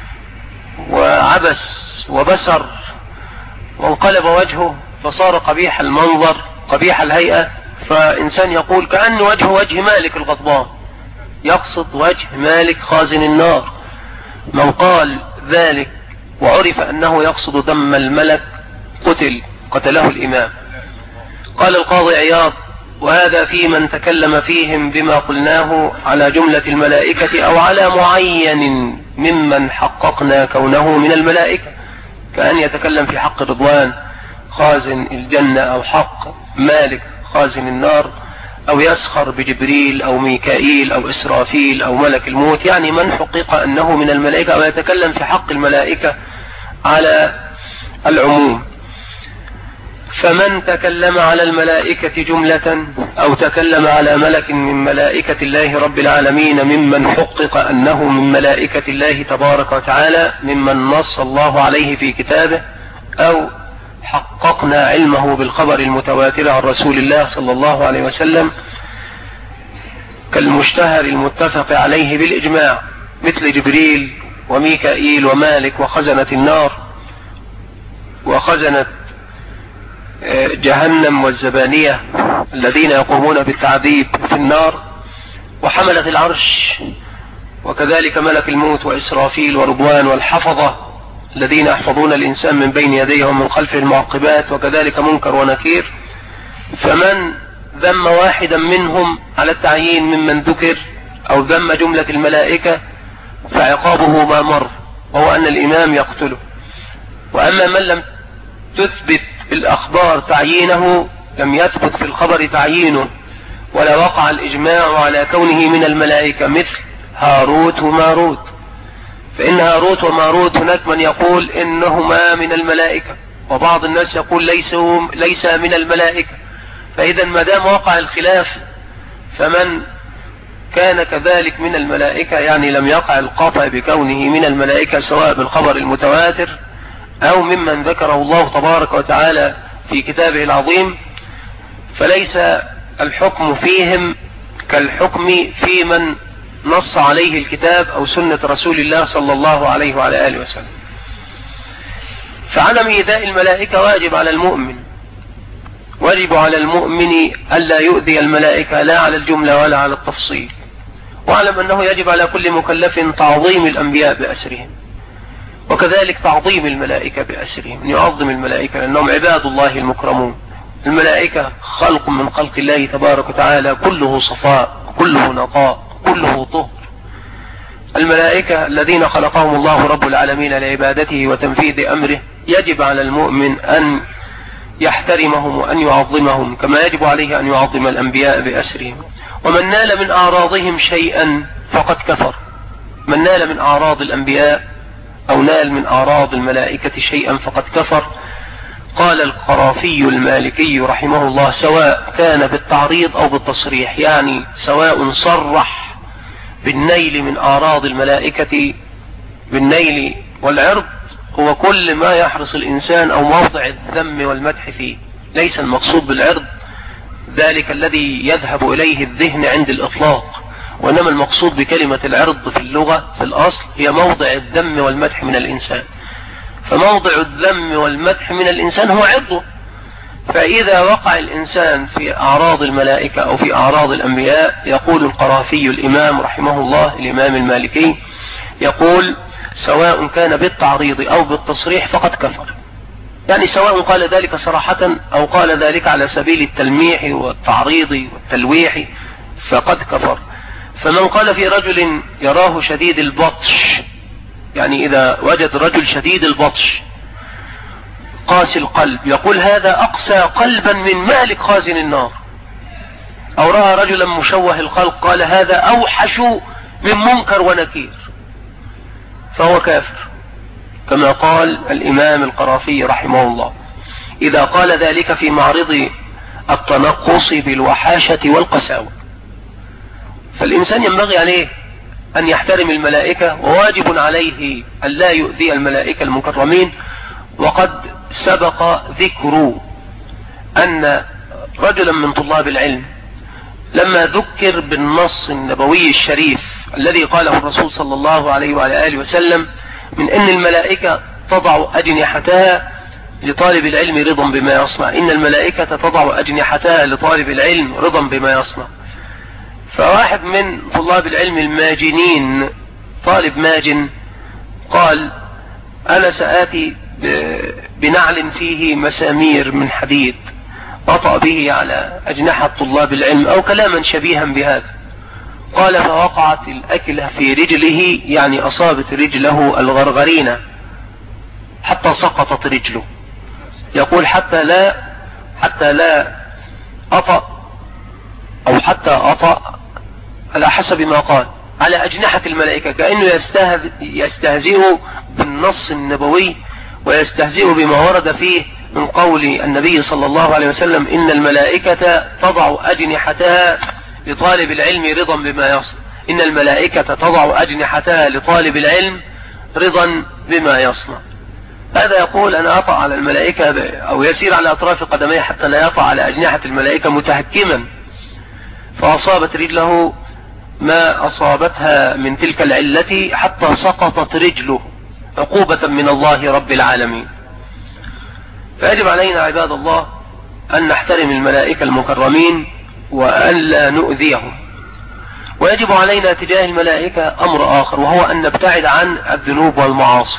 وعبس وبسر وانقلب وجهه فصار قبيح المنظر قبيح الهيئة، فإنسان يقول كأن وجهه وجه مالك الغضبان، يقصد وجه مالك خازن النار. من قال ذلك وعرف أنه يقصد دم الملك قتله الإمام. قال القاضي عياض: وهذا في من تكلم فيهم بما قلناه على جملة الملائكة أو على معين ممن حققنا كونه من الملائكة، كأن يتكلم في حق رضوان خازن الجنة أو حق مالك خازن النار، أو يسخر بجبريل أو ميكائيل أو إسرافيل أو ملك الموت، يعني من حقق أنه من الملائكة، أو يتكلم في حق الملائكة على العموم. فمن تكلم على الملائكة جملة أو تكلم على ملك من ملائكة الله رب العالمين ممن حقق أنه من ملائكة الله تبارك وتعالى ممن نص الله عليه في كتابه، أو حققنا علمه بالخبر المتواتر عن رسول الله صلى الله عليه وسلم كالمشتهر المتفق عليه بالإجماع، مثل جبريل وميكائيل ومالك وخزنة النار وخزنة جهنم والزبانية الذين يقومون بالتعذيب في النار، وحملة العرش، وكذلك ملك الموت وإسرافيل ورضوان والحفظة الذين يحفظون الإنسان من بين يديه ومن خلفه المعقبات، وكذلك منكر ونكير. فمن ذم واحدا منهم على التعيين ممن ذكر أو ذم جملة الملائكة فعقابه ما مر، وهو أن الإمام يقتله. وأما من لم تثبت الأخبار تعيينه، لم يثبت في الخبر تعيينه ولا وقع الإجماع على كونه من الملائكة، مثل هاروت وماروت، فإن هاروت وماروت هناك من يقول إنهما من الملائكة، وبعض الناس يقول ليس من الملائكة. فإذا ما دام وقع الخلاف فمن كان كذلك من الملائكة، يعني لم يقع القطع بكونه من الملائكة سواء بالخبر المتواتر أو ممن ذكره الله تبارك وتعالى في كتابه العظيم، فليس الحكم فيهم كالحكم في من نص عليه الكتاب أو سنة رسول الله صلى الله عليه وعلى آله وسلم. فعدم إيذاء الملائكة واجب على المؤمن، واجب على المؤمن ألا يؤذي الملائكة لا على الجملة ولا على التفصيل. واعلم أنه يجب على كل مكلف تعظيم الأنبياء بأسرهم، وكذلك تعظيم الملائكة بأسرهم، أن يعظم الملائكة لأنهم عباد الله المكرمون. الملائكة خلق من خلق الله تبارك وتعالى، كله صفاء، كله نقاء، كله طهر. الملائكة الذين خلقهم الله رب العالمين لعبادته وتنفيذ أمره، يجب على المؤمن أن يحترمهم وأن يعظمهم كما يجب عليه أن يعظم الأنبياء بأسرهم. ومن نال من أعراضهم شيئا فقد كفر. من نال من أعراض الأنبياء أو نال من أعراض الملائكة شيئا فقد كفر. قال القرافي المالكي رحمه الله: سواء كان بالتعريض أو بالتصريح، يعني سواء صرح بالنيل من أعراض الملائكة بالنيل والعرض، هو كل ما يحرص الإنسان أو موضع الذم والمدح فيه. ليس المقصود بالعرض ذلك الذي يذهب إليه الذهن عند الإطلاق، وإنما المقصود بكلمة العرض في اللغة في الأصل هي موضع الذم والمدح من الإنسان. فموضع الذم والمدح من الإنسان هو عرضه. فإذا وقع الإنسان في أعراض الملائكة أو في أعراض الأنبياء، يقول القرافي الإمام رحمه الله الإمام المالكي، يقول: سواء كان بالتعريض أو بالتصريح فقد كفر. يعني سواء قال ذلك صراحة أو قال ذلك على سبيل التلميح والتعريض والتلويح فقد كفر. فمن قال في رجل يراه شديد البطش، يعني إذا وجد رجل شديد البطش قاسي القلب، يقول هذا أقسى قلبا من مالك خازن النار. أو رأى رجلا مشوه الخلق قال هذا أوحش من منكر ونكير، فهو كافر، كما قال الإمام القرافي رحمه الله. إذا قال ذلك في معرض التنقص بالوحاشة والقساوة. فالإنسان ينبغي عليه أن يحترم الملائكة، وواجب عليه أن لا يؤذي الملائكة المكرمين. وقد سبق ذكر أن رجلا من طلاب العلم لما ذكر بالنص النبوي الشريف الذي قاله الرسول صلى الله عليه وعلى آله وسلم من أن الملائكة تضع أجنحتها لطالب العلم رضا بما يصنع، إن الملائكة تضع أجنحتها لطالب العلم رضا بما يصنع. فواحد من طلاب العلم الماجنين، طالب ماجن، قال أنا سآتي بنعل فيه مسامير من حديد أطأ به على أجنحة طلاب العلم أو كلاما شبيها بهذا. قال فوقعت الأكلة في رجله، يعني أصابت رجله الغرغرينة حتى سقطت رجله. يقول حتى لا أطأ أو حتى أطأ على حسب ما قال على أجنحة الملائكة، كأنه يستهزئ بالنص النبوي ويستهزئ بما ورد فيه من قول النبي صلى الله عليه وسلم إن الملائكة تضع أجنحتها لطالب العلم رضا بما يصنع، إن الملائكة تضع أجنحتها لطالب العلم رضا بما يصنع. هذا يقول أنا أطأ على الملائكة أو يسير على أطراف قدميه حتى لا يطأ على أجنحة الملائكة متهكما، فأصابت رجله ما أصابتها من تلك العلة حتى سقطت رجله عقوبة من الله رب العالمين. فيجب علينا عباد الله أن نحترم الملائكة المكرمين وأن لا نؤذيهم. ويجب علينا تجاه الملائكة أمر آخر، وهو أن نبتعد عن الذنوب والمعاصي،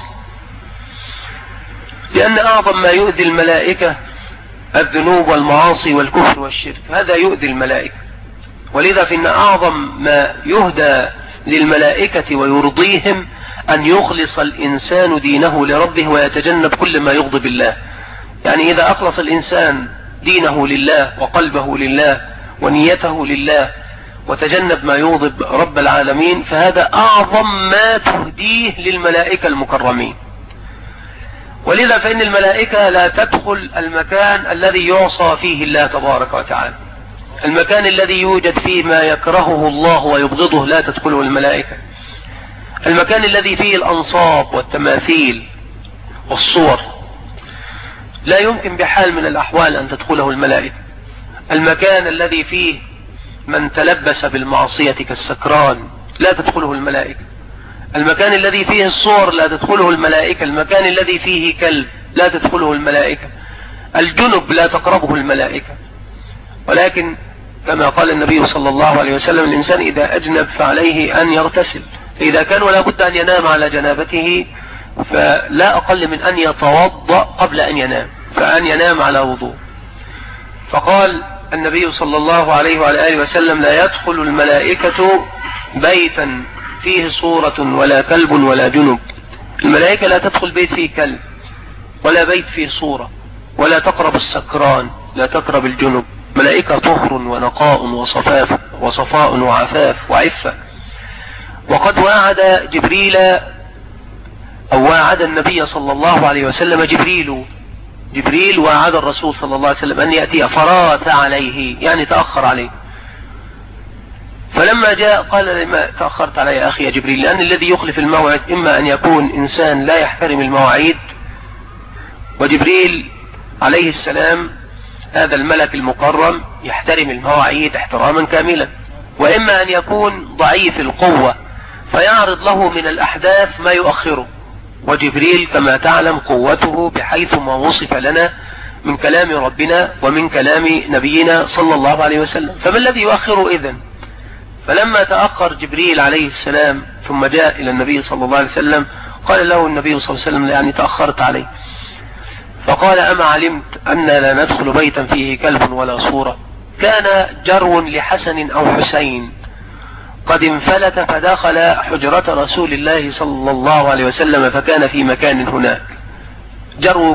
لأن أعظم ما يؤذي الملائكة الذنوب والمعاصي والكفر والشرك، هذا يؤذي الملائكة. ولذا فإن أعظم ما يهدى للملائكة ويرضيهم أن يخلص الإنسان دينه لربه ويتجنب كل ما يغضب الله. يعني إذا أخلص الإنسان دينه لله وقلبه لله ونيته لله وتجنب ما يغضب رب العالمين، فهذا أعظم ما تهديه للملائكة المكرمين. ولذا فإن الملائكة لا تدخل المكان الذي يعصى فيه الله تبارك وتعالى، المكان الذي يوجد فيه ما يكرهه الله ويبغضه لا تدخله الملائكة، المكان الذي فيه الأنصاب والتماثيل والصور لا يمكن بحال من الأحوال أن تدخله الملائكة، المكان الذي فيه من تلبس بالمعصية كالسكران لا تدخله الملائكة، المكان الذي فيه الصور لا تدخله الملائكة، المكان الذي فيه كلب لا تدخله الملائكة، الجنب لا تقربه الملائكة. ولكن كما قال النبي صلى الله عليه وسلم الإنسان إذا أجنب فعليه أن يغتسل، فإذا كان ولا بد أن ينام على جنابته فلا أقل من أن يتوضأ قبل أن ينام، فأن ينام على وضوء. فقال النبي صلى الله عليه وعلى آله وسلم لا يدخل الملائكة بيتا فيه صورة ولا كلب ولا جنب. الملائكة لا تدخل بيت فيه كلب ولا بيت فيه صورة، ولا تقرب السكران، لا تقرب الجنب. ملائكة طهر ونقاء وصفاء وعفاف وعفة. وقد واعد جبريل أو واعد النبي صلى الله عليه وسلم جبريل واعد الرسول صلى الله عليه وسلم أن يأتي فرات عليه، يعني تأخر عليه. فلما جاء قال لما تأخرت علي يا أخي يا جبريل؟ لأن الذي يخلف الموعد إما أن يكون إنسان لا يحترم المواعيد، وجبريل عليه السلام هذا الملك المكرم يحترم المواعيد احتراما كاملا، وإما أن يكون ضعيف القوة فيعرض له من الأحداث ما يؤخره. وجبريل كما تعلم قوته بحيث ما وصف لنا من كلام ربنا ومن كلام نبينا صلى الله عليه وسلم، فما الذي يؤخره إذن؟ فلما تأخر جبريل عليه السلام ثم جاء إلى النبي صلى الله عليه وسلم قال له النبي صلى الله عليه وسلم يعني تأخرت عليه. فقال أما علمت أن لا ندخل بيتا فيه كلب ولا صورة؟ كان جرو لحسن أو حسين قد انفلت فدخل حجرة رسول الله صلى الله عليه وسلم فكان في مكان هناك جرو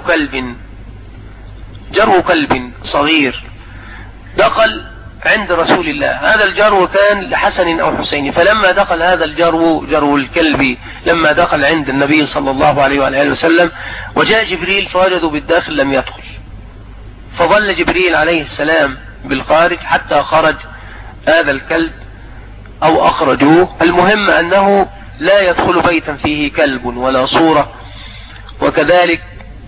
كلب صغير دخل عند رسول الله. هذا الجرو كان لحسن أو حسين، فلما دخل هذا جرو الكلب لما دخل عند النبي صلى الله عليه وآله وسلم وجاء جبريل فوجدوا بالداخل لم يدخل، فظل جبريل عليه السلام بالخارج حتى خرج هذا الكلب أو أخرجوه. المهم أنه لا يدخل بيتا فيه كلب ولا صورة، وكذلك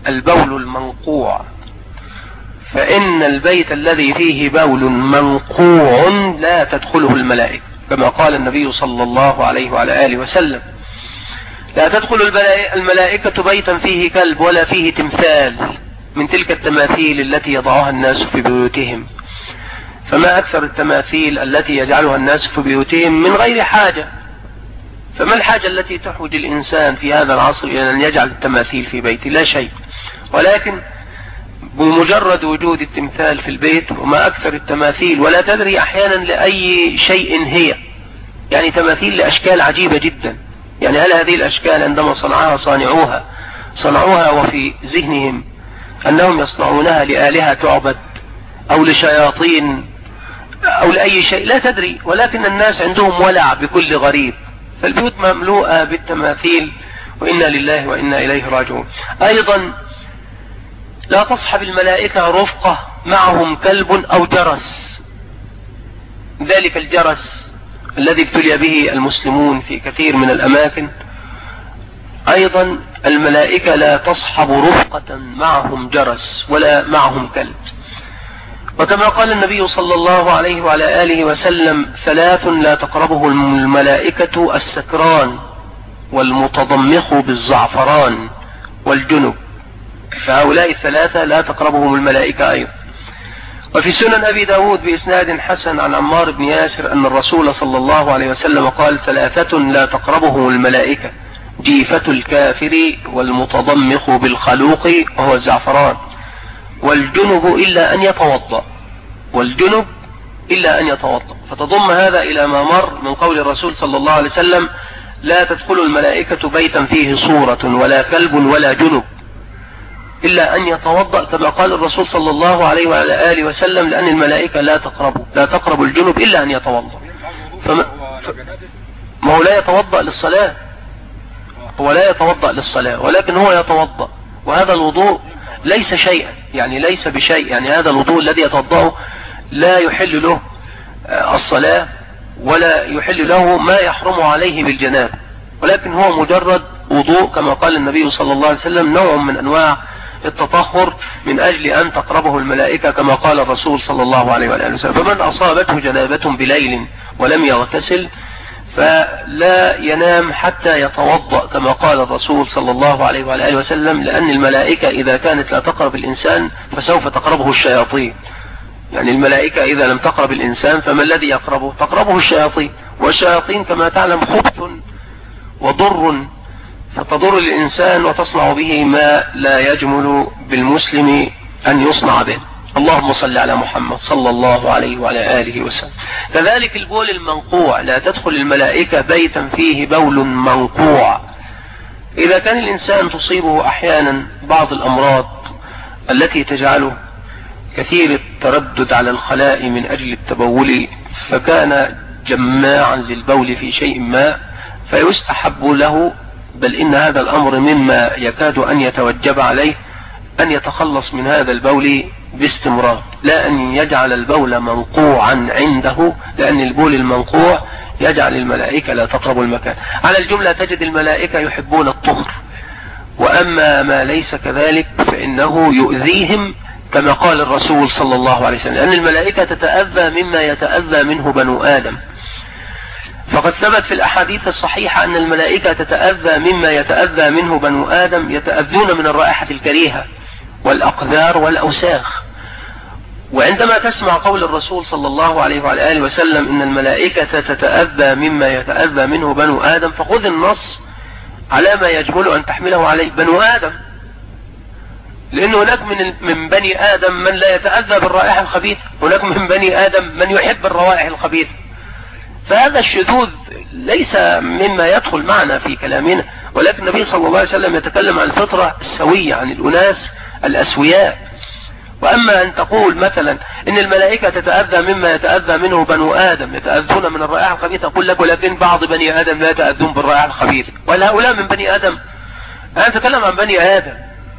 البول المنقوع، فإن البيت الذي فيه بول منقوع لا تدخله الملائكة، كما قال النبي صلى الله عليه وعلى آله وسلم: لا تدخل الملائكة بيتا فيه كلب ولا فيه تمثال من تلك التماثيل التي يضعها الناس في بيوتهم. فما أكثر التماثيل التي يجعلها الناس في بيوتهم من غير حاجة، فما الحاجة التي تحوج الإنسان في هذا العصر إلى أن يجعل التماثيل في بيته؟ لا شيء. ولكن بمجرد وجود التمثال في البيت، وما أكثر التماثيل ولا تدري أحيانا لأي شيء هي، يعني تماثيل لأشكال عجيبة جدا. يعني هل هذه الأشكال عندما صنعوها وفي ذهنهم أنهم يصنعونها لآلهة تعبد أو لشياطين أو لأي شيء؟ لا تدري. ولكن الناس عندهم ولع بكل غريب، فالبيوت مملوءة بالتماثيل، وإنا لله وإنا إليه راجعون. أيضا لا تصحب الملائكة رفقة معهم كلب أو جرس، ذلك الجرس الذي ابتلي به المسلمون في كثير من الأماكن. أيضا الملائكة لا تصحب رفقة معهم جرس ولا معهم كلب. وكما قال النبي صلى الله عليه وعلى آله وسلم: 3 لا تقربه الملائكة: السكران والمتضمخ بالزعفران والجنب. فهؤلاء 3 لا تقربهم الملائكة أيضا. وفي سنن أبي داود بإسناد حسن عن عمار بن ياسر أن الرسول صلى الله عليه وسلم قال: 3 لا تقربهم الملائكة: جيفة الكافر والمتضمخ بالخلوق وهو الزعفران والجنب إلا أن يتوضأ. فتضم هذا إلى ما مر من قول الرسول صلى الله عليه وسلم: لا تدخل الملائكة بيتا فيه صورة ولا كلب ولا جنب إلا أن يتوضأ، كما قال الرسول صلى الله عليه وعلى آله وسلم: لأن الملائكة لا تقرب الجنب إلا أن يتوضأ. ما هو لا يتوضأ للصلاة، ولكن هو يتوضأ، وهذا الوضوء ليس شيئا، يعني ليس بشيء. يعني هذا الوضوء الذي يتوضأه لا يحل له الصلاة ولا يحل له ما يحرم عليه بالجناب، ولكن هو مجرد وضوء، كما قال النبي صلى الله عليه وسلم: نوع من أنواع التطهر من أجل أن تقربه الملائكة، كما قال الرسول صلى الله عليه وآله وسلم: فمن أصابته جنابة بليل ولم يغتسل فلا ينام حتى يتوضأ، كما قال الرسول صلى الله عليه وآله وسلم، لأن الملائكة إذا كانت لا تقرب الإنسان فسوف تقربه الشياطين. يعني الملائكة إذا لم تقرب الإنسان فما الذي يقربه؟ تقربه الشياطين، والشياطين كما تعلم خبث وضر، فتضر الإنسان وتصنع به ما لا يجمل بالمسلم أن يصنع به. اللهم صل على محمد صلى الله عليه وعلى آله وسلم. كذلك البول المنقوع: لا تدخل الملائكة بيتا فيه بول منقوع. إذا كان الإنسان تصيبه أحيانا بعض الأمراض التي تجعله كثير التردد على الخلاء من أجل التبول، فكان جماعا للبول في شيء ما، فيستحب له، بل إن هذا الأمر مما يكاد أن يتوجب عليه، أن يتخلص من هذا البول باستمرار، لا أن يجعل البول منقوعا عنده، لأن البول المنقوع يجعل الملائكة لا تقرب المكان. على الجملة تجد الملائكة يحبون الطهر، وأما ما ليس كذلك فإنه يؤذيهم، كما قال الرسول صلى الله عليه وسلم: لأن الملائكة تتأذى مما يتأذى منه بنو آدم. فقد ثبت في الأحاديث الصحيحة أن الملائكة تتأذى مما يتأذى منه بنو آدم، يتأذون من الرائحة الكريهة والأقذار والأوساخ. وعندما تسمع قول الرسول صلى الله عليه وعلى آله وسلم: إن الملائكة تتأذى مما يتأذى منه بنو آدم، فخذ النص على ما يجمل أن تحمله عليه بنو آدم، لأن هناك من بني آدم من لا يتأذى بالرائحة الخبيثة، هناك من بني آدم من يحب الروائح الخبيثة. فهذا الشذوذ ليس مما يدخل معنا في كلامنا، ولكن النبي صلى الله عليه وسلم يتكلم عن الفطرة السوية، عن الأناس الأسوياء. وأما أن تقول مثلا إن الملائكة تتأذى مما يتأذى منه بنو آدم، يتأذون من الرائحة الخبيثة، أقول لك ولكن بعض بني آدم لا يتأذون بالرائحة الخبيثة، وهؤلاء من بني آدم. أنا أتكلم عن بني آدم.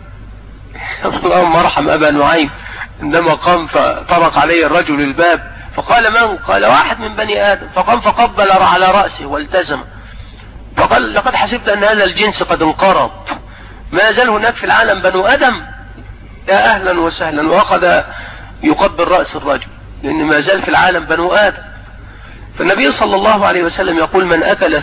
اللهم ارحم أبا نعيم عندما قام فطرق عليه الرجل الباب، فقال: من؟ قال: واحد من بني آدم. فقام فقبل على رأسه والتزم، فقال: لقد حسبت أن هذا الجنس قد انقرض، ما زال هناك في العالم بنو آدم، يا أهلا وسهلا، وأخذ يقبل رأس الرجل، لأن ما زال في العالم بنو آدم. فالنبي صلى الله عليه وسلم يقول: من أكل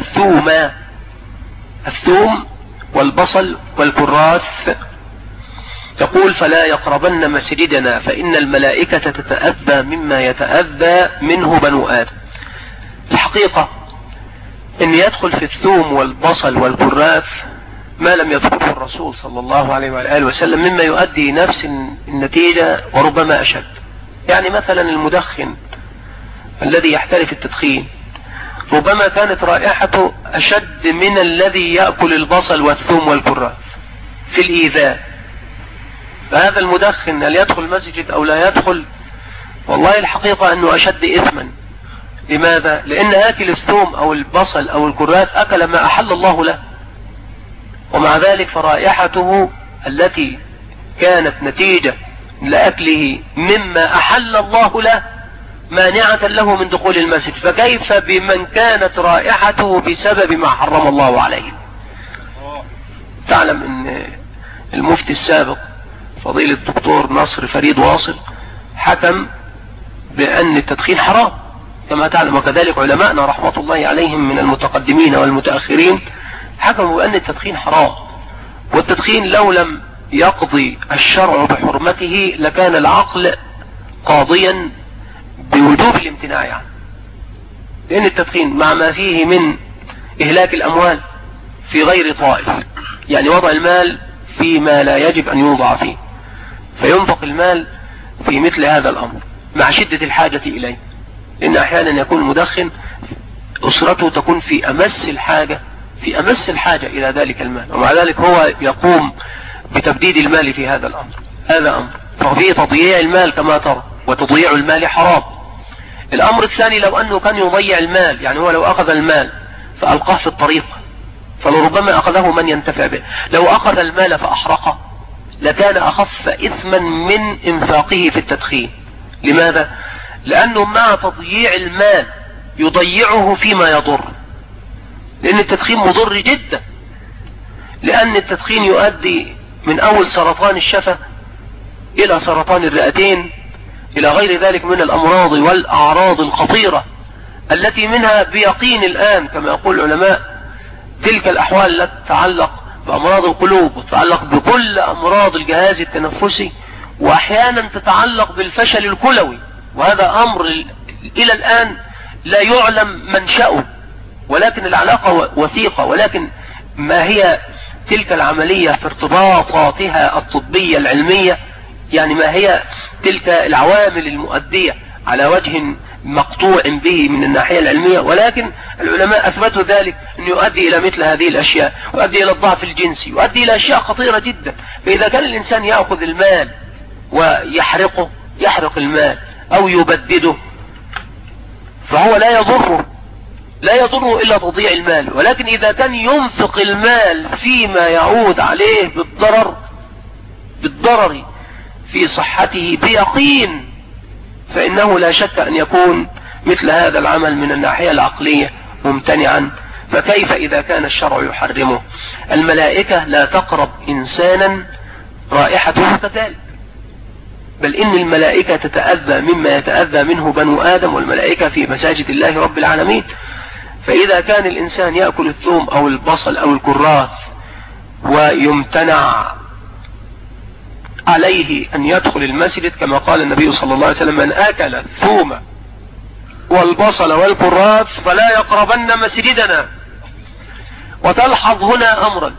الثوم والبصل والكراث، يقول: فلا يقربن مسجدنا فإن الملائكة تتأذى مما يتأذى منه بنو آدم. الحقيقة أن يدخل في الثوم والبصل والكراث ما لم يذكره الرسول صلى الله عليه وآله وسلم مما يؤدي نفس النتيجة وربما أشد. يعني مثلا المدخن الذي يحترف التدخين ربما كانت رائحته أشد من الذي يأكل البصل والثوم والكراث في الإيذاء. فهذا المدخن هل يدخل مسجد أو لا يدخل؟ والله الحقيقة أنه أشد إثما. لماذا؟ لأن آكل الثوم أو البصل أو الكراث أكل ما أحل الله له، ومع ذلك فرائحته التي كانت نتيجة لأكله مما أحل الله له مانعة له من دخول المسجد، فكيف بمن كانت رائحته بسبب ما حرم الله عليه؟ تعلم أن المفتي السابق فضيلة الدكتور نصر فريد واصل حكم بأن التدخين حرام كما تعلم، وكذلك علماءنا رحمة الله عليهم من المتقدمين والمتأخرين حكموا بأن التدخين حرام. والتدخين لو لم يقضي الشرع بحرمته لكان العقل قاضيا بوجوب الامتناع عنه، لأن التدخين مع ما فيه من إهلاك الأموال في غير طائف، يعني وضع المال فيما لا يجب أن يوضع فيه، فينفق المال في مثل هذا الأمر مع شدة الحاجة إليه، لأن أحيانا يكون المدخن أسرته تكون في أمس الحاجة إلى ذلك المال، ومع ذلك هو يقوم بتبديد المال في هذا الأمر. هذا أمر، ففيه تضييع المال كما ترى، وتضييع المال حرام. الأمر الثاني لو أنه كان يضيع المال، يعني هو لو أخذ المال فألقاه في الطريق فلربما أخذه من ينتفع به، لو أخذ المال فأحرقه لكان أخف إثما من إنفاقه في التدخين. لماذا؟ لأنه مع تضييع المال يضيعه فيما يضر، لأن التدخين مضر جدا، لأن التدخين يؤدي من أول سرطان الشفة إلى سرطان الرئتين إلى غير ذلك من الأمراض والأعراض الخطيرة التي منها بيقين الآن كما يقول العلماء تلك الأحوال التي تتعلق بأمراض القلوب وتتعلق بكل أمراض الجهاز التنفسي، وأحيانا تتعلق بالفشل الكلوي، وهذا أمر إلى الآن لا يعلم منشأه، ولكن العلاقة وثيقة. ولكن ما هي تلك العملية في ارتباطاتها الطبية العلمية، يعني ما هي تلك العوامل المؤدية على وجه مقطوع به من الناحية العلمية، ولكن العلماء أثبتوا ذلك أن يؤدي إلى مثل هذه الأشياء، يؤدي إلى الضعف الجنسي، يؤدي إلى أشياء خطيرة جدا. فإذا كان الإنسان يأخذ المال ويحرقه، يحرق المال أو يبدده، فهو لا يضره إلا تضييع المال. ولكن إذا كان ينفق المال فيما يعود عليه بالضرر في صحته بيقين، فإنه لا شك أن يكون مثل هذا العمل من الناحية العقلية ممتنعا. فكيف إذا كان الشرع يحرمه؟ الملائكة لا تقرب إنسانا رائحته كذلك، بل إن الملائكة تتأذى مما يتأذى منه بنو آدم، والملائكة في مساجد الله رب العالمين. فإذا كان الإنسان يأكل الثوم أو البصل أو الكراث ويمتنع عليه أن يدخل المسجد كما قال النبي صلى الله عليه وسلم: من أكل الثوم والبصل والكراث فلا يقربن مسجدنا. وتلحظ هنا أمرا،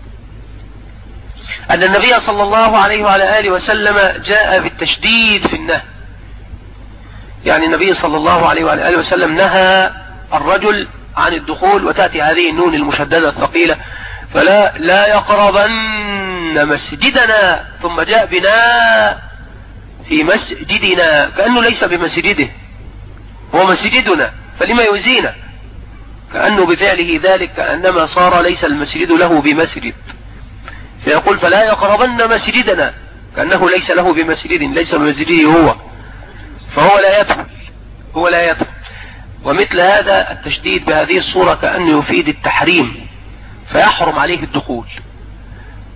أن النبي صلى الله عليه وعلى آله وسلم جاء بالتشديد في النهي، يعني النبي صلى الله عليه وعلى آله وسلم نهى الرجل عن الدخول، وتأتي هذه النون المشددة الثقيلة: فلا يقربن مسجدنا، ثم جاء بنا في مسجدنا كأنه ليس بمسجده، هو مسجدنا، فلما يؤذينا؟ كأنه بفعله ذلك كأنما صار ليس المسجد له بمسجد، فيقول: فلا يقربن مسجدنا، كأنه ليس له بمسجد، ليس بمسجده هو، فهو لا يدخل. ومثل هذا التشديد بهذه الصورة كأنه يفيد التحريم، فيحرم عليه الدخول.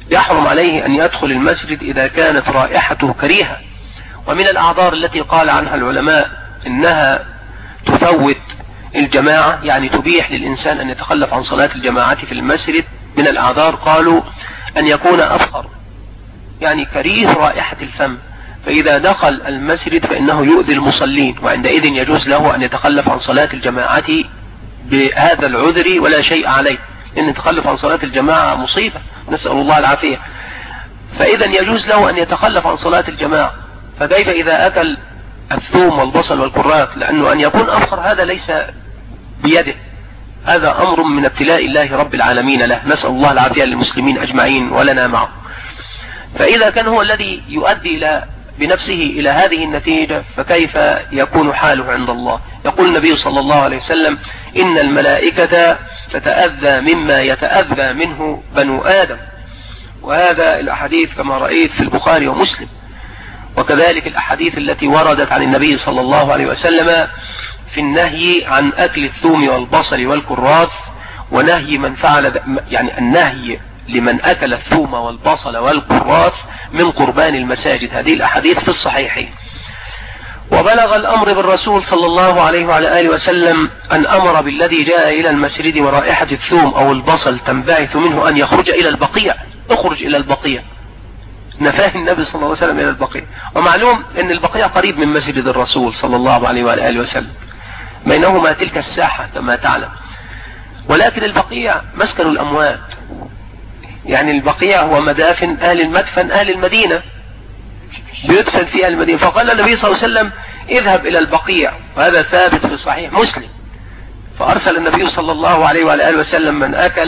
يحرم عليه أن يدخل المسجد إذا كانت رائحته كريهة. ومن الأعذار التي قال عنها العلماء إنها تفوت الجماعة، يعني تبيح للإنسان أن يتخلف عن صلاة الجماعة في المسجد، من الأعذار قالوا أن يكون أفخر، يعني كريه رائحة الفم، فإذا دخل المسجد فإنه يؤذي المصلين، وعندئذ يجوز له أن يتخلف عن صلاة الجماعة بهذا العذر ولا شيء عليه، لأن التخلف عن صلاة الجماعة مصيبة، نسأل الله العافية. فإذا يجوز له أن يتخلف عن صلاة الجماعة، فكيف إذا أكل الثوم والبصل والكراث؟ لأنه أن يكون أفخر هذا ليس بيده، هذا أمر من ابتلاء الله رب العالمين له، نسأل الله العافية للمسلمين أجمعين ولنا معه. فإذا كان هو الذي يؤدي بنفسه إلى هذه النتيجة، فكيف يكون حاله عند الله؟ يقول النبي صلى الله عليه وسلم: إن الملائكة تتأذى مما يتأذى منه بنو آدم. وهذا الأحاديث كما رأيت في البخاري ومسلم، وكذلك الأحاديث التي وردت عن النبي صلى الله عليه وسلم في النهي عن أكل الثوم والبصل والكراث، ونهي من فعل، يعني النهي لمن أكل الثوم والبصل والكراث من قربان المساجد. هذه الأحاديث في الصحيحين. وبلغ الأمر بالرسول صلى الله عليه وعلى آله وسلم أن أمر بالذي جاء إلى المسجد ورائحة الثوم أو البصل تنبعث منه أن يخرج إلى البقيع. اخرج إلى البقيع، نفاه النبي صلى الله عليه وسلم إلى البقيع. ومعلوم أن البقيع قريب من مسجد الرسول صلى الله عليه وعلى آله وسلم، بينهما تلك الساحة كما تعلم. ولكن البقيع مسكن الأموات، يعني البقيع هو مدافن أهل المدفن أهل المدينة، بيدفن فيها المدينة. فقال النبي صلى الله عليه وسلم: اذهب إلى البقيع، وهذا ثابت في صحيح مسلم. فأرسل النبي صلى الله عليه وعلى آله وسلم من أكل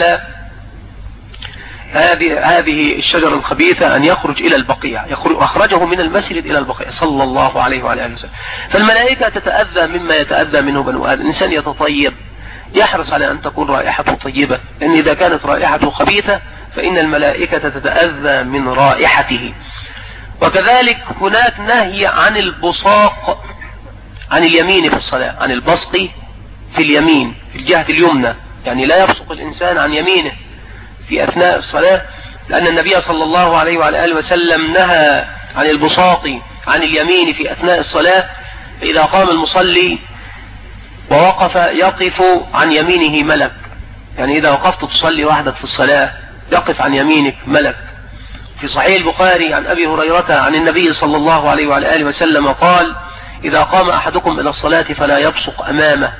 هذه الشجرة الخبيثة أن يخرج إلى البقيع، أخرجه من المسجد إلى البقيع صلى الله عليه وعلى آله وسلم. فالملائكة تتأذى مما يتأذى منه بنو آدم. الإنسان يتطيب، يحرص على أن تكون رائحته طيبة، لأن إذا كانت رائحته خبيثة فإن الملائكة تتأذى من رائحته. وكذلك هناك نهي عن البصاق عن اليمين في الصلاة، عن البصق في اليمين في الجهة اليمنى، يعني لا يبصق الإنسان عن يمينه في أثناء الصلاة، لأن النبي صلى الله عليه وعلى آله وسلم نهى عن البصاق عن اليمين في أثناء الصلاة. فإذا قام المصلي ووقف يقف عن يمينه ملك، يعني إذا وقفت تصلي وحدك في الصلاة يقف عن يمينك ملك. في صحيح البخاري عن أبي هريرة عن النبي صلى الله عليه وعلى آله وسلم قال: إذا قام أحدكم إلى الصلاة فلا يبصق أمامه،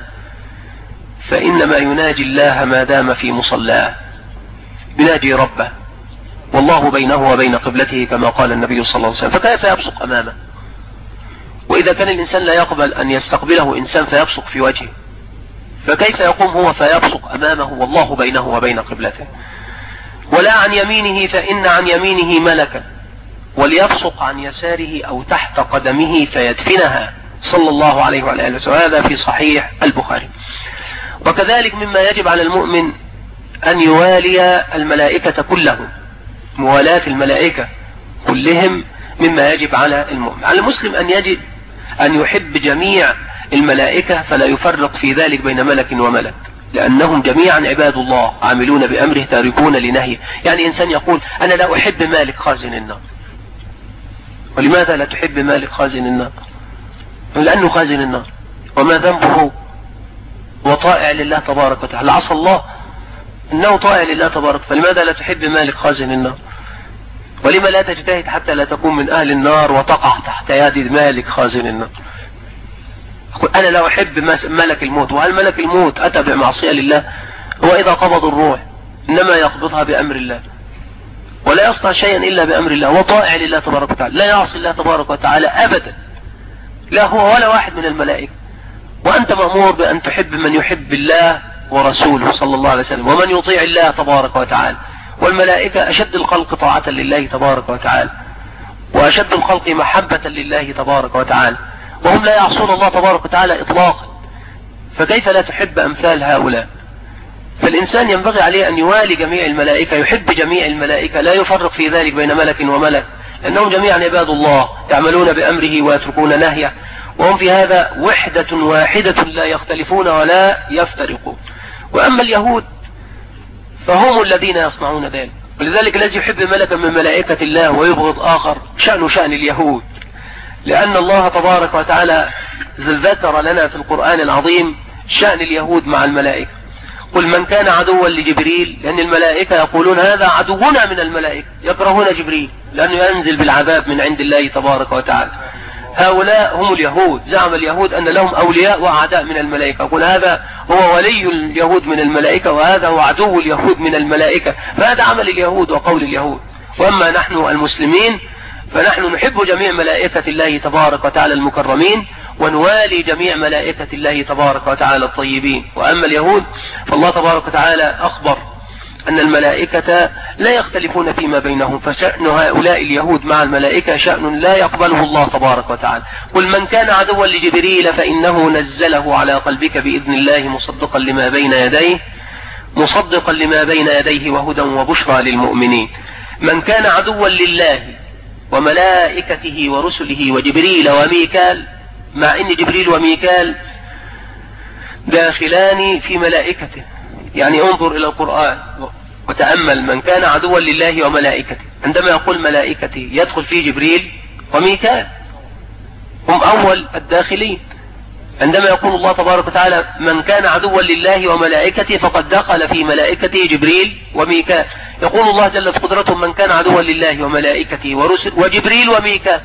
فإنما يناجي الله ما دام في مصلاه، يناجي ربه، والله بينه وبين قبلته كما قال النبي صلى الله عليه وسلم. فكيف يبصق أمامه؟ وإذا كان الإنسان لا يقبل أن يستقبله إنسان فيبصق في وجهه، فكيف يقوم هو فيبصق أمامه والله بينه وبين قبلته؟ ولا عن يمينه، فإن عن يمينه ملكا، وليبصق عن يساره أو تحت قدمه فيدفنها صلى الله عليه وعلى آله وسلم. هذا في صحيح البخاري. وكذلك مما يجب على المؤمن أن يوالي الملائكة كلهم، موالاة الملائكة كلهم مما يجب على المؤمن. على المسلم أن يحب جميع الملائكة، فلا يفرق في ذلك بين ملك وملك، لأنهم جميعا عباد الله عاملون بأمره تاركون لنهيه. يعني إنسان يقول: أنا لا أحب مالك خازن النار. ولماذا لا تحب مالك خازن النار؟ لأنه خازن النار، وما ذنبه؟ وطائع لله تبارك وتعالى، عصى الله إنه طائع لله تبارك. فلماذا لا تحب مالك خازن النار؟ ولما لا تجتهد حتى لا تكون من أهل النار وتقع تحت يد مالك خازن النار؟ أنا لا أحب ملك الموت. وهل ملك الموت أتى بمعصية لله؟ هو إذا قبض الروح إنما يقبضها بأمر الله، ولا يصنع شيئا إلا بأمر الله، وطائع لله تبارك وتعالى، لا يعصي الله تبارك وتعالى أبدا، لا هو ولا واحد من الملائكة. وأنت مأمور بأن تحب من يحب الله ورسوله صلى الله عليه وسلم، ومن يطيع الله تبارك وتعالى. والملائكة أشد الخلق طاعة لله تبارك وتعالى، وأشد الخلق محبة لله تبارك وتعالى، وهم لا يعصون الله تبارك وتعالى إطلاقا. فكيف لا تحب أمثال هؤلاء؟ فالإنسان ينبغي عليه أن يوالي جميع الملائكة، يحب جميع الملائكة، لا يفرق في ذلك بين ملك وملك، لأنهم جميعا عباد الله يعملون بأمره ويتركون نهيه، وهم في هذا وحدة واحدة لا يختلفون ولا يفترقون. وأما اليهود فهم الذين يصنعون ذلك، ولذلك الذي يحب ملكا من ملائكة الله ويبغض آخر شأنه شأن اليهود، لأن الله تبارك وتعالى ذكر لنا في القرآن العظيم شأن اليهود مع الملائكة. قل من كان عدوا لجبريل، لأن الملائكة يقولون هذا عدونا من الملائكة، يكرهون جبريل لأنه ينزل بالعذاب من عند الله تبارك وتعالى. هؤلاء هم اليهود، زعم اليهود أن لهم أولياء وأعداء من الملائكة، يقول هذا هو ولي اليهود من الملائكة وهذا هو عدو اليهود من الملائكة، فهذا عمل اليهود وقول اليهود. وأما نحن المسلمين فنحن نحب جميع ملائكة الله تبارك وتعالى المكرمين، ونوالي جميع ملائكة الله تبارك وتعالى الطيبين. وأما اليهود فالله تبارك وتعالى أخبر أن الملائكة لا يختلفون فيما بينهم، فشأن هؤلاء اليهود مع الملائكة شأن لا يقبله الله تبارك وتعالى. قل من كان عدوا لجبريل فإنه نزله على قلبك بإذن الله مصدقا لما بين يديه وهدى وبشرى للمؤمنين. من كان عدوا لله وملائكته ورسله وجبريل وميكال، مع ان جبريل وميكال داخلان في ملائكته، يعني انظر الى القرآن وتأمل. من كان عدوا لله وملائكته، عندما يقول ملائكته يدخل فيه جبريل وميكال، هم اول الداخلين. عندما يقول الله تبارك وتعالى من كان عدوا لله وملائكته فقد دخل في ملائكته جبريل وميكال. يقول الله جلت قدرته من كان عدوا لله وملائكته ورسل وجبريل وميكال،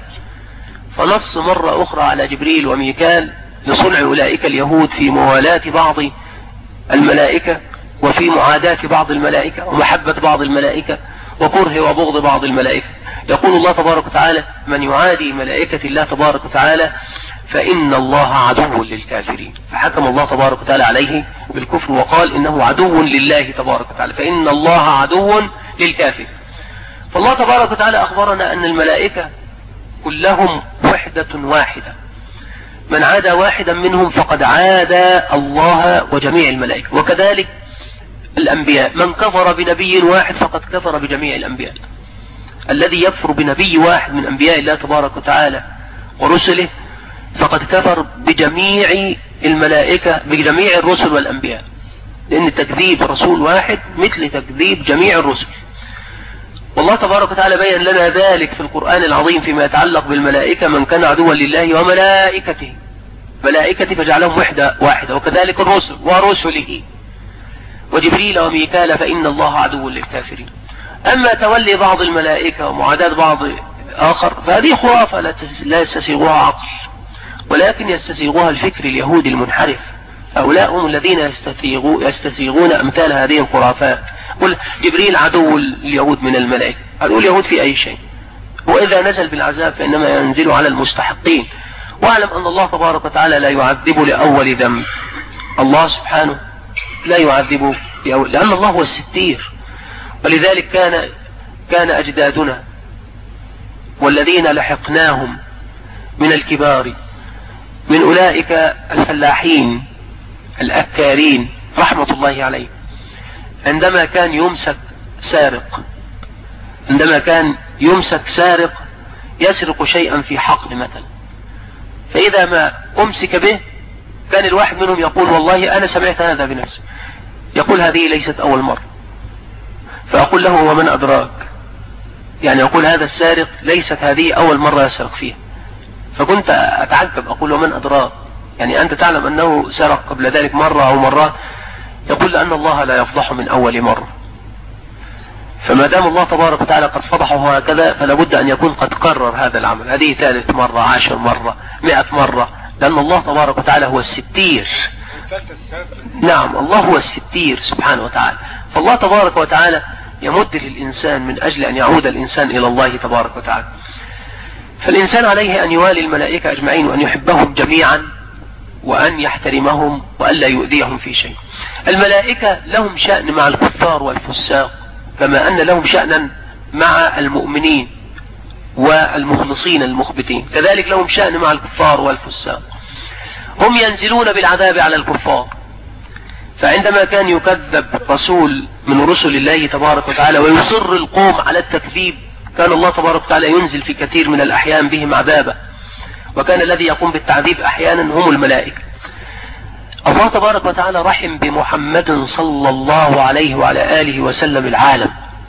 فنص مرة أخرى على جبريل وميكال لصنع أولئك اليهود في موالاة بعض الملائكة وفي معاداة بعض الملائكة ومحبة بعض الملائكة وكره وبغض بعض الملائكة. يقول الله تبارك وتعالى من يعادي ملائكة الله تبارك وتعالى فإن الله عدو للكافرين، فحكم الله تبارك وتعالى عليه بالكفر وقال إنه عدو لله تبارك وتعالى، فإن الله عدو للكافر. فالله تبارك وتعالى أخبرنا أن الملائكة كلهم وحدة واحدة، من عادى واحدا منهم فقد عادى الله وجميع الملائكة. وكذلك الأنبياء، من كفر بنبي واحد فقد كفر بجميع الأنبياء. الذي يكفر بنبي واحد من أنبياء الله تبارك وتعالى ورسله فقد كفر بجميع الملائكة بجميع الرسل والأنبياء، لأن تكذيب رسول واحد مثل تكذيب جميع الرسل. والله تبارك وتعالى بيّن لنا ذلك في القرآن العظيم فيما يتعلق بالملائكة. من كان عدوا لله وملائكته، ملائكته فجعلهم واحدة، وكذلك الرسل ورسله وجبريل وميكال فإن الله عدو للكافرين. أما تولي بعض الملائكة ومعاداة بعض آخر فهذه خرافة لا يستسيغها عقل، ولكن يستسيغها الفكر اليهودي المنحرف. هؤلاء هم الذين يستسيغون أمثال هذه الخرافات. قل جبريل عدو اليهود من الملائكة، عدو اليهود في أي شيء، وإذا نزل بالعذاب فإنما ينزل على المستحقين. واعلم أن الله تبارك وتعالى لا يعذب لأول ذنب، الله سبحانه لا يعذب لأن الله هو الستير. ولذلك كان أجدادنا والذين لحقناهم من الكبار من أولئك الفلاحين الأكارين رحمة الله عليه، عندما كان يمسك سارق يسرق شيئا في حقل مثلا، فإذا ما أمسك به كان الواحد منهم يقول والله أنا سمعت هذا بنفسي، يقول هذه ليست أول مرة. فأقول له ومن أدراك، يعني يقول هذا السارق ليست هذه أول مرة يسرق فيها. فكنت أتعجب أقول ومن أدراك، يعني أنت تعلم أنه سرق قبل ذلك مرة أو مرات؟ يقول لأن الله لا يفضح من أول مرة، فما دام الله تبارك وتعالى قد فضحه هكذا فلا بد أن يكون قد قرر هذا العمل، هذه 3 مرة 10 مرة 100 مرة، لأن الله تبارك وتعالى هو الستير. نعم الله هو الستير سبحانه وتعالى. فالله تبارك وتعالى يمد للإنسان من أجل أن يعود الإنسان إلى الله تبارك وتعالى. فالإنسان عليه أن يوالي الملائكة أجمعين وأن يحبهم جميعا وأن يحترمهم وألا يؤذيهم في شيء. الملائكة لهم شأن مع الكفار والفساق كما أن لهم شأنا مع المؤمنين والمخلصين المخبتين، كذلك لهم شأن مع الكفار والفساق. هم ينزلون بالعذاب على الكفار، فعندما كان يكذب رسول من رسل الله تبارك وتعالى ويصر القوم على التكذيب كان الله تبارك وتعالى ينزل في كثير من الأحيان بهم عذابا، وكان الذي يقوم بالتعذيب أحيانا هم الملائكة. الله تبارك وتعالى رحم بمحمد صلى الله عليه وعلى آله وسلم العالم،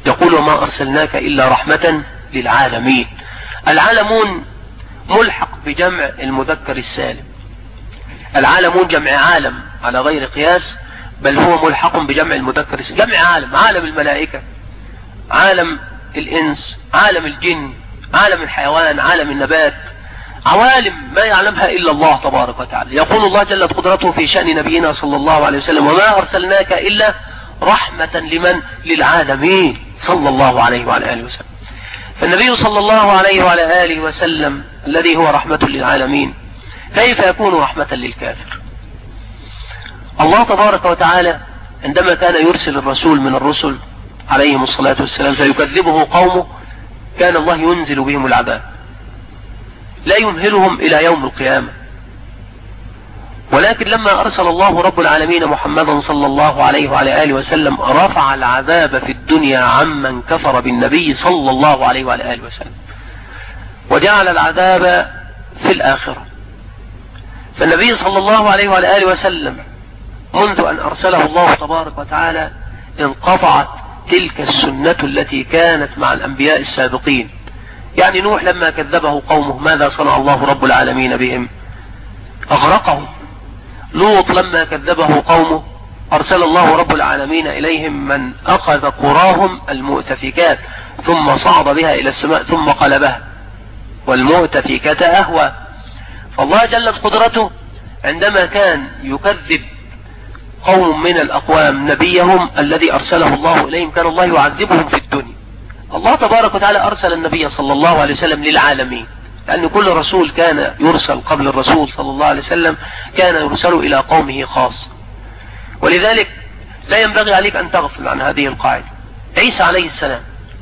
يقول وما أرسلناك إلا رحمة للعالمين. العالمون ملحق بجمع المذكر السالم. العالمون جمع عالم على غير قياس، بل هو ملحق بجمع المذكر السالم. جمع عالم، عالم الملائكة، عالم الإنس، عالم الجن، عالم الحيوان، عالم النبات، عوالم ما يعلمها إلا الله تبارك وتعالى. يقول الله جلت قدرته في شأن نبينا صلى الله عليه وسلم وما أرسلناك إلا رحمة لمن؟ للعالمين صلى الله عليه وعلى آله وسلم. فالنبي صلى الله عليه وعلى آله وسلم الذي هو رحمة للعالمين كيف يكون رحمة للكافر؟ الله تبارك وتعالى عندما كان يرسل الرسول من الرسل عليهم الصلاة والسلام فيكذبه قومه كان الله ينزل بهم العذاب، لا يمهلهم إلى يوم القيامة. ولكن لما أرسل الله رب العالمين محمدا صلى الله عليه وعلى آله وسلم رفع العذاب في الدنيا عمن كفر بالنبي صلى الله عليه وعلى آله وسلم، وجعل العذاب في الآخرة. فالنبي صلى الله عليه وعلى آله وسلم منذ أن أرسله الله تبارك وتعالى انقطعت تلك السنة التي كانت مع الأنبياء السابقين. يعني نوح لما كذبه قومه ماذا صنع الله رب العالمين بهم؟ أغرقهم. لوط لما كذبه قومه أرسل الله رب العالمين إليهم من أخذ قراهم المؤتفكات ثم صعد بها إلى السماء ثم قلبها، والمؤتفكة أهوى. فالله جلت قدرته عندما كان يكذب قوم من الأقوام نبيهم الذي أرسله الله إليهم كان الله يعذبهم في الدنيا. الله تبارك وتعالى أرسل النبي صلى الله عليه وسلم للعالمين، لأن كل رسول كان يرسل قبل الرسول صلى الله عليه وسلم كان يرسل إلى قومه خاصة. ولذلك لا ينبغي عليك أن تغفل عن هذه القاعدة. عيسى عليه السلام،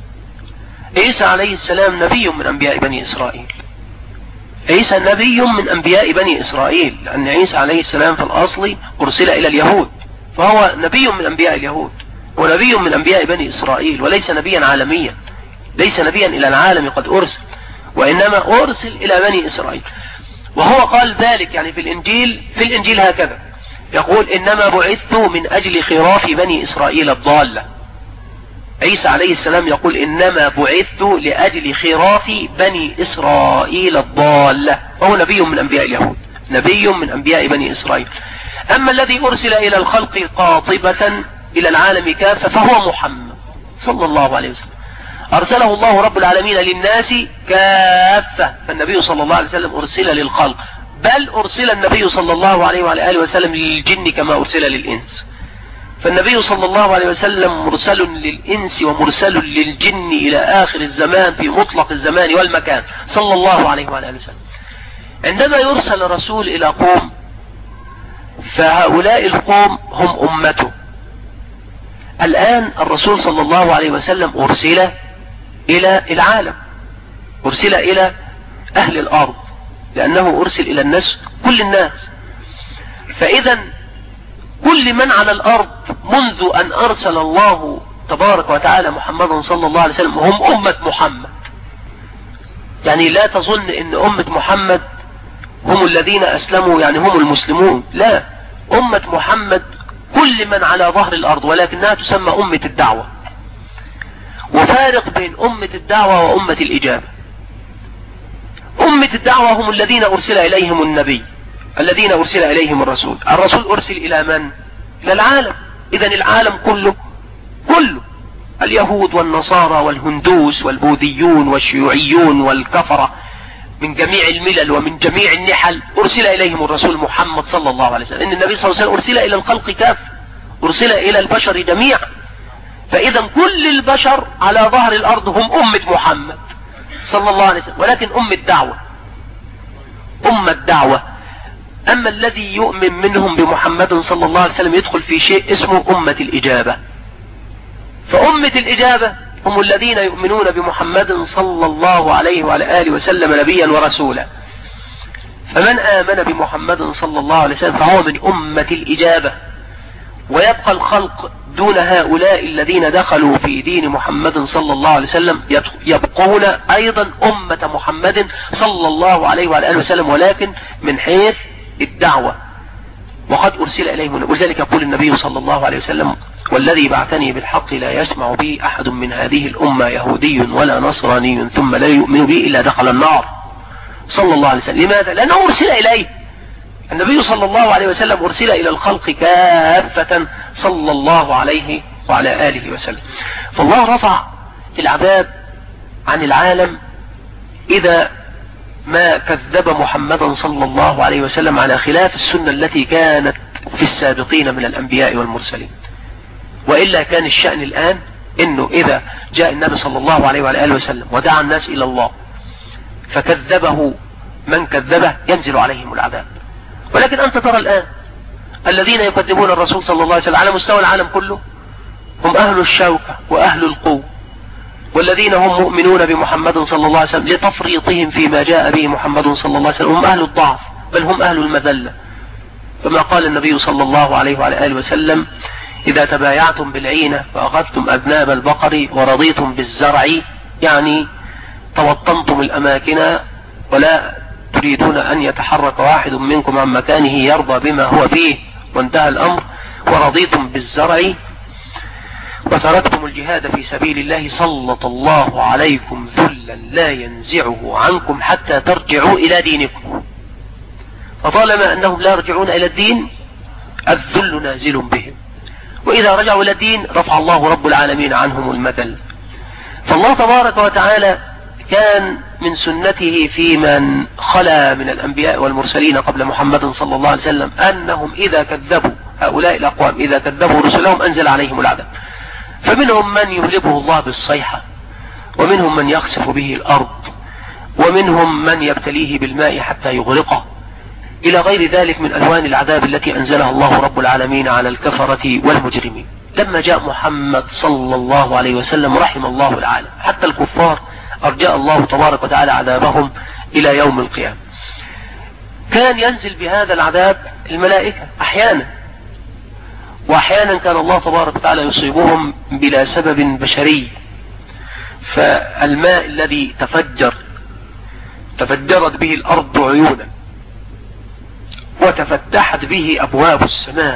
عيسى عليه السلام نبي من أنبياء بني إسرائيل. عيسى نبي من أنبياء بني إسرائيل، لأن عيسى عليه السلام في الأصل أرسل إلى اليهود، فهو نبي من أنبياء اليهود ونبي من أنبياء بني إسرائيل، وليس نبيا عالميا، ليس نبيا إلى العالم قد أرسل، وإنما أرسل إلى بني إسرائيل. وهو قال ذلك يعني في الإنجيل هكذا يقول إنما بعثت من أجل خراف بني إسرائيل الضالة. عيسى عليه السلام يقول إنما بعثت لأجل خراف بني إسرائيل الضالة، وهو نبي من أنبياء اليهود، نبي من أنبياء بني إسرائيل. أما الذي أرسل إلى الخلق قاطبة إلى العالم كافة فهو محمد صلى الله عليه وسلم، أرسله الله رب العالمين للناس كافة. فالنبي صلى الله عليه وسلم أرسل للخلق، بل أرسل النبي صلى الله عليه وعلى آله وسلم للجن كما أرسل للإنس. فالنبي صلى الله عليه وسلم مرسل للإنس ومرسل للجن إلى آخر الزمان في مطلق الزمان والمكان صلى الله عليه وعلى آله وسلم. عندما يرسل رسول إلى قوم فهؤلاء القوم هم أمته. الآن الرسول صلى الله عليه وسلم أرسل إلى العالم، أرسل إلى أهل الأرض، لأنه أرسل إلى الناس كل الناس. فإذا كل من على الأرض منذ أن أرسل الله تبارك وتعالى محمدا صلى الله عليه وسلم هم أمة محمد. يعني لا تظن أن أمة محمد هم الذين أسلموا يعني هم المسلمون، لا، أمة محمد كل من على ظهر الأرض، ولكنها تسمى أمة الدعوة. وفارق بين أمة الدعوة وأمة الإجابة. أمة الدعوة هم الذين أرسل إليهم النبي، الذين أرسل إليهم الرسول. الرسول أرسل إلى من؟ إلى العالم. إذن العالم كله اليهود والنصارى والهندوس والبوذيون والشيوعيون والكفرة من جميع الملل ومن جميع النحل أرسل إليهم الرسول محمد صلى الله عليه وسلم. إن النبي صلى الله عليه وسلم أرسل إلى الخلق كافة، أرسل إلى البشر جميعا. فإذا كل البشر على ظهر الأرض هم أمة محمد صلى الله عليه وسلم، ولكن أمة دعوة. أما الذي يؤمن منهم بمحمد صلى الله عليه وسلم يدخل في شيء اسمه أمة الإجابة. فأمة الإجابة هم الذين يؤمنون بمحمد صلى الله عليه وعلى آله وسلم نبيا ورسولا. فمن آمن بمحمد صلى الله عليه وسلم فهو من أمة الإجابة. ويبقى الخلق دون هؤلاء الذين دخلوا في دين محمد صلى الله عليه وسلم يبقون أيضا أمة محمد صلى الله عليه وعلى آله وسلم، ولكن من حيث الدعوة. وقد أرسل إليهم. ولذلك يقول النبي صلى الله عليه وسلم: والذي بعثني بالحق لا يسمع بي أحد من هذه الأمة يهودي ولا نصراني ثم لا يؤمن بي إلا دخل النار. صلى الله عليه وسلم. لماذا؟ لأنه أرسل إليه. النبي صلى الله عليه وسلم أرسل إلى الخلق كافة صلى الله عليه وعلى آله وسلم. فالله رفع العذاب عن العالم إذا ما كذب محمدا صلى الله عليه وسلم، على خلاف السنة التي كانت في السابقين من الأنبياء والمرسلين. وإلا كان الشأن الآن إنه إذا جاء النبي صلى الله عليه وعلى آله وسلم ودعا الناس إلى الله فكذبه من كذبه ينزل عليهم العذاب. ولكن أنت ترى الآن الذين يكذبون الرسول صلى الله عليه وسلم على مستوى العالم كله هم أهل الشوكة وأهل القوة، والذين هم مؤمنون بمحمد صلى الله عليه وسلم لتفريطهم فيما جاء به محمد صلى الله عليه وسلم هم أهل الضعف، بل هم أهل المذلة. كما قال النبي صلى الله عليه وعلى آله وسلم: إذا تبايعتم بالعينة وأخذتم أذناب البقر ورضيتم بالزرع، يعني توطنتم الأماكن ولا تريدون أن يتحرك واحد منكم عن مكانه يرضى بما هو فيه، وانتهى الأمر، ورضيتم بالزرع وتركتم الجهاد في سبيل الله، سلط الله عليكم ذلا لا ينزعه عنكم حتى ترجعوا إلى دينكم. فطالما أنهم لا يرجعون إلى الدين الذل نازل بهم، وإذا رجعوا إلى الدين رفع الله رب العالمين عنهم المثل. فالله تبارك وتعالى كان من سنته في من خلا من الأنبياء والمرسلين قبل محمد صلى الله عليه وسلم أنهم إذا كذبوا هؤلاء الأقوام إذا كذبوا رسلهم أنزل عليهم العذاب. فمنهم من يهلكه الله بالصيحة، ومنهم من يخسف به الأرض، ومنهم من يبتليه بالماء حتى يغرقه، إلى غير ذلك من ألوان العذاب التي أنزلها الله رب العالمين على الكفرة والمجرمين. لما جاء محمد صلى الله عليه وسلم رحم الله العالم، حتى الكفار أرجاء الله تبارك وتعالى عذابهم إلى يوم القيامة. كان ينزل بهذا العذاب الملائكة أحيانا، وأحيانا كان الله تبارك وتعالى يصيبهم بلا سبب بشري. فالماء الذي تفجرت به الأرض عيونا وتفتحت به أبواب السماء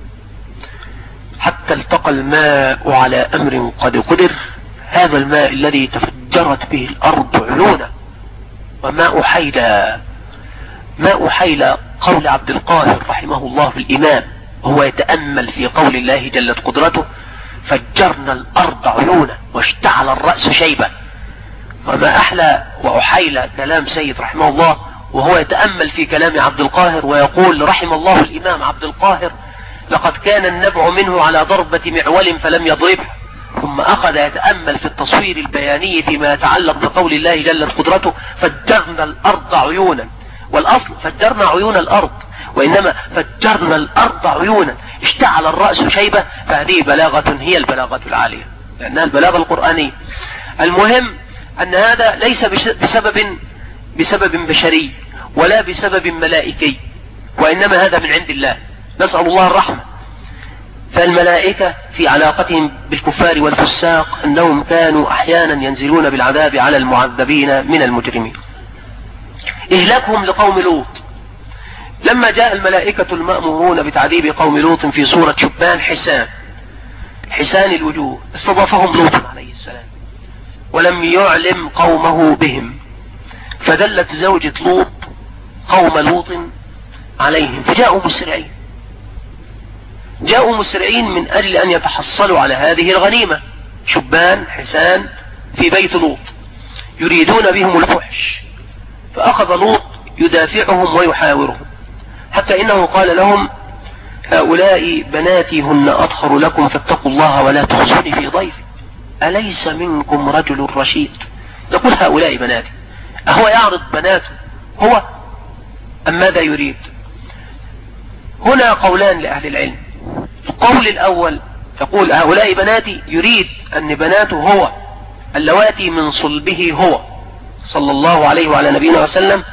حتى التقى الماء على أمر قد قدر، هذا الماء الذي تفجرت به الأرض عيونا. وماء حيلة، ماء حيلة قول عبد القاهر رحمه الله في الإمام وهو يتأمل في قول الله جلت قدرته: فجرنا الأرض عيونا واشتعل الرأس شيبة. وما أحلى وأحيل كلام سيد رحمه الله وهو يتأمل في كلام عبد القاهر ويقول رحم الله الإمام عبد القاهر: لقد كان النبع منه على ضربة معول فلم يضربه. ثم أخذ يتأمل في التصوير البياني فيما يتعلق بقول الله جلت قدرته: فجرنا الأرض عيونا. والأصل فجرنا عيون الأرض، وإنما فجرنا الأرض عيونا اشتعل الرأس شيبة. فهذه بلاغة هي البلاغة العالية لأنها البلاغة القرآنية. المهم أن هذا ليس بسبب بشري ولا بسبب ملائكي، وإنما هذا من عند الله، نسأل الله الرحمة. فالملائكة في علاقتهم بالكفار والفساق أنهم كانوا أحيانا ينزلون بالعذاب على المعذبين من المجرمين. إهلاكهم لقوم لوط، لما جاء الملائكة المأمورون بتعذيب قوم لوط في صورة شبان حسان الوجوه، استضافهم لوط عليه السلام ولم يعلم قومه بهم، فدلت زوجة لوط قوم لوط عليهم فجاءوا مسرعين من أجل أن يتحصلوا على هذه الغنيمة. شبان حسان في بيت لوط يريدون بهم الفحش، فأخذ لوط يدافعهم ويحاورهم حتى إنه قال لهم: هؤلاء بناتي هن أطهر لكم فاتقوا الله ولا تخزوني في ضيفي، أليس منكم رجل رشيد؟ يقول هؤلاء بناتي، أهو يعرض بناته هو أم ماذا يريد؟ هنا قولان لأهل العلم. القول الأول يقول هؤلاء بناتي، يريد أن بناته هو اللواتي من صلبه هو صلى الله عليه وعلى نبينا وسلم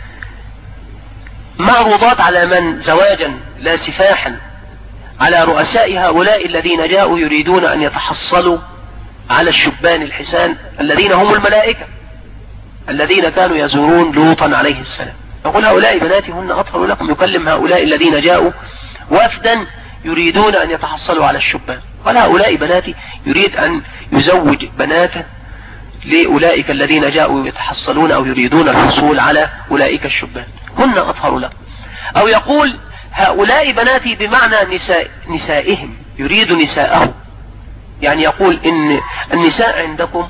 معروضات على من زواجا لا سفاحا على رؤساء هؤلاء الذين جاءوا يريدون أن يتحصلوا على الشبان الحسان الذين هم الملائكة الذين كانوا يزورون لوطا عليه السلام. يقول هؤلاء بناتي هن أطهر لكم. يكلم هؤلاء الذين جاءوا وفدا يريدون أن يتحصلوا على الشبان، قال هؤلاء بناتي، يريد أن يزوج بناته لأولئك الذين جاءوا يتحصلون أو يريدون الحصول على أولئك الشبان، هن أطهر لكم. أو يقول هؤلاء بناتي بمعنى نسائهم، يريد نساءه، يعني يقول إن النساء عندكم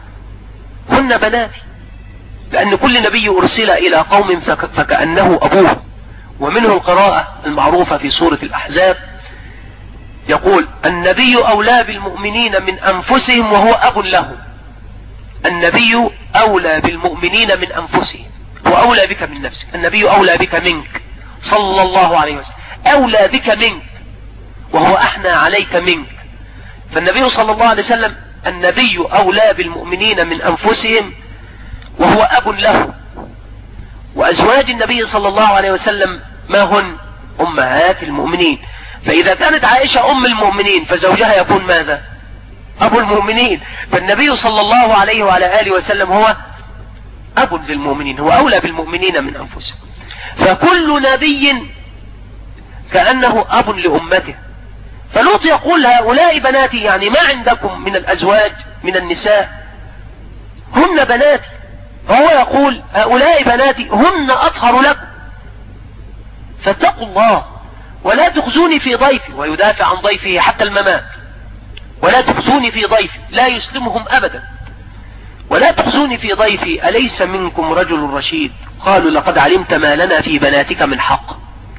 هن بناتي، لأن كل نبي أرسل إلى قوم فكأنه أبوه. ومنه القراءة المعروفة في سورة الأحزاب يقول النبي أولى بالمؤمنين من أنفسهم وهو أب لهم. النبي أولى بالمؤمنين من أنفسهم، هو أولى بك من نفسك، النبي أولى بك منك صلى الله عليه وسلم، أولى بك منك وهو أحنى عليك منك. فالنبي صلى الله عليه وسلم النبي أولى بالمؤمنين من أنفسهم وهو أب له. وأزواج النبي صلى الله عليه وسلم ما هن؟ أمهات المؤمنين. فإذا كانت عائشة أم المؤمنين فزوجها يكون ماذا؟ أبو المؤمنين. فالنبي صلى الله عليه وعلى آله وسلم هو أب للمؤمنين، هو أولى بالمؤمنين من أنفسهم. فكل نبي كأنه أب لأمته. فلوط يقول هؤلاء بناتي، يعني ما عندكم من الأزواج من النساء هن بناتي، وهو يقول هؤلاء بناتي هن أطهر لكم، فاتقوا الله ولا تخزوني في ضيفي. ويدافع عن ضيفه حتى الممات، ولا تخزوني في ضيفي، لا يسلمهم أبدا. ولا تخزوني في ضيفي أليس منكم رجل رشيد؟ قالوا لقد علمت ما لنا في بناتك من حق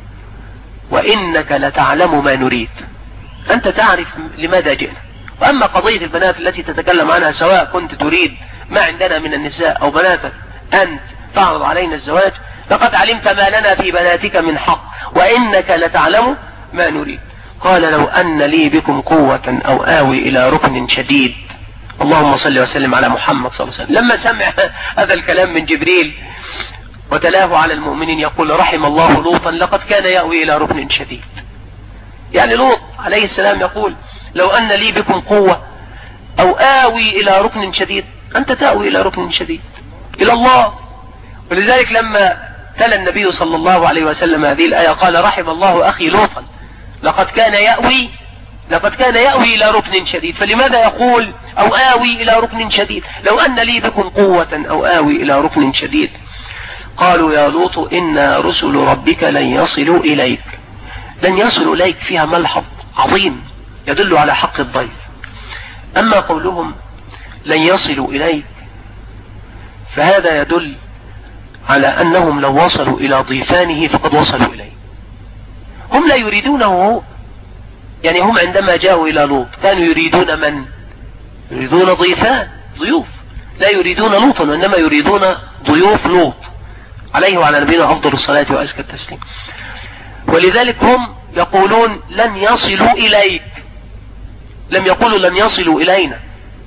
وإنك لتعلم ما نريد، أنت تعرف لماذا جئنا. وأما قضية البنات التي تتكلم عنها، سواء كنت تريد ما عندنا من النساء أو بناتك أنت تعرض علينا الزواج، لقد علمت ما لنا في بناتك من حق وإنك لتعلم ما نريد. قال لو أن لي بكم قوة أو آوي إلى ركن شديد. اللهم صل وسلم على محمد صلى الله عليه وسلم. لما سمع هذا الكلام من جبريل وتلاه على المؤمنين يقول رحم الله لوطا لقد كان يأوي إلى ركن شديد. يعني لوط عليه السلام يقول لو أن لي بكم قوة أو آوي إلى ركن شديد. أنت تأوي إلى ركن شديد إلى الله. ولذلك لما تلا النبي صلى الله عليه وسلم هذه الآية قال رحم الله أخي لوطا لقد كان يأوي إلى ركن شديد. فلماذا يقول أو آوي إلى ركن شديد؟ لو أن لي بكم قوة أو آوي إلى ركن شديد. قالوا يا لوط إن رسل ربك لن يصلوا إليك. لن يصلوا إليك فيها ملحظ عظيم يدل على حق الضيف. أما قولهم لن يصلوا إليك فهذا يدل على أنهم لو وصلوا إلى ضيفانه فقد وصلوا إليه. هم لا يريدونه، يعني هم عندما جاءوا إلى لوط كانوا يريدون من؟ يريدون ضيوف، لا يريدون لوطا وإنما يريدون ضيوف لوط عليه وعلى نبينا أفضل الصلاة وأزكى التسليم. ولذلك هم يقولون لن يصلوا إليك، لم يقولوا لن يصلوا إلينا.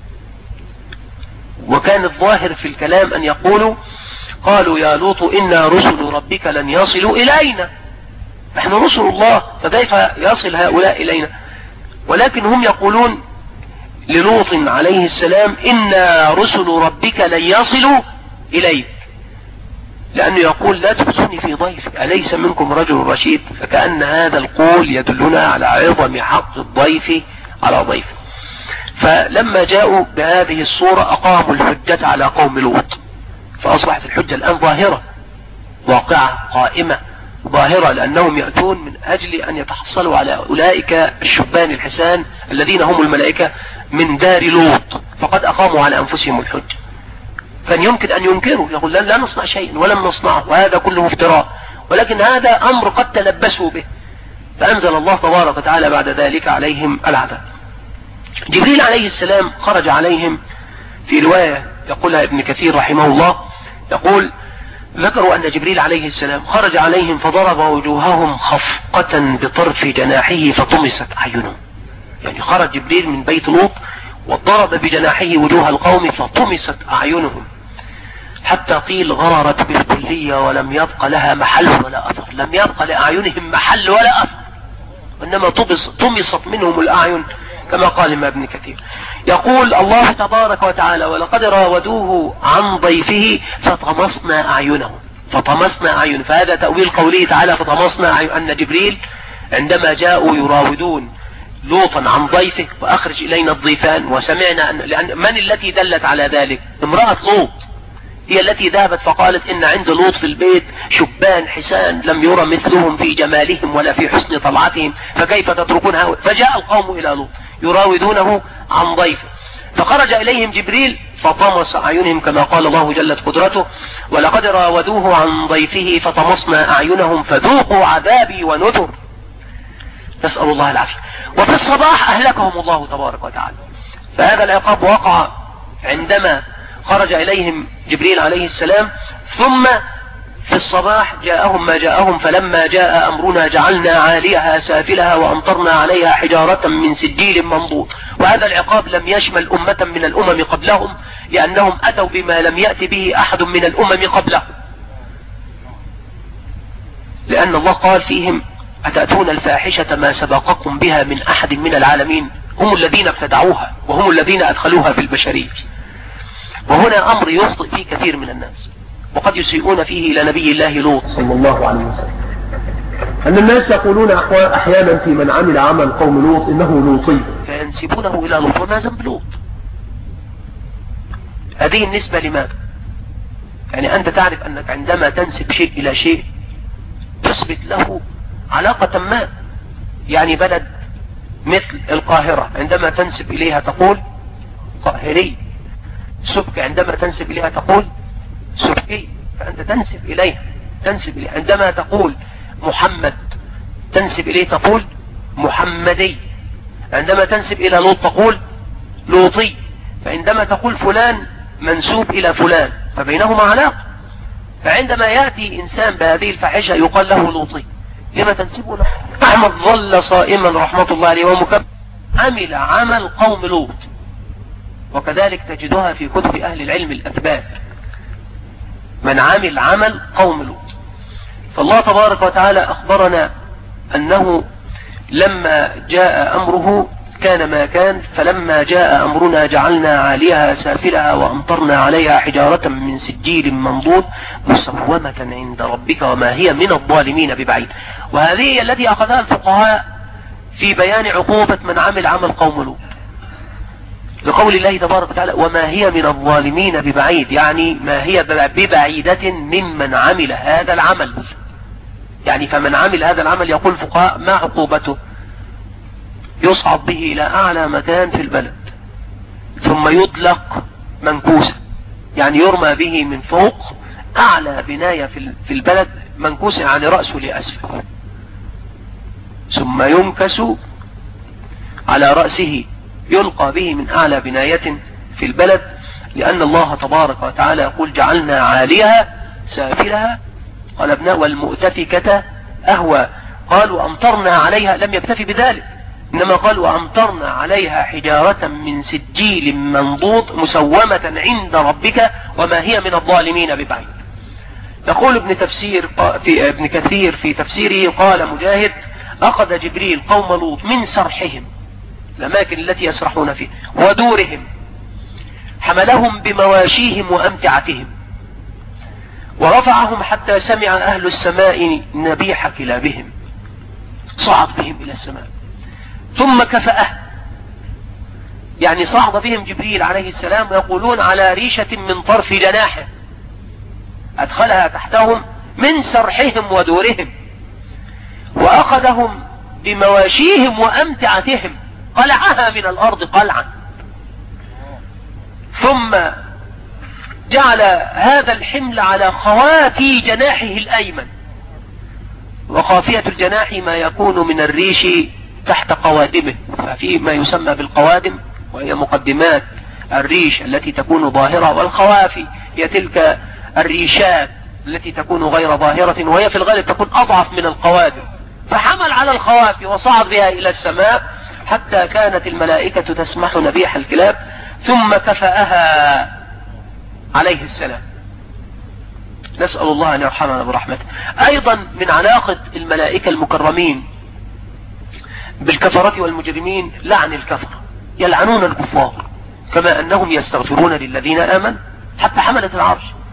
وكان الظاهر في الكلام أن يقولوا قالوا يا لوط إنا رسل ربك لن يصلوا إلينا، نحن رسل الله فكيف يصل هؤلاء إلينا؟ ولكن هم يقولون للوط عليه السلام إنا رسل ربك لن يصلوا إليك، لأنه يقول لا تخزوني في ضيفي أليس منكم رجل رشيد. فكأن هذا القول يدلنا على عظم حق الضيف على ضيفه. فلما جاءوا بهذه الصورة أقاموا الحجة على قوم لوط، فأصبحت الحجة الآن ظاهرة واقعة قائمة ظاهرة، لأنهم يأتون من أجل أن يتحصلوا على أولئك الشبان الحسان الذين هم الملائكة من دار لوط، فقد أقاموا على أنفسهم الحجة. كان يمكن أن ينكروا، يقول لا نصنع شيء ولم نصنعه وهذا كله افتراء، ولكن هذا أمر قد تلبسوا به، فأنزل الله تبارك وتعالى بعد ذلك عليهم العذاب. جبريل عليه السلام خرج عليهم في رواية يقولها ابن كثير رحمه الله، يقول ذكروا أن جبريل عليه السلام خرج عليهم فضرب وجوههم خفقة بطرف جناحه فطمست أعينهم. يعني خرج جبريل من بيت لوط وضرب بجناحه وجوه القوم فطمست أعينهم، حتى قيل غررت بالكلية ولم يبق لها محل ولا أثر. لم يبق لأعينهم محل ولا أثر، وإنما طمست منهم الأعين كما قال ابن كثير. يقول الله تبارك وتعالى ولقد راودوه عن ضيفه فطمسنا أعينهم. فطمسنا أعين، فهذا تأويل قوله تعالى فطمسنا أعين، أن جبريل عندما جاءوا يراودون لوطا عن ضيفه وأخرج إلينا الضيفان، وسمعنا لأن من التي دلت على ذلك؟ امرأة لوط هي التي ذهبت فقالت إن عند لوط في البيت شبان حسان لم يرى مثلهم في جمالهم ولا في حسن طلعتهم، فكيف تتركونها؟ فجاء القوم إلى لوط يراودونه عن ضيفه، فخرج إليهم جبريل فطمس أعينهم كما قال الله جلت قدرته ولقد راودوه عن ضيفه فطمسنا أعينهم فذوقوا عذابي ونذر. نسأل الله العافية. وفي الصباح أهلكهم الله تبارك وتعالى. فهذا العقاب وقع عندما خرج إليهم جبريل عليه السلام، ثم في الصباح جاءهم ما جاءهم، فلما جاء أمرنا جعلنا عاليها سافلها وأمطرنا عليها حجارة من سجيل منضود. وهذا العقاب لم يشمل أمة من الأمم قبلهم، لأنهم أتوا بما لم يأت به أحد من الأمم قبلهم، لأن الله قال فيهم أتأتون الفاحشة ما سبقكم بها من أحد من العالمين، هم الذين ابتدعوها وهم الذين أدخلوها في البشرية. وهنا أمر يخطئ فيه كثير من الناس، وقد يسيئون فيه إلى نبي الله لوط صلى الله عليه وسلم، أن الناس يقولون أحيانا في من عمل عمل قوم لوط إنه لوطي، فينسبونه إلى لوط وما ذنب لوط. هذه النسبة لماذا؟ يعني أنت تعرف أنك عندما تنسب شيء إلى شيء تثبت له علاقة ما. يعني بلد مثل القاهرة عندما تنسب إليها تقول قاهري، سبك عندما تنسب إليها تقول سبكي، فأنت تنسب إليها عندما تقول محمد تنسب إليه تقول محمدي، عندما تنسب إلى لوط تقول لوطي، فعندما تقول فلان منسوب إلى فلان فبينهما علاقة. فعندما يأتي إنسان بهذه الفاحشة يقال له لوطي، لما تنسبه له؟ أحمد ظل صائما رحمة الله عليه ومكبر عمل عمل قوم لوط، وكذلك تجدها في كتب أهل العلم الأثبات، من عمل عمل قوم لوط. فالله تبارك وتعالى أخبرنا أنه لما جاء أمره كان ما كان، فلما جاء أمرنا جعلنا عاليها سافلها وأمطرنا عليها حجارة من سجيل منضود مسومة عند ربك وما هي من الظالمين ببعيد. وهذه التي أخذها الفقهاء في بيان عقوبة من عمل عمل قوم لوط، لقول الله تبارك وتعالى وما هي من الظالمين ببعيد، يعني ما هي ببعيدة ممن عمل هذا العمل. يعني فمن عمل هذا العمل يقول الفقهاء ما عقوبته؟ يصعد به إلى أعلى مكان في البلد ثم يطلق منكوسا، يعني يرمى به من فوق أعلى بناية في البلد منكوسا، يعني رأسه لأسفل، ثم ينكس على رأسه يلقى به من أعلى بناية في البلد، لأن الله تبارك وتعالى يقول جعلنا عاليها سافلها قلبنا والمؤتفكة أهوى. قال وأمطرنا عليها، لم يكتفي بذلك إنما قال وأمطرنا عليها حجارة من سجيل منضود مسومة عند ربك وما هي من الظالمين ببعيد. يقول ابن كثير في تفسيره قال مجاهد أخذ جبريل قوم لوط من سرحهم، الأماكن التي يسرحون فيها، ودورهم، حملهم بمواشيهم وأمتعتهم، ورفعهم حتى سمع أهل السماء نبيح كلابهم، صعد بهم إلى السماء، ثم كفأه، يعني صعد بهم جبريل عليه السلام ويقولون على ريشة من طرف جناحه، أدخلها تحتهم من سرحهم ودورهم، وأخذهم بمواشيهم وأمتعتهم، قلعها من الأرض قلعا، ثم جعل هذا الحمل على خوافي جناحه الأيمن، وخافية الجناح ما يكون من الريش تحت قوادمه، ففي ما يسمى بالقوادم وهي مقدمات الريش التي تكون ظاهرة، والخوافي هي تلك الريشات التي تكون غير ظاهرة وهي في الغالب تكون أضعف من القوادم، فحمل على الخوافي وصعد بها إلى السماء حتى كانت الملائكة تسمح نبيح الكلاب، ثم كفأها عليه السلام. نسأل الله أن يرحمنا برحمته. أيضا من علاقة الملائكة المكرمين بالكفرة والمجرمين لعن الكفر، يلعنون الكفار كما أنهم يستغفرون للذين آمنوا، حتى حملة العرش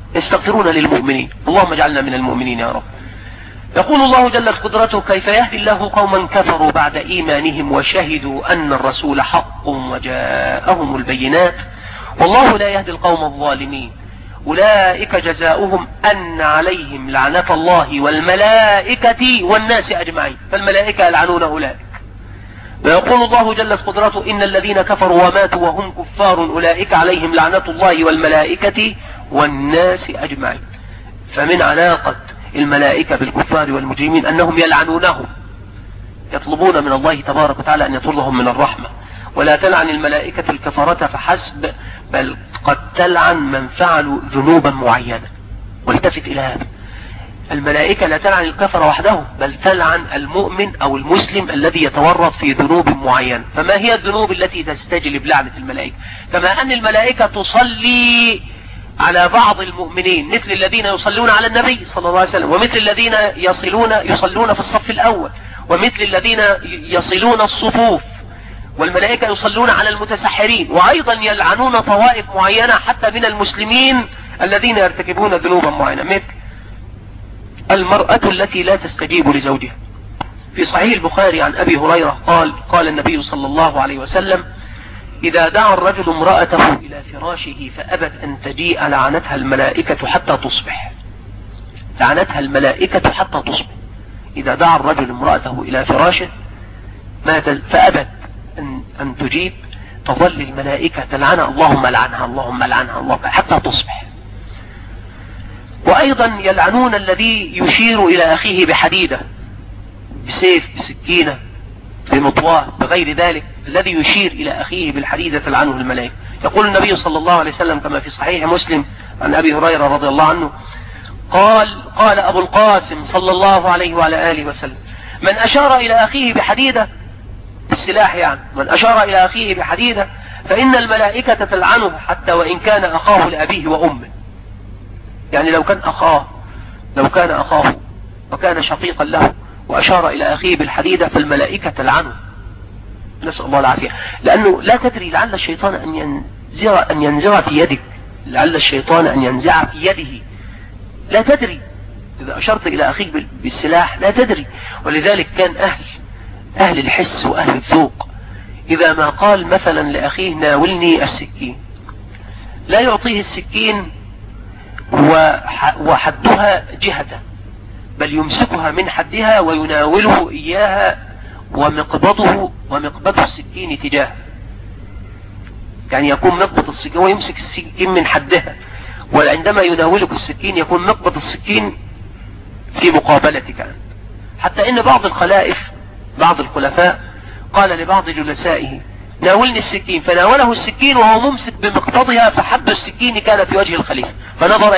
يستغفرون للمؤمنين. اللهم اجعلنا من المؤمنين يا رب. يقول الله جلت قدرته: كيف يهدي الله قوما كفروا بعد إيمانهم وشهدوا أن الرسول حق وجاءهم البينات والله لا يهدي القوم الظالمين أولئك جزاؤهم أن عليهم لعنة الله والملائكة والناس أجمعين. فالملائكة يلعنون أولئك. ويقول الله جلت قدرته: إن الذين كفروا وماتوا وهم كفار أولئك عليهم لعنة الله والملائكة والناس أجمعين. فمن علاقة الملائكة بالكفار والمجرمين أنهم يلعنونهم، يطلبون من الله تبارك وتعالى أن يطردهم من الرحمة. ولا تلعن الملائكة الكفرة فحسب، بل قد تلعن من فعلوا ذنوبا معينة. والتفت إلى هذا، الملائكة لا تلعن الكفر وحده، بل تلعن المؤمن أو المسلم الذي يتورط في ذنوب معينة. فما هي الذنوب التي تستجلب لعنة الملائكة؟ كما أن الملائكة تصلي على بعض المؤمنين مثل الذين يصلون على النبي صلى الله عليه وسلم، ومثل الذين يصلون في الصف الأول، ومثل الذين يصلون الصفوف. والملائكة يصلون على المتسحرين، وأيضا يلعنون طوائف معينة حتى من المسلمين الذين يرتكبون ذنوبا معينة، مثل المرأة التي لا تستجيب لزوجها. في صحيح البخاري عن أبي هريرة قال النبي صلى الله عليه وسلم: إذا دعا الرجل امرأته إلى فراشه فأبت أن تجيء لعنتها الملائكة حتى تصبح. لعنتها الملائكة حتى تصبح. إذا دعا الرجل امرأته إلى فراشه فأبت أن تجيب، تظل الملائكة تلعنها: اللهم لعنها اللهم لعنها اللهم، حتى تصبح. وأيضا يلعنون الذي يشير إلى أخيه بحديدة، بسيف، بسكينة، بمطواه، بغير ذلك. الذي يشير إلى أخيه بالحديدة تلعنه الملائكة. يقول النبي صلى الله عليه وسلم كما في صحيح مسلم عن أبي هريرة رضي الله عنه قال أبو القاسم صلى الله عليه وعلى آله وسلم: من أشار إلى أخيه بحديدة، بالسلاح يعني، من أشار إلى أخيه بحديدة فإن الملائكة تلعنه حتى وإن كان أخاه لأبيه وأمه. يعني لو كان أخاه وكان شقيقا له وأشار إلى أخيه بالحديدة فالملائكة تلعنه. نسأل الله العافية. لأنه لا تدري، لعل الشيطان أن ينزع في يدك، لعل الشيطان أن ينزع في يده، لا تدري. إذا أشرت إلى أخيك بالسلاح لا تدري. ولذلك كان أهل الحس وأهل الذوق إذا ما قال مثلا لأخيه: ناولني السكين، لا يعطيه السكين وحدها جهته، بل يمسكها من حدها ويناوله إياها ومقبضه السكين تجاهه. يعني يكون مقبض السكين ويمسك السكين من حدها، وعندما يناولك السكين يكون مقبض السكين في مقابلتك أنت. حتى إن بعض الخلفاء قال لبعض جلسائه: ناولني السكين، فناوله السكين وهو ممسك بمقبضها، فحب السكين كان في وجه الخليفة، فنظر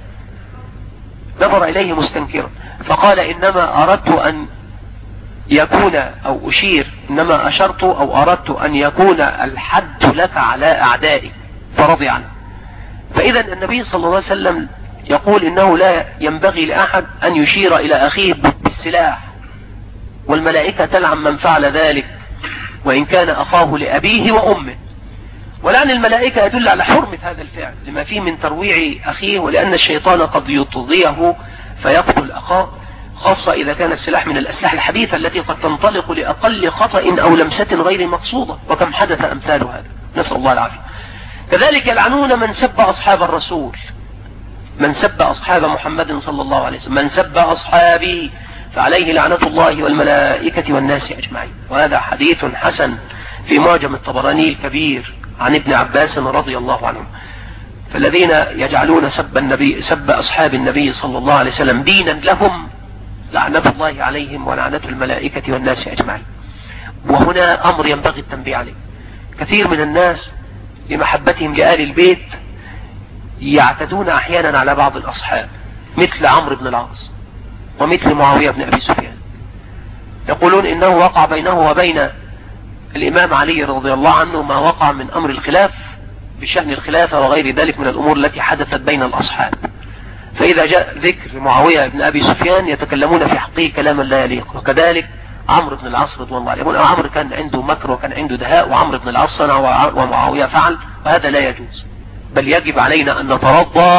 إليه مستنكرا، فقال: إنما أردت أن يكون أو أشير، إنما أشرت أو أردت أن يكون الحد لك على أعدائك، فرضي عنه. فإذا النبي صلى الله عليه وسلم يقول إنه لا ينبغي لأحد أن يشير إلى أخيه بالسلاح، والملائكة تلعن من فعل ذلك وإن كان أخاه لأبيه وأمه. ولعن الملائكة يدل على حرمة هذا الفعل لما فيه من ترويع أخيه، ولأن الشيطان قد يطغيه فيقتل أخاه، خاصة إذا كان السلاح من الأسلحة الحديثة التي قد تنطلق لأقل خطأ أو لمسة غير مقصودة، وكم حدث أمثال هذا، نسأل الله العافية. كذلك يلعنون من سب أصحاب الرسول، من سب أصحاب محمد صلى الله عليه وسلم: من سب أصحابي فعليه لعنة الله والملائكة والناس أجمعين. وهذا حديث حسن في معجم الطبراني الكبير عن ابن عباس رضي الله عنه. فالذين يجعلون سب أصحاب النبي صلى الله عليه وسلم دينا لهم لعنة الله عليهم ولعنة الملائكة والناس أجمعين. وهنا أمر ينبغي التنبيه عليه. كثير من الناس لمحبتهم لآل البيت يعتدون أحيانا على بعض الأصحاب، مثل عمرو بن العاص ومثل معاوية بن أبي سفيان. يقولون إنه وقع بينه وبين الإمام علي رضي الله عنه ما وقع من أمر الخلاف بشأن الخلافة وغير ذلك من الأمور التي حدثت بين الأصحاب. فإذا جاء ذكر معاوية بن أبي سفيان يتكلمون في حقه كلاما لا يليق. وكذلك عمرو بن العاص رضي الله عنه، يقول عمرو كان عنده مكر وكان عنده دهاء، وعمرو بن العاص صنع ومعاوية فعل، وهذا لا يجوز. بل يجب علينا أن نترضى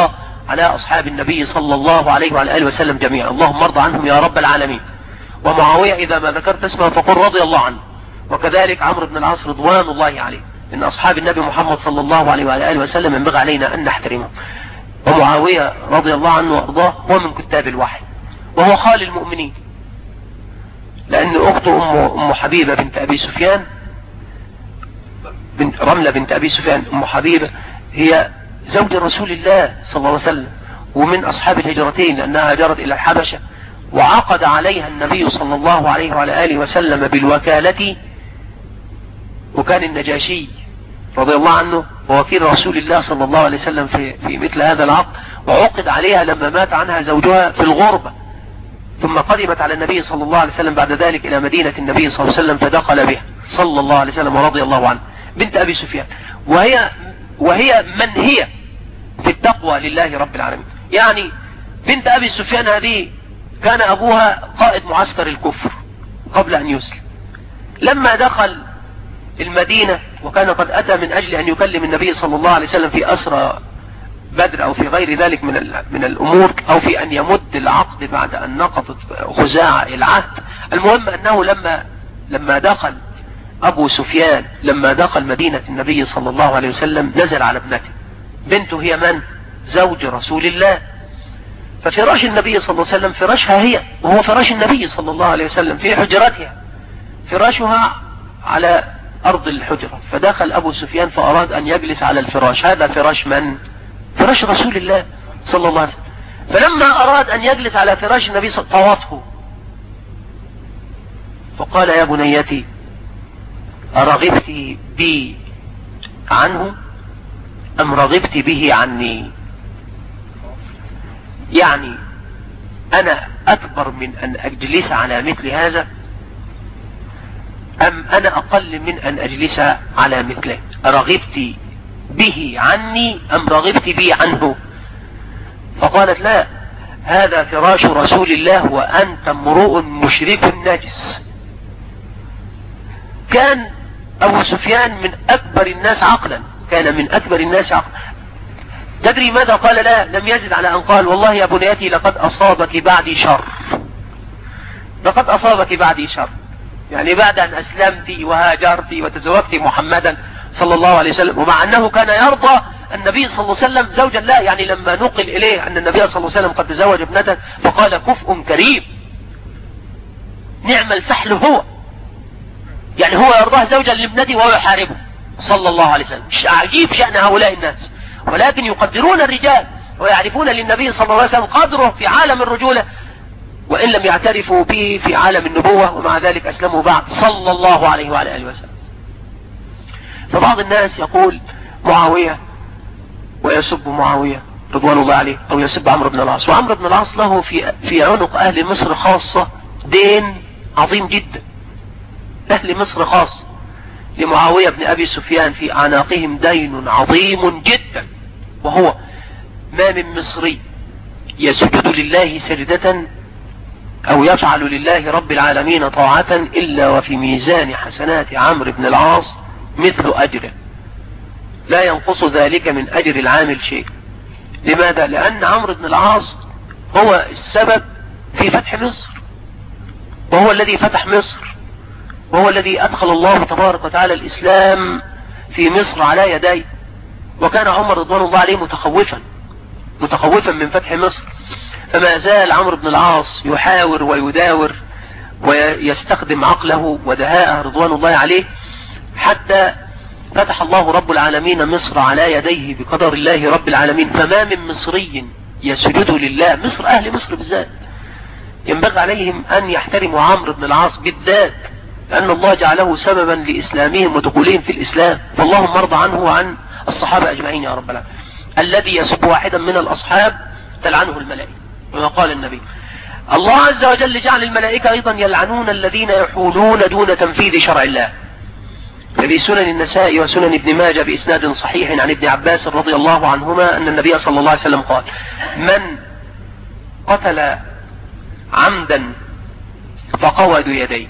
على أصحاب النبي صلى الله عليه وعلى آله وسلم جميعا، اللهم ارض عنهم يا رب العالمين. ومعاوية إذا ما ذكرت اسمه فقل رضي الله عنه، وكذلك عمرو بن العاص رضوان الله عليه، من أصحاب النبي محمد صلى الله عليه وعلى آله وسلم ينبغي علينا أن نحترمه. ومعاوية رضي الله عنه وأرضاه هو من كتاب الوحي، وهو خال المؤمنين، لأن أخته أم حبيبة بنت أبي سفيان، بنت رملة بنت أبي سفيان، أم حبيبة هي زوج رسول الله صلى الله عليه وسلم، ومن أصحاب الهجرتين لأنها هاجرت إلى الحبشة، وعقد عليها النبي صلى الله عليه وعلى آله وسلم بالوكالة، وكان النجاشي رضي الله عنه ووكيل رسول الله صلى الله عليه وسلم في مثل هذا العقد، وعقد عليها لما مات عنها زوجها في الغربة، ثم قدمت على النبي صلى الله عليه وسلم بعد ذلك إلى مدينة النبي صلى الله عليه وسلم فدخل بها صلى الله عليه وسلم ورضي الله عنه، بنت أبي سفيان، وهي من هي في التقوى لله رب العالمين. يعني بنت أبي سفيان هذه كان أبوها قائد معسكر الكفر قبل أن يسلم، لما دخل المدينة وكان قد أتى من أجل أن يكلم النبي صلى الله عليه وسلم في أسرى بدر أو في غير ذلك من الأمور، أو في أن يمد العقد بعد أن نقضت خزاعة العهد. المهم أنه لما دخل أبو سفيان، لما دخل مدينة النبي صلى الله عليه وسلم، نزل على ابنته، بنته هي من؟ زوج رسول الله. ففراش النبي صلى الله عليه وسلم فراشها هي، وهو فراش النبي صلى الله عليه وسلم في حجرتها، فراشها على أرض الحجرة. فدخل أبو سفيان فأراد أن يجلس على الفراش، هذا فراش من؟ فراش رسول الله صلى الله عليه وسلم. فلما أراد أن يجلس على فراش النبي صلى الله عليه وسلم طوته، فقال يا بنيتي أرغبت بي عنه أم رغبت به عني؟ يعني أنا أكبر من أن أجلس على مثل هذا، أم أنا أقل من أن أجلس على مثله؟ رغبت به عني أم رغبت بي عنه؟ فقالت لا، هذا فراش رسول الله وأنت امرؤ مشرك نجس. كان أبو سفيان من أكبر الناس عقلا، كان من أكبر الناس عقلا. تدري ماذا قال؟ لا، لم يزد على أن قال والله يا بنيتي لقد أصابك بعدي شر، لقد أصابك بعدي شر، يعني بعد أن أسلمت وهاجرت وتزوجت محمدا صلى الله عليه وسلم، ومع أنه كان يرضى النبي صلى الله عليه وسلم زوجا لا، يعني لما نقل إليه أن النبي صلى الله عليه وسلم قد تزوج ابنته فقال كفء كريم نعم الفحل هو، يعني هو يرضاه زوجا لابنته وهو يحاربه صلى الله عليه وسلم. عجيب شأن هؤلاء الناس، ولكن يقدرون الرجال ويعرفون للنبي صلى الله عليه وسلم قدره في عالم الرجولة، وإن لم يعترفوا به في عالم النبوة، ومع ذلك أسلموا بعد صلى الله عليه وعلى آله وسلم. فبعض الناس يقول معاوية ويسب معاوية رضوان الله عليه، أو يسب عمرو بن العاص، وعمرو بن العاص له في عنق أهل مصر خاصة دين عظيم جدا، أهل مصر خاص لمعاوية بن أبي سفيان في أعناقهم دين عظيم جدا، وهو ما من مصري يسجد لله سجدة أو يفعل لله رب العالمين طاعة إلا وفي ميزان حسنات عمرو بن العاص مثل أجره، لا ينقص ذلك من أجر العامل شيء. لماذا؟ لأن عمرو بن العاص هو السبب في فتح مصر، وهو الذي فتح مصر، وهو الذي أدخل الله تبارك وتعالى الإسلام في مصر على يديه. وكان عمر رضوان الله عليه متخوفا من فتح مصر، فما زال عمرو بن العاص يحاور ويداور ويستخدم عقله ودهاءه رضوان الله عليه، حتى فتح الله رب العالمين مصر على يديه بقدر الله رب العالمين. فما من مصري يسجد لله، مصر أهل مصر بالذات ينبغي عليهم أن يحترموا عمرو بن العاص بالذات، لأن الله جعله سببا لإسلامهم ودخولهم في الإسلام. فاللهم ارضى عنه وعن الصحابة أجمعين يا رب العالمين. الذي يسب واحدا من الأصحاب تلعنه الملائكة، كما قال النبي. الله عز وجل جعل الملائكة أيضا يلعنون الذين يحولون دون تنفيذ شرع الله. ففي سنن النساء وسنن ابن ماجه بإسناد صحيح عن ابن عباس رضي الله عنهما أن النبي صلى الله عليه وسلم قال: من قتل عمدا فقود يديه،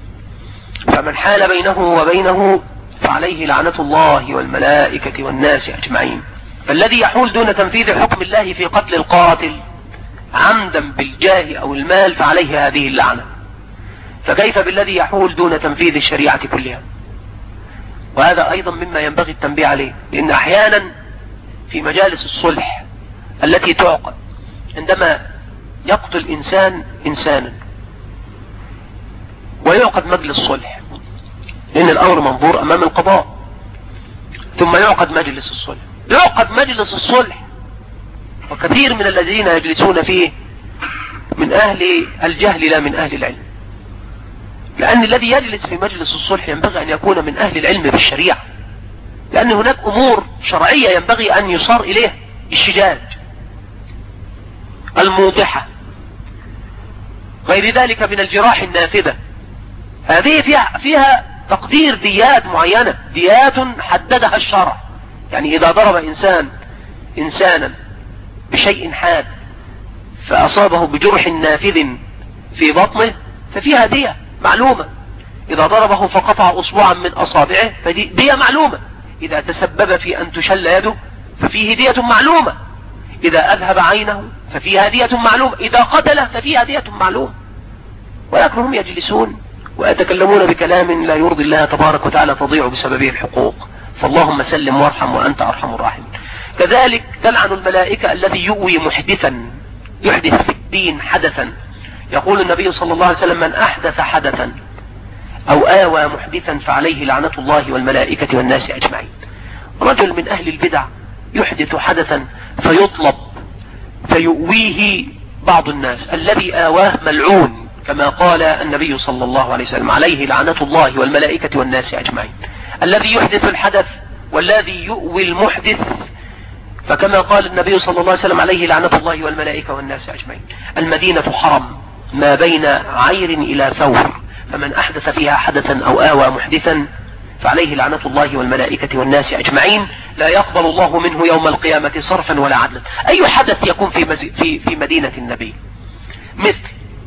فمن حال بينه وبينه فعليه لعنة الله والملائكة والناس أجمعين. فالذي يحول دون تنفيذ حكم الله في قتل القاتل عمدا بالجاه او المال فعليه هذه اللعنة، فكيف بالذي يحول دون تنفيذ الشريعة كلها؟ وهذا ايضا مما ينبغي التنبيه عليه، لان احيانا في مجالس الصلح التي تعقد عندما يقتل انسان انسانا ويعقد مجلس صلح، لان الامر منظور امام القضاء، ثم يعقد مجلس الصلح. يعقد مجلس الصلح وكثير من الذين يجلسون فيه من اهل الجهل لا من اهل العلم، لان الذي يجلس في مجلس الصلح ينبغي ان يكون من اهل العلم بالشريعة، لان هناك امور شرعية ينبغي ان يصار اليه الشجاج الموضحة، غير ذلك من الجراح النافذة. هذه فيها تقدير ديات معينة، ديات حددها الشرع. يعني اذا ضرب انسانا بشيء حاد فاصابه بجرح نافذ في بطنه ففيها دية معلومة. اذا ضربه فقطع اصبعا من اصابعه فدي دية معلومة. اذا تسبب في ان تشل يده ففيه دية معلومة. اذا اذهب عينه ففيها دية معلومة. اذا قتله ففيها دية معلومة. ولكنهم يجلسون ويتكلمون بكلام لا يرضي الله تبارك وتعالى تضيع بسببه الحقوق. فاللهم سلم وارحم وأنت أرحم الراحمين. كذلك تلعن الملائكة الذي يؤوي محدثا، يحدث في الدين حدثا. يقول النبي صلى الله عليه وسلم: من أحدث حدثا أو آوى محدثا فعليه لعنة الله والملائكة والناس أجمعين. رجل من أهل البدع يحدث حدثا فيطلب فيؤويه بعض الناس، الذي آواه ملعون، كما قال النبي صلى الله عليه وسلم: عليه لعنة الله والملائكة والناس أجمعين. الذي يحدث الحدث والذي يؤوي المحدث، فكما قال النبي صلى الله عليه وسلم: عليه لعنة الله والملائكة والناس أجمعين. المدينة حرم ما بين عير إلى ثور، فمن أحدث فيها حدثا أو آوى محدثا فعليه لعنة الله والملائكة والناس أجمعين، لا يقبل الله منه يوم القيامة صرفا ولا عدلا. أي حدث يكون في مدينة النبي؟ مثل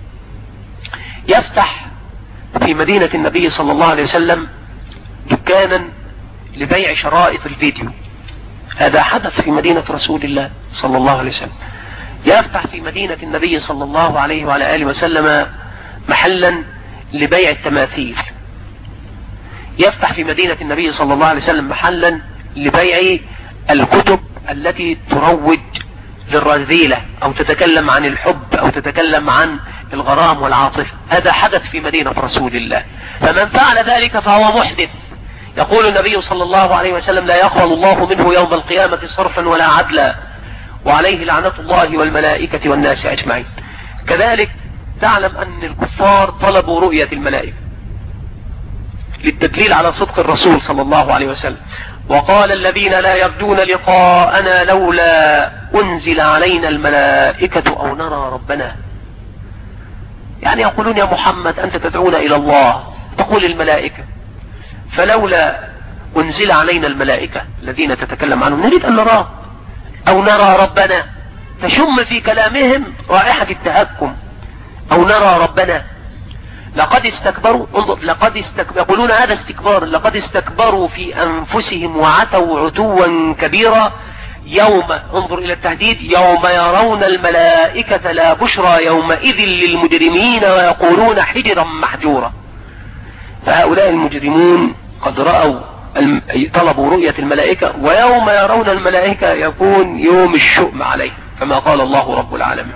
يفتح في مدينة النبي صلى الله عليه وسلم دكانا لبيع شرائط الفيديو، هذا حدث في مدينة رسول الله صلى الله عليه وسلم. يفتح في مدينة النبي صلى الله عليه وعلى آله وسلم محلا لبيع التماثيل. يفتح في مدينة النبي صلى الله عليه وسلم محلا لبيع الكتب التي تروج للرذيلة أو تتكلم عن الحب أو تتكلم عن الغرام والعاطفة. هذا حدث في مدينة رسول الله، فمن فعل ذلك فهو محدث. يقول النبي صلى الله عليه وسلم: لا يقبل الله منه يوم القيامة صرفا ولا عدلا، وعليه لعنة الله والملائكة والناس أجمعين. كذلك تعلم أن الكفار طلبوا رؤية الملائكة للتدليل على صدق الرسول صلى الله عليه وسلم. وقال الذين لا يرجون لقاءنا لولا أنزل علينا الملائكة أو نرى ربنا. يعني يقولون: يا محمد أنت تدعونا إلى الله، تقول الملائكة، فلولا أنزل علينا الملائكة الذين تتكلم عنهم نريد أن نراه أو نرى ربنا. تشم في كلامهم رائحة التهكم، أو نرى ربنا. لقد استكبروا، يقولون هذا استكبار، لقد استكبروا في أنفسهم وعتوا عتوا كبيرا يوم، انظر إلى التهديد، يوم يرون الملائكة لا بشرى يومئذ للمجرمين ويقولون حجرا محجورا. فهؤلاء المجرمون قد رأوا طلبوا رؤية الملائكة، ويوم يرون الملائكة يكون يوم الشؤم عليه، كما قال الله رب العالمين.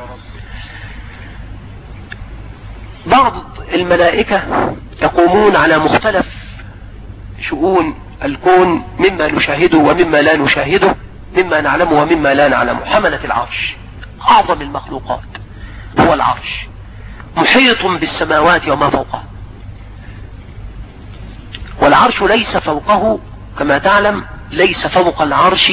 بعض الملائكة يقومون على مختلف شؤون الكون، مما نشاهده ومما لا نشاهده، مما نعلمه ومما لا نعلمه. حملة العرش أعظم المخلوقات هو العرش، محيط بالسماوات وما فوقها، والعرش ليس فوقه كما تعلم، ليس فوق العرش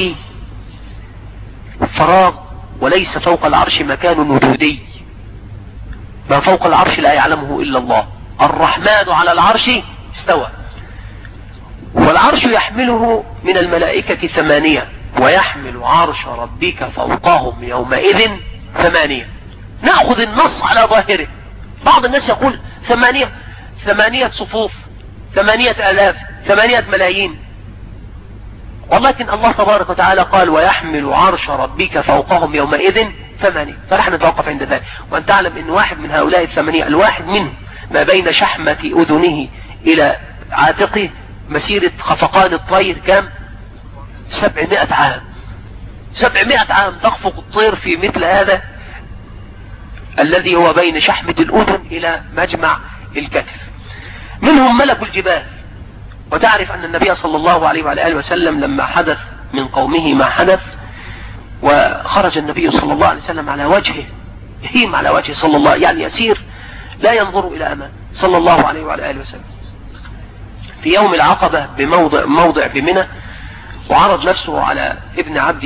فراغ، وليس فوق العرش مكان وجودي. ما فوق العرش لا يعلمه إلا الله. الرحمن على العرش استوى، والعرش يحمله من الملائكة 8، ويحمل عرش ربك فوقهم يومئذ 8. نأخذ النص على ظاهره. بعض الناس يقول 8 صفوف، 8,000، 8 ملايين. ولكن الله تبارك وتعالى قال ويحمل عرش ربك فوقهم يومئذ ثمانية، فنحن نتوقف عند ذلك. وأن تعلم أن واحد من هؤلاء الثمانية الواحد منهم ما بين شحمة أذنه إلى عاتقه مسيرة خفقان الطير كم؟ 700 عام. 700 عام تخفق الطير في مثل هذا الذي هو بين شحمة الأذن إلى مجمع الكتف. منهم ملك الجبال. وتعرف أن النبي صلى الله عليه وعلى آله وسلم لما حدث من قومه ما حدث وخرج النبي صلى الله عليه وسلم على وجهه يهيم على وجهه صلى الله يعني يسير لا ينظر إلى أمام صلى الله عليه وعلى آله وسلم في يوم العقبة بموضع بمنى، وعرض نفسه على ابن عبد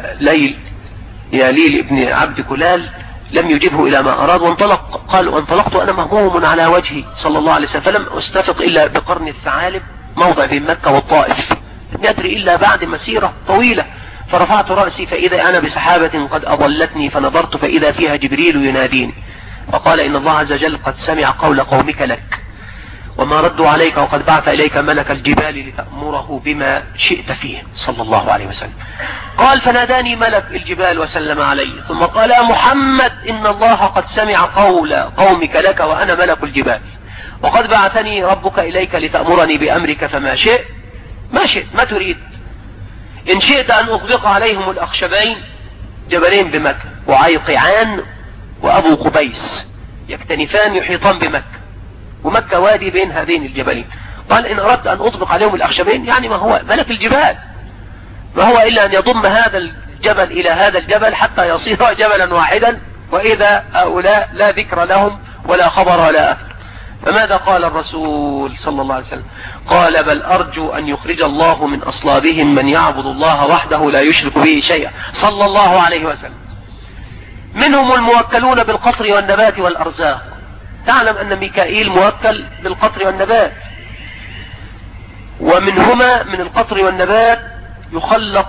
يا ليل ابن عبد كلال، لم يجبه إلى ما أراد وانطلق. قال وانطلقت أنا مهموم على وجهي صلى الله عليه وسلم، فلم أستفق إلا بقرن الثعالب موضع بين مكة والطائف، لم يدري إلا بعد مسيرة طويلة. فرفعت رأسي فإذا أنا بسحابة قد أضلتني، فنظرت فإذا فيها جبريل يناديني فقال إن الله عز وجل قد سمع قول قومك لك وما ردوا عليك وقد بعث إليك ملك الجبال لتأمره بما شئت فيه صلى الله عليه وسلم. قال فناداني ملك الجبال وسلم علي ثم قال يا محمد إن الله قد سمع قول قومك لك وأنا ملك الجبال وقد بعثني ربك إليك لتأمرني بأمرك فما شئت ما تريد. إن شئت أن أطبق عليهم الأخشبين جبلين بمكة وعيقعان وأبو قبيس يكتنفان يحيطان بمكة، ومكة وادي بين هذين الجبلين. قال إن أردت أن أطبق عليهم الأخشبين يعني ما هو ملك الجبال، ما هو إلا أن يضم هذا الجبل إلى هذا الجبل حتى يصير جبلا واحدا، وإذا هؤلاء لا ذكر لهم ولا خبر ولا أثر. فماذا قال الرسول صلى الله عليه وسلم؟ قال بل أرجو أن يخرج الله من أصلابهم من يعبد الله وحده لا يشرك به شيئا صلى الله عليه وسلم. منهم الموكلون بالقطر والنبات والأرزاق. تعلم أن ميكائيل موكل بالقطر والنبات، ومنهما من القطر والنبات يخلق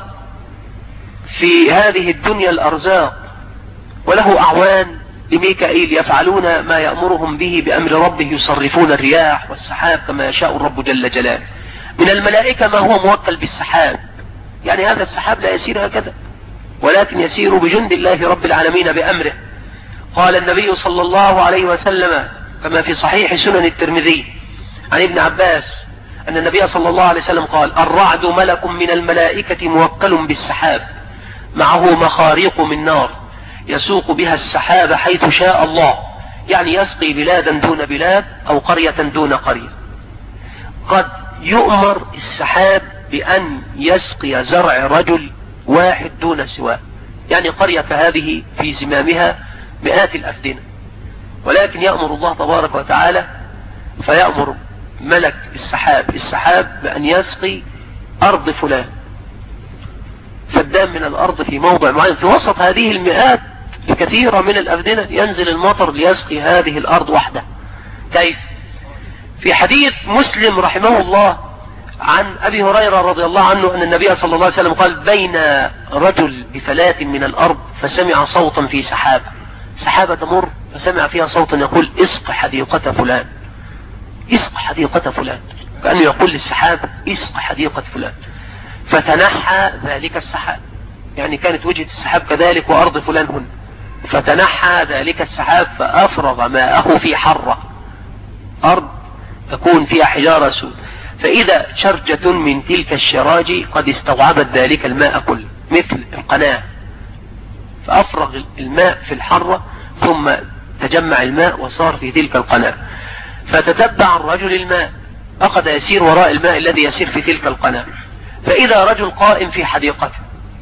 في هذه الدنيا الأرزاق، وله أعوان لميكائيل يفعلون ما يأمرهم به بأمر ربه، يصرفون الرياح والسحاب كما يشاء الرب جل جلاله. من الملائكة ما هو موكل بالسحاب، يعني هذا السحاب لا يسير هكذا ولكن يسير بجند الله رب العالمين بأمره. قال النبي صلى الله عليه وسلم كما في صحيح سنن الترمذي عن ابن عباس أن النبي صلى الله عليه وسلم قال الرعد ملك من الملائكة موكل بالسحاب معه مخاريق من نار يسوق بها السحاب حيث شاء الله، يعني يسقي بلادا دون بلاد أو قرية دون قرية. قد يؤمر السحاب بأن يسقي زرع رجل واحد دون سواه، يعني قرية هذه في زمامها مئات الأفدنة، ولكن يأمر الله تبارك وتعالى فيأمر ملك السحاب بأن يسقي أرض فلان، فدان من الأرض في موضع معين في وسط هذه المئات الكثيرة من الأفدنة ينزل المطر ليسقي هذه الأرض وحده. كيف؟ في حديث مسلم رحمه الله عن أبي هريرة رضي الله عنه أن النبي صلى الله عليه وسلم قال بين رجل بفلاة من الأرض فسمع صوتا في سحابة تمر فسمع فيها صوتا يقول اسق حديقة فلان، اسق حديقة فلان، كأنه يقول للسحاب اسق حديقة فلان. فتنحى ذلك السحاب، يعني كانت وجهة السحاب كذلك وأرض فلان هنا، فتنحى ذلك السحاب فأفرغ ماءه في حرة أرض تكون فيها حجارة سود، فإذا شرجة من تلك الشراج قد استوعبت ذلك الماء كله مثل القناة، فأفرغ الماء في الحرة ثم تجمع الماء وصار في تلك القناة. فتتبع الرجل الماء، أخذ يسير وراء الماء الذي يسير في تلك القناة، فإذا رجل قائم في حديقته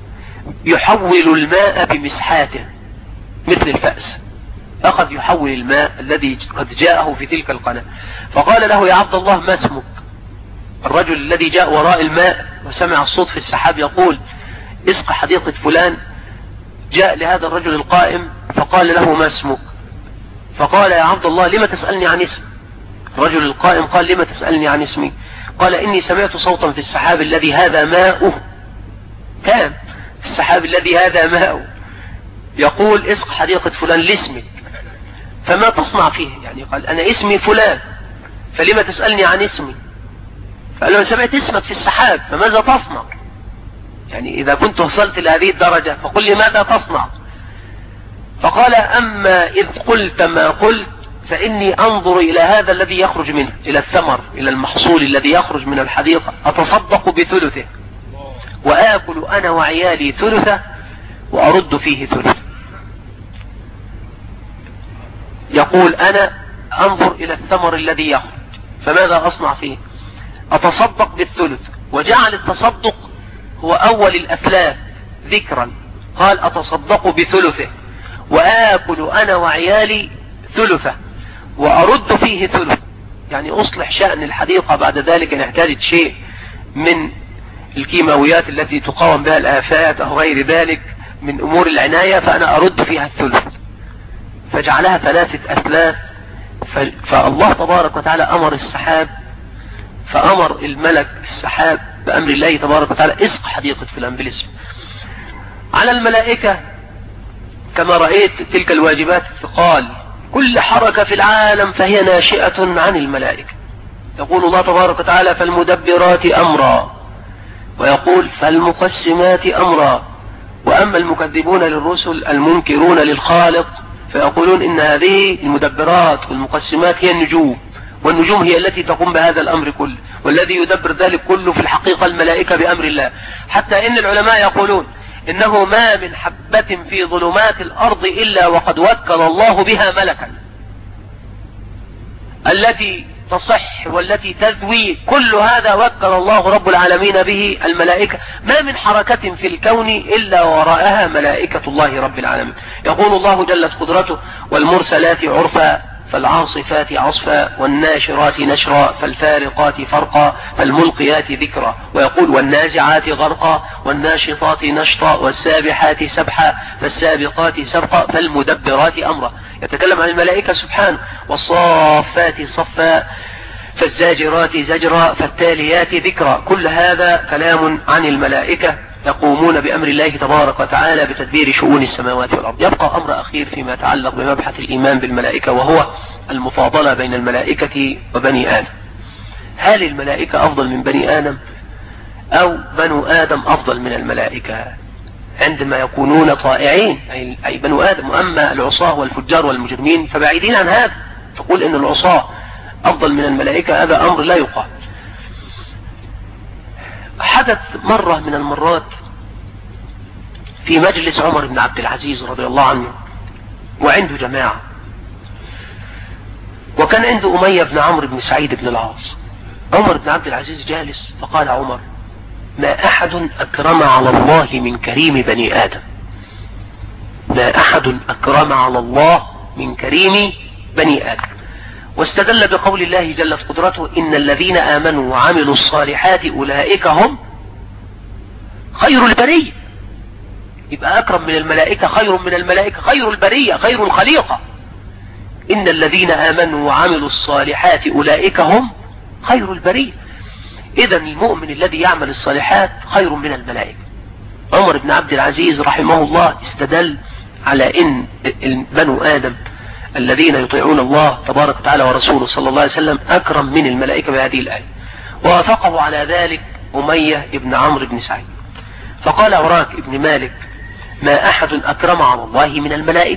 يحول الماء بمسحاته مثل الفأس، أخذ يحول الماء الذي قد جاءه في تلك القناة. فقال له يا عبد الله ما اسمك؟ الرجل الذي جاء وراء الماء وسمع الصوت في السحاب يقول اسق حديقة فلان، جاء لهذا الرجل القائم فقال له ما اسمك؟ فقال يا عبد الله لما تسألني عن اسم؟ الرجل القائم قال لما تسألني عن اسمي؟ قال إني سمعت صوتا في السحاب الذي هذا ماؤه، كان السحاب الذي هذا ماؤه يقول اسق حديقة فلان لاسمك، فما تصنع فيه؟ يعني قال أنا اسمي فلان فلما تسألني عن اسمي؟ فقال له سمعت اسمك في السحاب فماذا تصنع؟ يعني إذا كنت وصلت لهذه الدرجة فقل لي ماذا تصنع؟ فقال أما إذ قلت ما قلت فإني أنظر إلى هذا الذي يخرج منه، إلى الثمر، إلى المحصول الذي يخرج من الحديقة، أتصدق بثلثه وآكل أنا وعيالي ثلثه وأرد فيه ثلث. يقول أنا أنظر إلى الثمر الذي يخرج فماذا أصنع فيه؟ أتصدق بالثلث، وجعل التصدق هو أول الأثلاث ذكرا، قال أتصدق بثلثه وآكل أنا وعيالي ثلثه وأرد فيه ثلث، يعني أصلح شأن الحديقة بعد ذلك إن احتاجت شيء من الكيماويات التي تقاوم بها الآفات أو غير ذلك من أمور العناية فأنا أرد فيها الثلث، فجعلها 3 أثلاث. فالله تبارك وتعالى أمر السحاب، فأمر الملك السحاب بأمر الله تبارك وتعالى اسق حديقة فلان. على الملائكة كما رأيت تلك الواجبات الثقال، كل حركة في العالم فهي ناشئة عن الملائكة. يقول الله تبارك وتعالى فالمدبرات أمرا، ويقول فالمقسمات أمرا. وأما المكذبون للرسل المنكرون للخالق فيقولون إن هذه المدبرات والمقسمات هي النجوم، والنجوم هي التي تقوم بهذا الأمر كله، والذي يدبر ذلك كله في الحقيقة الملائكة بأمر الله. حتى إن العلماء يقولون إنه ما من حبة في ظلمات الأرض إلا وقد وكل الله بها ملكا، التي تصح والتي تذوي كل هذا وكل الله رب العالمين به الملائكة. ما من حركة في الكون إلا وراءها ملائكة الله رب العالمين. يقول الله جلت قدرته والمرسلات عرفا فالعاصفات عصفا والناشرات نشرا فالفارقات فرقا فالملقيات ذكرا، ويقول والنازعات غرقا والناشطات نشطا والسابحات سبحا فالسابقات سبقا فالمدبرات أمرا. يتكلم عن الملائكة سبحانه. والصافات صفا فالزاجرات زجرا فالتاليات ذكرا. كل هذا كلام عن الملائكة يقومون بأمر الله تبارك وتعالى بتدبير شؤون السماوات والأرض. يبقى أمر أخير فيما يتعلق بمبحث الإيمان بالملائكة، وهو المفاضلة بين الملائكة وبني آدم. هل الملائكة أفضل من بني آدم أو بنو آدم أفضل من الملائكة عندما يكونون طائعين أي بنو آدم؟ وأما العصاة والفجار والمجرمين فبعيدين عن هذا، تقول إن العصاة أفضل من الملائكة، هذا أمر لا يقال. حدث مرة من المرات في مجلس عمر بن عبد العزيز رضي الله عنه وعنده جماعة، وكان عنده أمية بن عمرو بن سعيد بن العاص. عمر بن عبد العزيز جالس فقال عمر ما أحد أكرم على الله من كريم بني آدم، ما أحد أكرم على الله من كريم بني آدم. واستدل بقول الله جلت قدرته إن الذين آمنوا وعملوا الصالحات أولئك هم خير البرية. يبقى أكرم من الملائكة، خير من الملائكة، خير البرية، خير الخليقة. إن الذين آمنوا وعملوا الصالحات أولئك هم خير البرية. إذن المؤمن الذي يعمل الصالحات خير من الملائكة. عمر بن عبد العزيز رحمه الله استدل على إن بنو آدم الذين يطيعون الله تبارك وتعالى ورسوله صلى الله عليه وسلم أكرم من الملائكة بهذه الآية. ووافقه على ذلك أمية بن عمرو بن سعيد، فقال عراك بن مالك ما أحد أكرم على الله من الملائكة،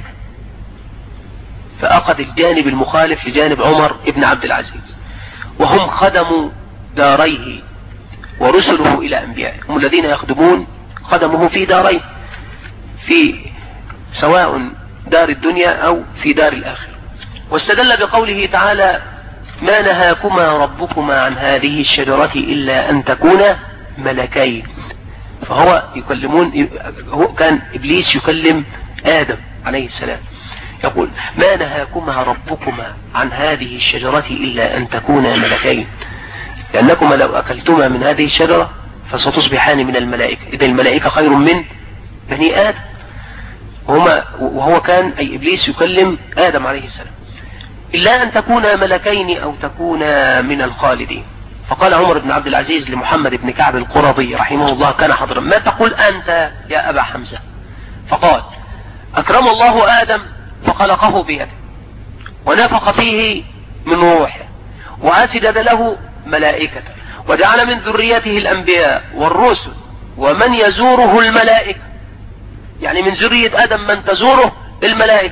فأخذ الجانب المخالف لجانب عمر بن عبد العزيز. وهم خدموا داريه ورسله إلى أنبيائه، هم الذين يخدمون خدمه في دارين، في سواء دار الدنيا أو في دار الآخرة. واستدل بقوله تعالى ما نهاكما ربكما عن هذه الشجرة إلا أن تكونا ملكين. فهو هو كان إبليس يكلم آدم عليه السلام، يقول ما نهاكما ربكما عن هذه الشجرة إلا أن تكونا ملكين، لأنكما لو أكلتما من هذه الشجرة فستصبحان من الملائكة. إذا الملائكة خير من بني آدم. وهو كان أي إبليس يكلم آدم عليه السلام إلا أن تكونا ملكين أو تكونا من الخالدين. فقال عمر بن عبد العزيز لمحمد بن كعب القرظي رحمه الله كان حضرا ما تقول أنت يا أبا حمزة؟ فقال أكرم الله آدم فخلقه بيده ونفخ فيه من روحه وأسجد له ملائكة وجعل من ذريته الأنبياء والرسل ومن يزوره الملائكة، يعني من ذرية آدم من تزوره الملائكة.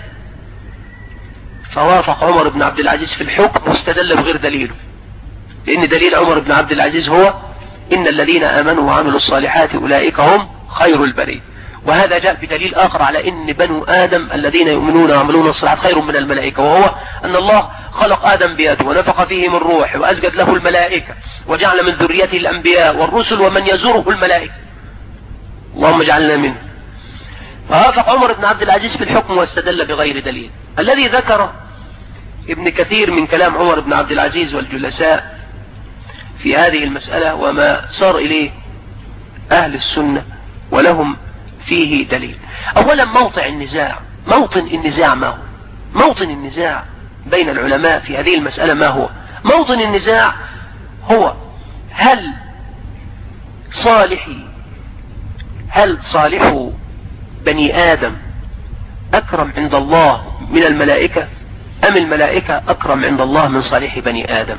فوافق عمر بن عبد العزيز في الحكم واستدل بغير دليله، لأن دليل عمر بن عبد العزيز هو إن الذين آمنوا وعملوا الصالحات أولئك هم خير البرية. وهذا جاء بدليل آخر على إن بنو آدم الذين يؤمنون ويعملون الصالحات خير من الملائكة، وهو أن الله خلق آدم بيده ونفخ فيه من روح وأسجد له الملائكة وجعل من ذريته الأنبياء والرسل ومن يزوره الملائكة، اللهم اجعلنا منه. فوافق عمر بن عبد العزيز في الحكم واستدل بغير دليل. الذي ذكر ابن كثير من كلام عمر بن عبد العزيز والجلساء في هذه المسألة وما صار إليه أهل السنة ولهم فيه دليل. أولا موطن النزاع ما هو؟ موطن النزاع بين العلماء في هذه المسألة ما هو؟ موطن النزاع هو هل صالح بني آدم أكرم عند الله من الملائكة، أم الملائكة أكرم عند الله من صالح بني آدم؟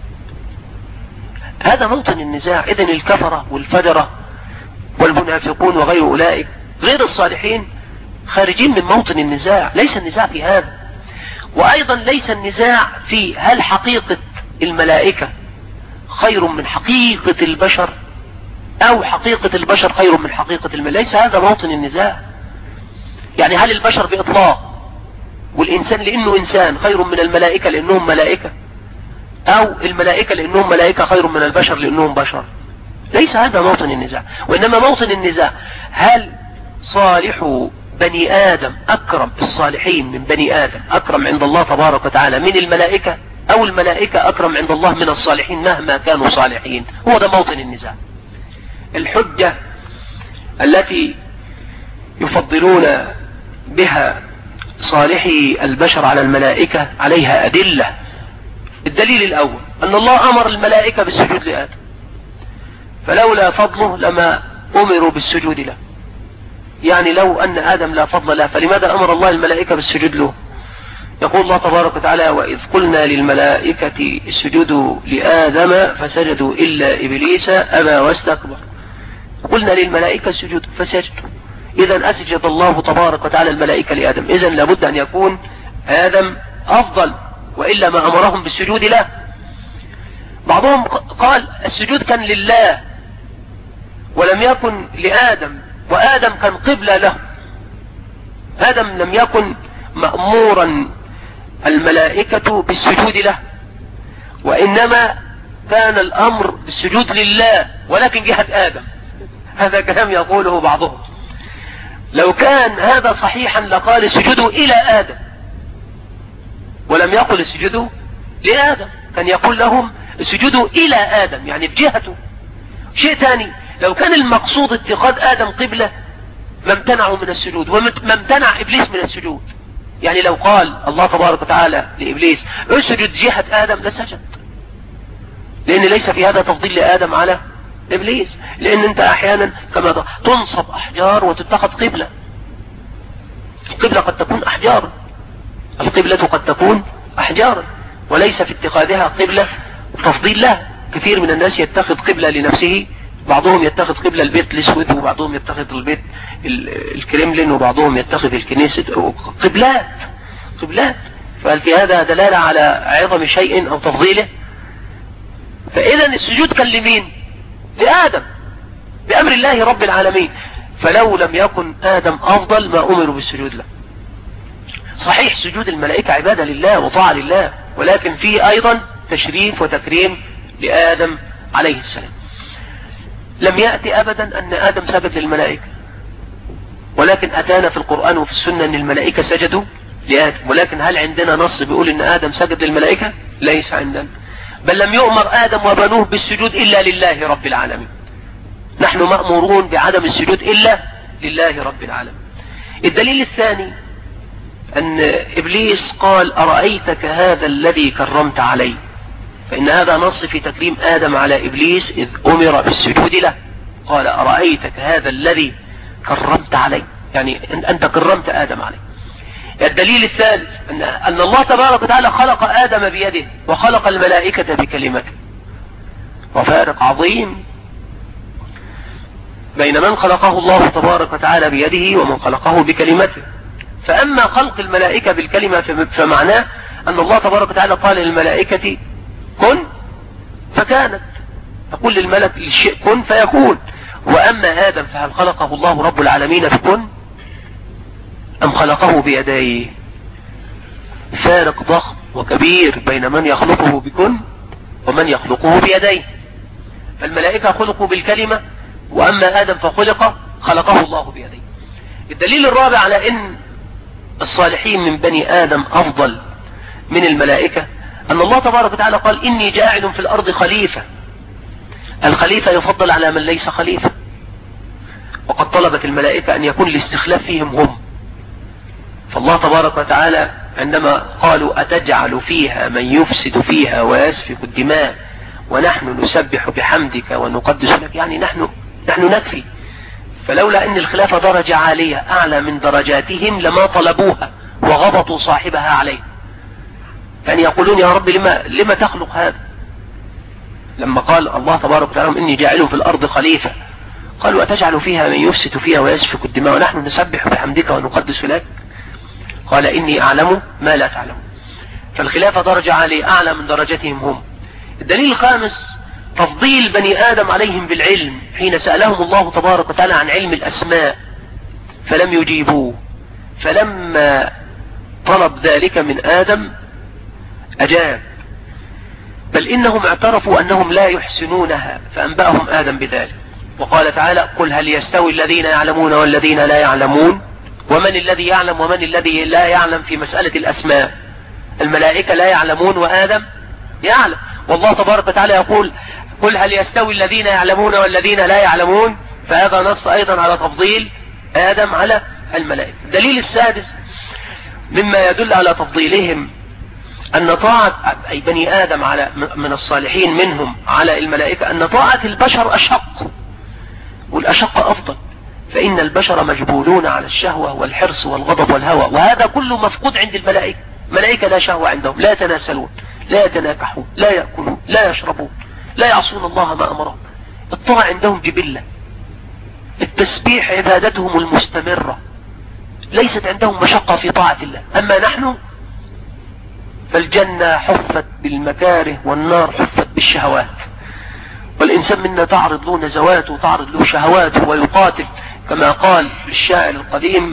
هذا موطن النزاع. إذن الكفرة والفجرة والمنافقون وغير أولئك غير الصالحين خارجين من موطن النزاع. ليس النزاع في هذا. وأيضا ليس النزاع في هل حقيقة الملائكة خير من حقيقة البشر أو حقيقة البشر خير من حقيقة الملائكة. ليس هذا موطن النزاع. يعني هل البشر بإطلاق والإنسان لأنه إنسان خير من الملائكة لأنهم ملائكة، أو الملائكة لأنهم ملائكة خير من البشر لأنهم بشر؟ ليس هذا موطن النزاع. وإنما موطن النزاع هل صالح بني آدم أكرم، الصالحين من بني آدم أكرم عند الله تبارك وتعالى من الملائكة، أو الملائكة أكرم عند الله من الصالحين مهما كانوا صالحين؟ هو ده موطن النزاع. الحجة التي يفضلون بها صالحي البشر على الملائكة عليها أدلة. الدليل الأول أن الله أمر الملائكة بالسجود لآدم، فلولا فضله لما أمروا بالسجود له. يعني لو أن آدم لا فضل له فلماذا أمر الله الملائكة بالسجود له؟ يقول الله تبارك وتعالى: وإذ قلنا للملائكة اسجدوا لآدم فسجدوا إلا إبليس أبى واستكبر. قلنا للملائكة اسجدوا فسجدوا. إذا أسجد الله تبارك وتعالى الملائكة لآدم، إذا لابد أن يكون آدم أفضل، وإلا ما أمرهم بالسجود له. بعضهم قال السجود كان لله ولم يكن لآدم، وآدم كان قبلة له. آدم لم يكن مأمورا الملائكة بالسجود له، وإنما كان الأمر بالسجود لله ولكن جهة آدم. هذا كلام يقوله بعضهم. لو كان هذا صحيحا لقال اسجدوا إلى آدم ولم يقل اسجدوا لآدم، كان يقول لهم اسجدوا إلى آدم يعني بجهته. شيء ثاني، لو كان المقصود اتخاذ آدم قبلة ما امتنعوا من السجود وما امتنع إبليس من السجود. يعني لو قال الله تبارك وتعالى لإبليس اسجد جهة آدم لسجد، لأن ليس في هذا تفضيل لآدم على إبليس. لأن أنت أحيانا كما تنصب أحجار وتتخذ قبلة. القبلة قد تكون أحجار، القبلة قد تكون أحجار، وليس في اتخاذها قبلة تفضيل له. كثير من الناس يتخذ قبلة لنفسه، بعضهم يتخذ قبلة البيت الأسود، وبعضهم يتخذ البيت الكريملين، وبعضهم يتخذ الكنيسة. قبلات. فهل في هذا دلالة على عظم شيء أو تفضيله؟ فإذا السجود كان لمين؟ لآدم بأمر الله رب العالمين. فلو لم يكن آدم أفضل ما أمروا بالسجود له. صحيح سجود الملائكة عبادة لله وطاعة لله، ولكن فيه أيضا تشريف وتكريم لآدم عليه السلام. لم يأتي أبدا أن آدم سجد للملائكة، ولكن أتانا في القرآن وفي السنة أن الملائكة سجدوا لآدم. ولكن هل عندنا نص بيقول أن آدم سجد للملائكة؟ ليس عندنا. بل لم يؤمر آدم وبنوه بالسجود إلا لله رب العالمين. نحن مأمورون بعدم السجود إلا لله رب العالمين. الدليل الثاني أن إبليس قال أرأيتك هذا الذي كرمت عليه، فإن هذا نص في تكريم آدم على إبليس إذ أمر بالسجود له. قال أرأيتك هذا الذي كرمت عليه، يعني أنت كرمت آدم عليه. الدليل الثالث أن الله تبارك وتعالى خلق آدم بيده وخلق الملائكة بكلمته، وفارق عظيم. بين من خلقه الله تبارك وتعالى بيده ومن خلقه بكلمته. فأما خلق الملائكة بالكلمة فمعناه أن الله تبارك وتعالى قال للملائكة كن فكانت، تقول للملك للشيء كن فيكون. وأما آدم فهل خلقه الله رب العالمين بكن أم خلقه بيديه؟ فارق ضخم وكبير بين من يخلقه بكن ومن يخلقه بيديه. فالملائكة خلقوا بالكلمة، وأما آدم خلقه الله بيديه. الدليل الرابع على أن الصالحين من بني آدم أفضل من الملائكة أن الله تبارك وتعالى قال إني جاعل في الأرض خليفة. الخليفة يفضل على من ليس خليفة، وقد طلبت الملائكة أن يكون الاستخلاف فيهم هم. فالله تبارك وتعالى عندما قالوا أتجعل فيها من يفسد فيها ويسفك الدماء ونحن نسبح بحمدك ونقدس لك، يعني نحن نكفي. فلولا أن الخلافة درجة عالية أعلى من درجاتهم لما طلبوها وغبطوا صاحبها عليه. يعني يقولون يا رب لما تخلق هذا؟ لما قال الله تبارك وتعالى إني جاعل في الأرض خليفة، قالوا أتجعل فيها من يفسد فيها ويسفك الدماء ونحن نسبح بحمدك ونقدس لك؟ قال إني أعلم ما لا تعلم. فالخلافة درجة عالية أعلى من درجتهم هم. الدليل الخامس تفضيل بني آدم عليهم بالعلم، حين سألهم الله تبارك وتعالى عن علم الأسماء فلم يجيبوه، فلما طلب ذلك من آدم أجاب، بل إنهم اعترفوا أنهم لا يحسنونها فأنبأهم آدم بذلك. وقال تعالى قل هل يستوي الذين يعلمون والذين لا يعلمون؟ ومن الذي يعلم ومن الذي لا يعلم في مسألة الأسماء؟ الملائكة لا يعلمون وآدم يعلم. والله تبارك وتعالى يقول قل هل يستوي الذين يعلمون والذين لا يعلمون؟ فهذا نص أيضا على تفضيل آدم على الملائكة. الدليل السادس مما يدل على تفضيلهم أن طاعة أي بني آدم من الصالحين منهم على الملائكة أن طاعة البشر أشق، والأشق أفضل، فإن البشر مجبولون على الشهوة والحرص والغضب والهوى، وهذا كله مفقود عند الملائكة. الملائكة لا شهوة عندهم، لا يتناسلون، لا يتناكحون، لا يأكلون، لا يشربون، لا يعصون الله ما أمرهم. الطاعة عندهم جبلة، التسبيح عبادتهم المستمرة، ليست عندهم مشقة في طاعة الله. أما نحن فالجنة حفت بالمكاره والنار حفت بالشهوات، والإنسان منا تعرض له نزواته وتعرض له شهواته ويقاتل، كما قال الشاعر القديم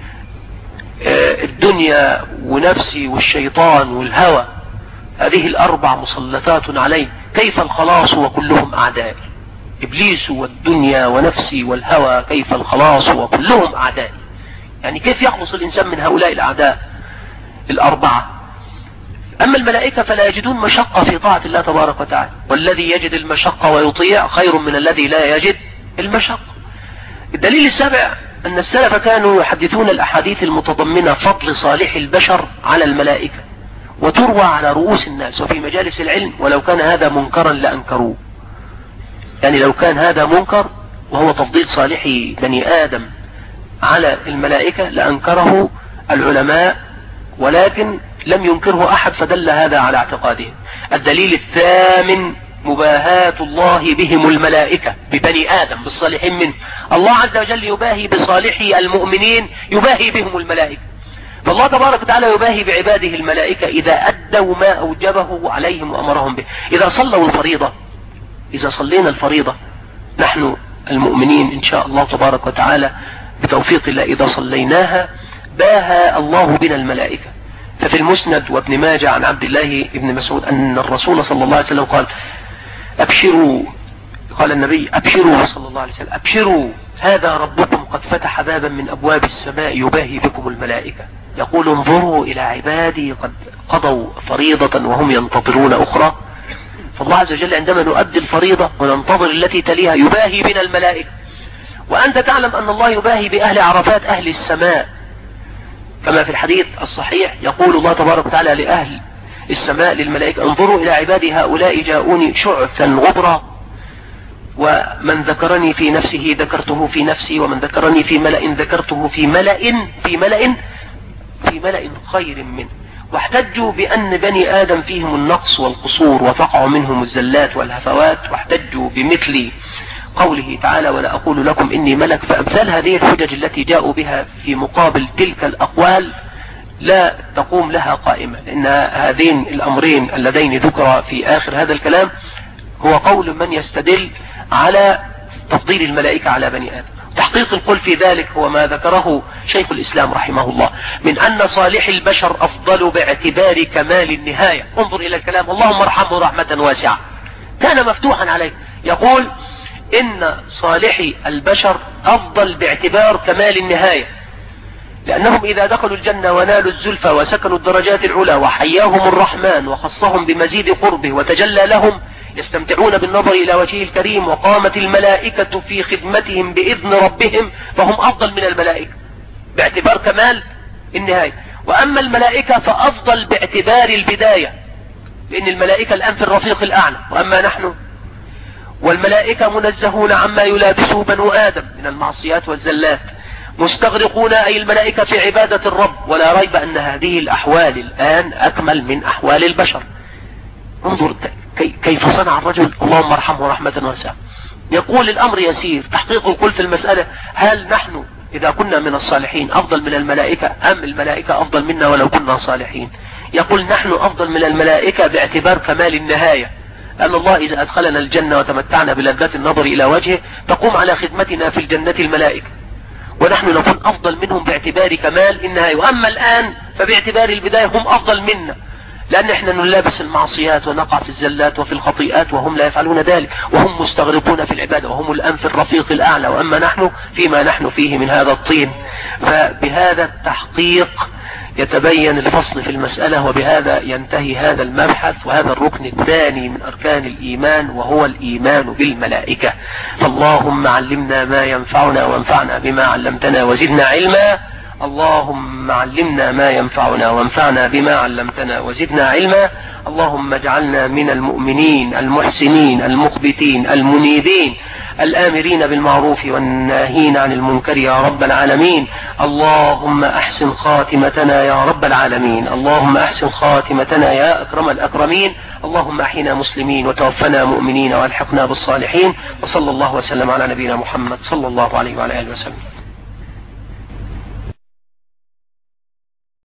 الدنيا ونفسي والشيطان والهوى هذه الأربع مسلطات عليه، كيف الخلاص وكلهم أعدائي؟ إبليس والدنيا ونفسي والهوى كيف الخلاص وكلهم أعدائي؟ يعني كيف يخلص الإنسان من هؤلاء الأعداء الأربعة؟ أما الملائكة فلا يجدون مشقة في طاعة الله تبارك وتعالى، والذي يجد المشقة ويطيع خير من الذي لا يجد المشقة. الدليل السابع أن السلف كانوا يحدثون الأحاديث المتضمنة فضل صالح البشر على الملائكة، وتروى على رؤوس الناس وفي مجالس العلم، ولو كان هذا منكرا لأنكروه. يعني لو كان هذا منكر وهو تفضيل صالح بني آدم على الملائكة لأنكره العلماء، ولكن لم ينكره أحد، فدل هذا على اعتقادهم. الدليل الثامن مباهاة الله بهم الملائكة ببني آدم بالصالحين منه. الله عز وجل يباهي بصالحي المؤمنين، يباهي بهم الملائكة. فالله تبارك وتعالى يباهي بعباده الملائكة إذا أدوا ما أوجبه عليهم وأمرهم به. إذا صلوا الفريضة، إذا صلينا الفريضة نحن المؤمنين إن شاء الله تبارك وتعالى بتوفيق الله، إذا صليناها باهى الله بنا الملائكة. ففي المسند وابن ماجه عن عبد الله بن مسعود أن الرسول صلى الله عليه وسلم قال أبشروا، قال النبي أبشروا صلى الله عليه وسلم أبشروا هذا ربكم قد فتح بابا من أبواب السماء يباهي بكم الملائكة، يقول انظروا إلى عبادي قد قضوا فريضة وهم ينتظرون أخرى. فالله عز وجل عندما نؤدي الفريضة وننتظر التي تليها يباهي بنا الملائكة. وأنت تعلم أن الله يباهي بأهل عرفات أهل السماء، كما في الحديث الصحيح يقول الله تبارك وتعالى لأهل السماء للملائكة انظروا إلى عبادي هؤلاء جاءوني شعثا غبرا، ومن ذكرني في نفسه ذكرته في نفسي، ومن ذكرني في ملأ ذكرته في ملأ خير منه. واحتجوا بأن بني آدم فيهم النقص والقصور وتقع منهم الزلات والهفوات، واحتجوا بمثل قوله تعالى ولا أقول لكم إني ملك. فأمثال هذه الحجج التي جاءوا بها في مقابل تلك الأقوال لا تقوم لها قائمة، لأن هذين الأمرين اللذين ذكر في آخر هذا الكلام هو قول من يستدل على تفضيل الملائكة على بني آدم. تحقيق القول في ذلك هو ما ذكره شيخ الإسلام رحمه الله من أن صالح البشر أفضل باعتبار كمال النهاية. انظر إلى الكلام، اللهم ارحمه رحمة واسعة، كان مفتوحا عليه. يقول إن صالح البشر أفضل باعتبار كمال النهاية، لأنهم إذا دخلوا الجنة ونالوا الزلفى وسكنوا الدرجات العلى وحياهم الرحمن وخصهم بمزيد قربه وتجلى لهم يستمتعون بالنظر إلى وجهه الكريم وقامت الملائكة في خدمتهم بإذن ربهم، فهم أفضل من الملائكة باعتبار كمال النهاية. وأما الملائكة فأفضل باعتبار البداية، لأن الملائكة الآن في الرفيق الأعلى، وأما نحن والملائكة منزهون عما يلابسه بنو آدم من المعصيات والزلات، مستغرقون أي الملائكة في عبادة الرب. ولا ريب أن هذه الأحوال الآن أكمل من أحوال البشر. انظر كيف صنع الرجل، اللهم ارحمه رحمة واسعة. يقول الأمر يسير، تحقيق القول في المسألة هل نحن إذا كنا من الصالحين أفضل من الملائكة أم الملائكة أفضل منا ولو كنا صالحين؟ يقول نحن أفضل من الملائكة باعتبار كمال النهاية، لأن الله إذا أدخلنا الجنة وتمتعنا بلذات النظر إلى وجهه تقوم على خدمتنا في الجنة الملائكة، ونحن نكون أفضل منهم باعتبار كمال النهاية. وأما الآن فباعتبار البداية هم أفضل منا، لأن احنا نلابس المعصيات ونقع في الزلات وفي الخطيئات وهم لا يفعلون ذلك، وهم مستغرقون في العبادة وهم الآن في الرفيق الأعلى، وأما نحن فيما نحن فيه من هذا الطين. فبهذا التحقيق يتبين الفصل في المسألة، وبهذا ينتهي هذا المبحث وهذا الركن الثاني من أركان الإيمان، وهو الإيمان بالملائكة. فاللهم علمنا ما ينفعنا وانفعنا بما علمتنا وزدنا علما. اللهم علمنا ما ينفعنا وانفعنا بما علمتنا وزدنا علما. اللهم اجعلنا من المؤمنين المحسنين المخبتين المنيبين الآمرين بالمعروف والناهين عن المنكر يا رب العالمين. اللهم أحسن خاتمتنا يا رب العالمين. اللهم أحسن خاتمتنا يا أكرم الأكرمين. اللهم أحينا مسلمين وتوفنا مؤمنين والحقنا بالصالحين. وصلى الله وسلم على نبينا محمد صلى الله عليه وعلى آله وسلم.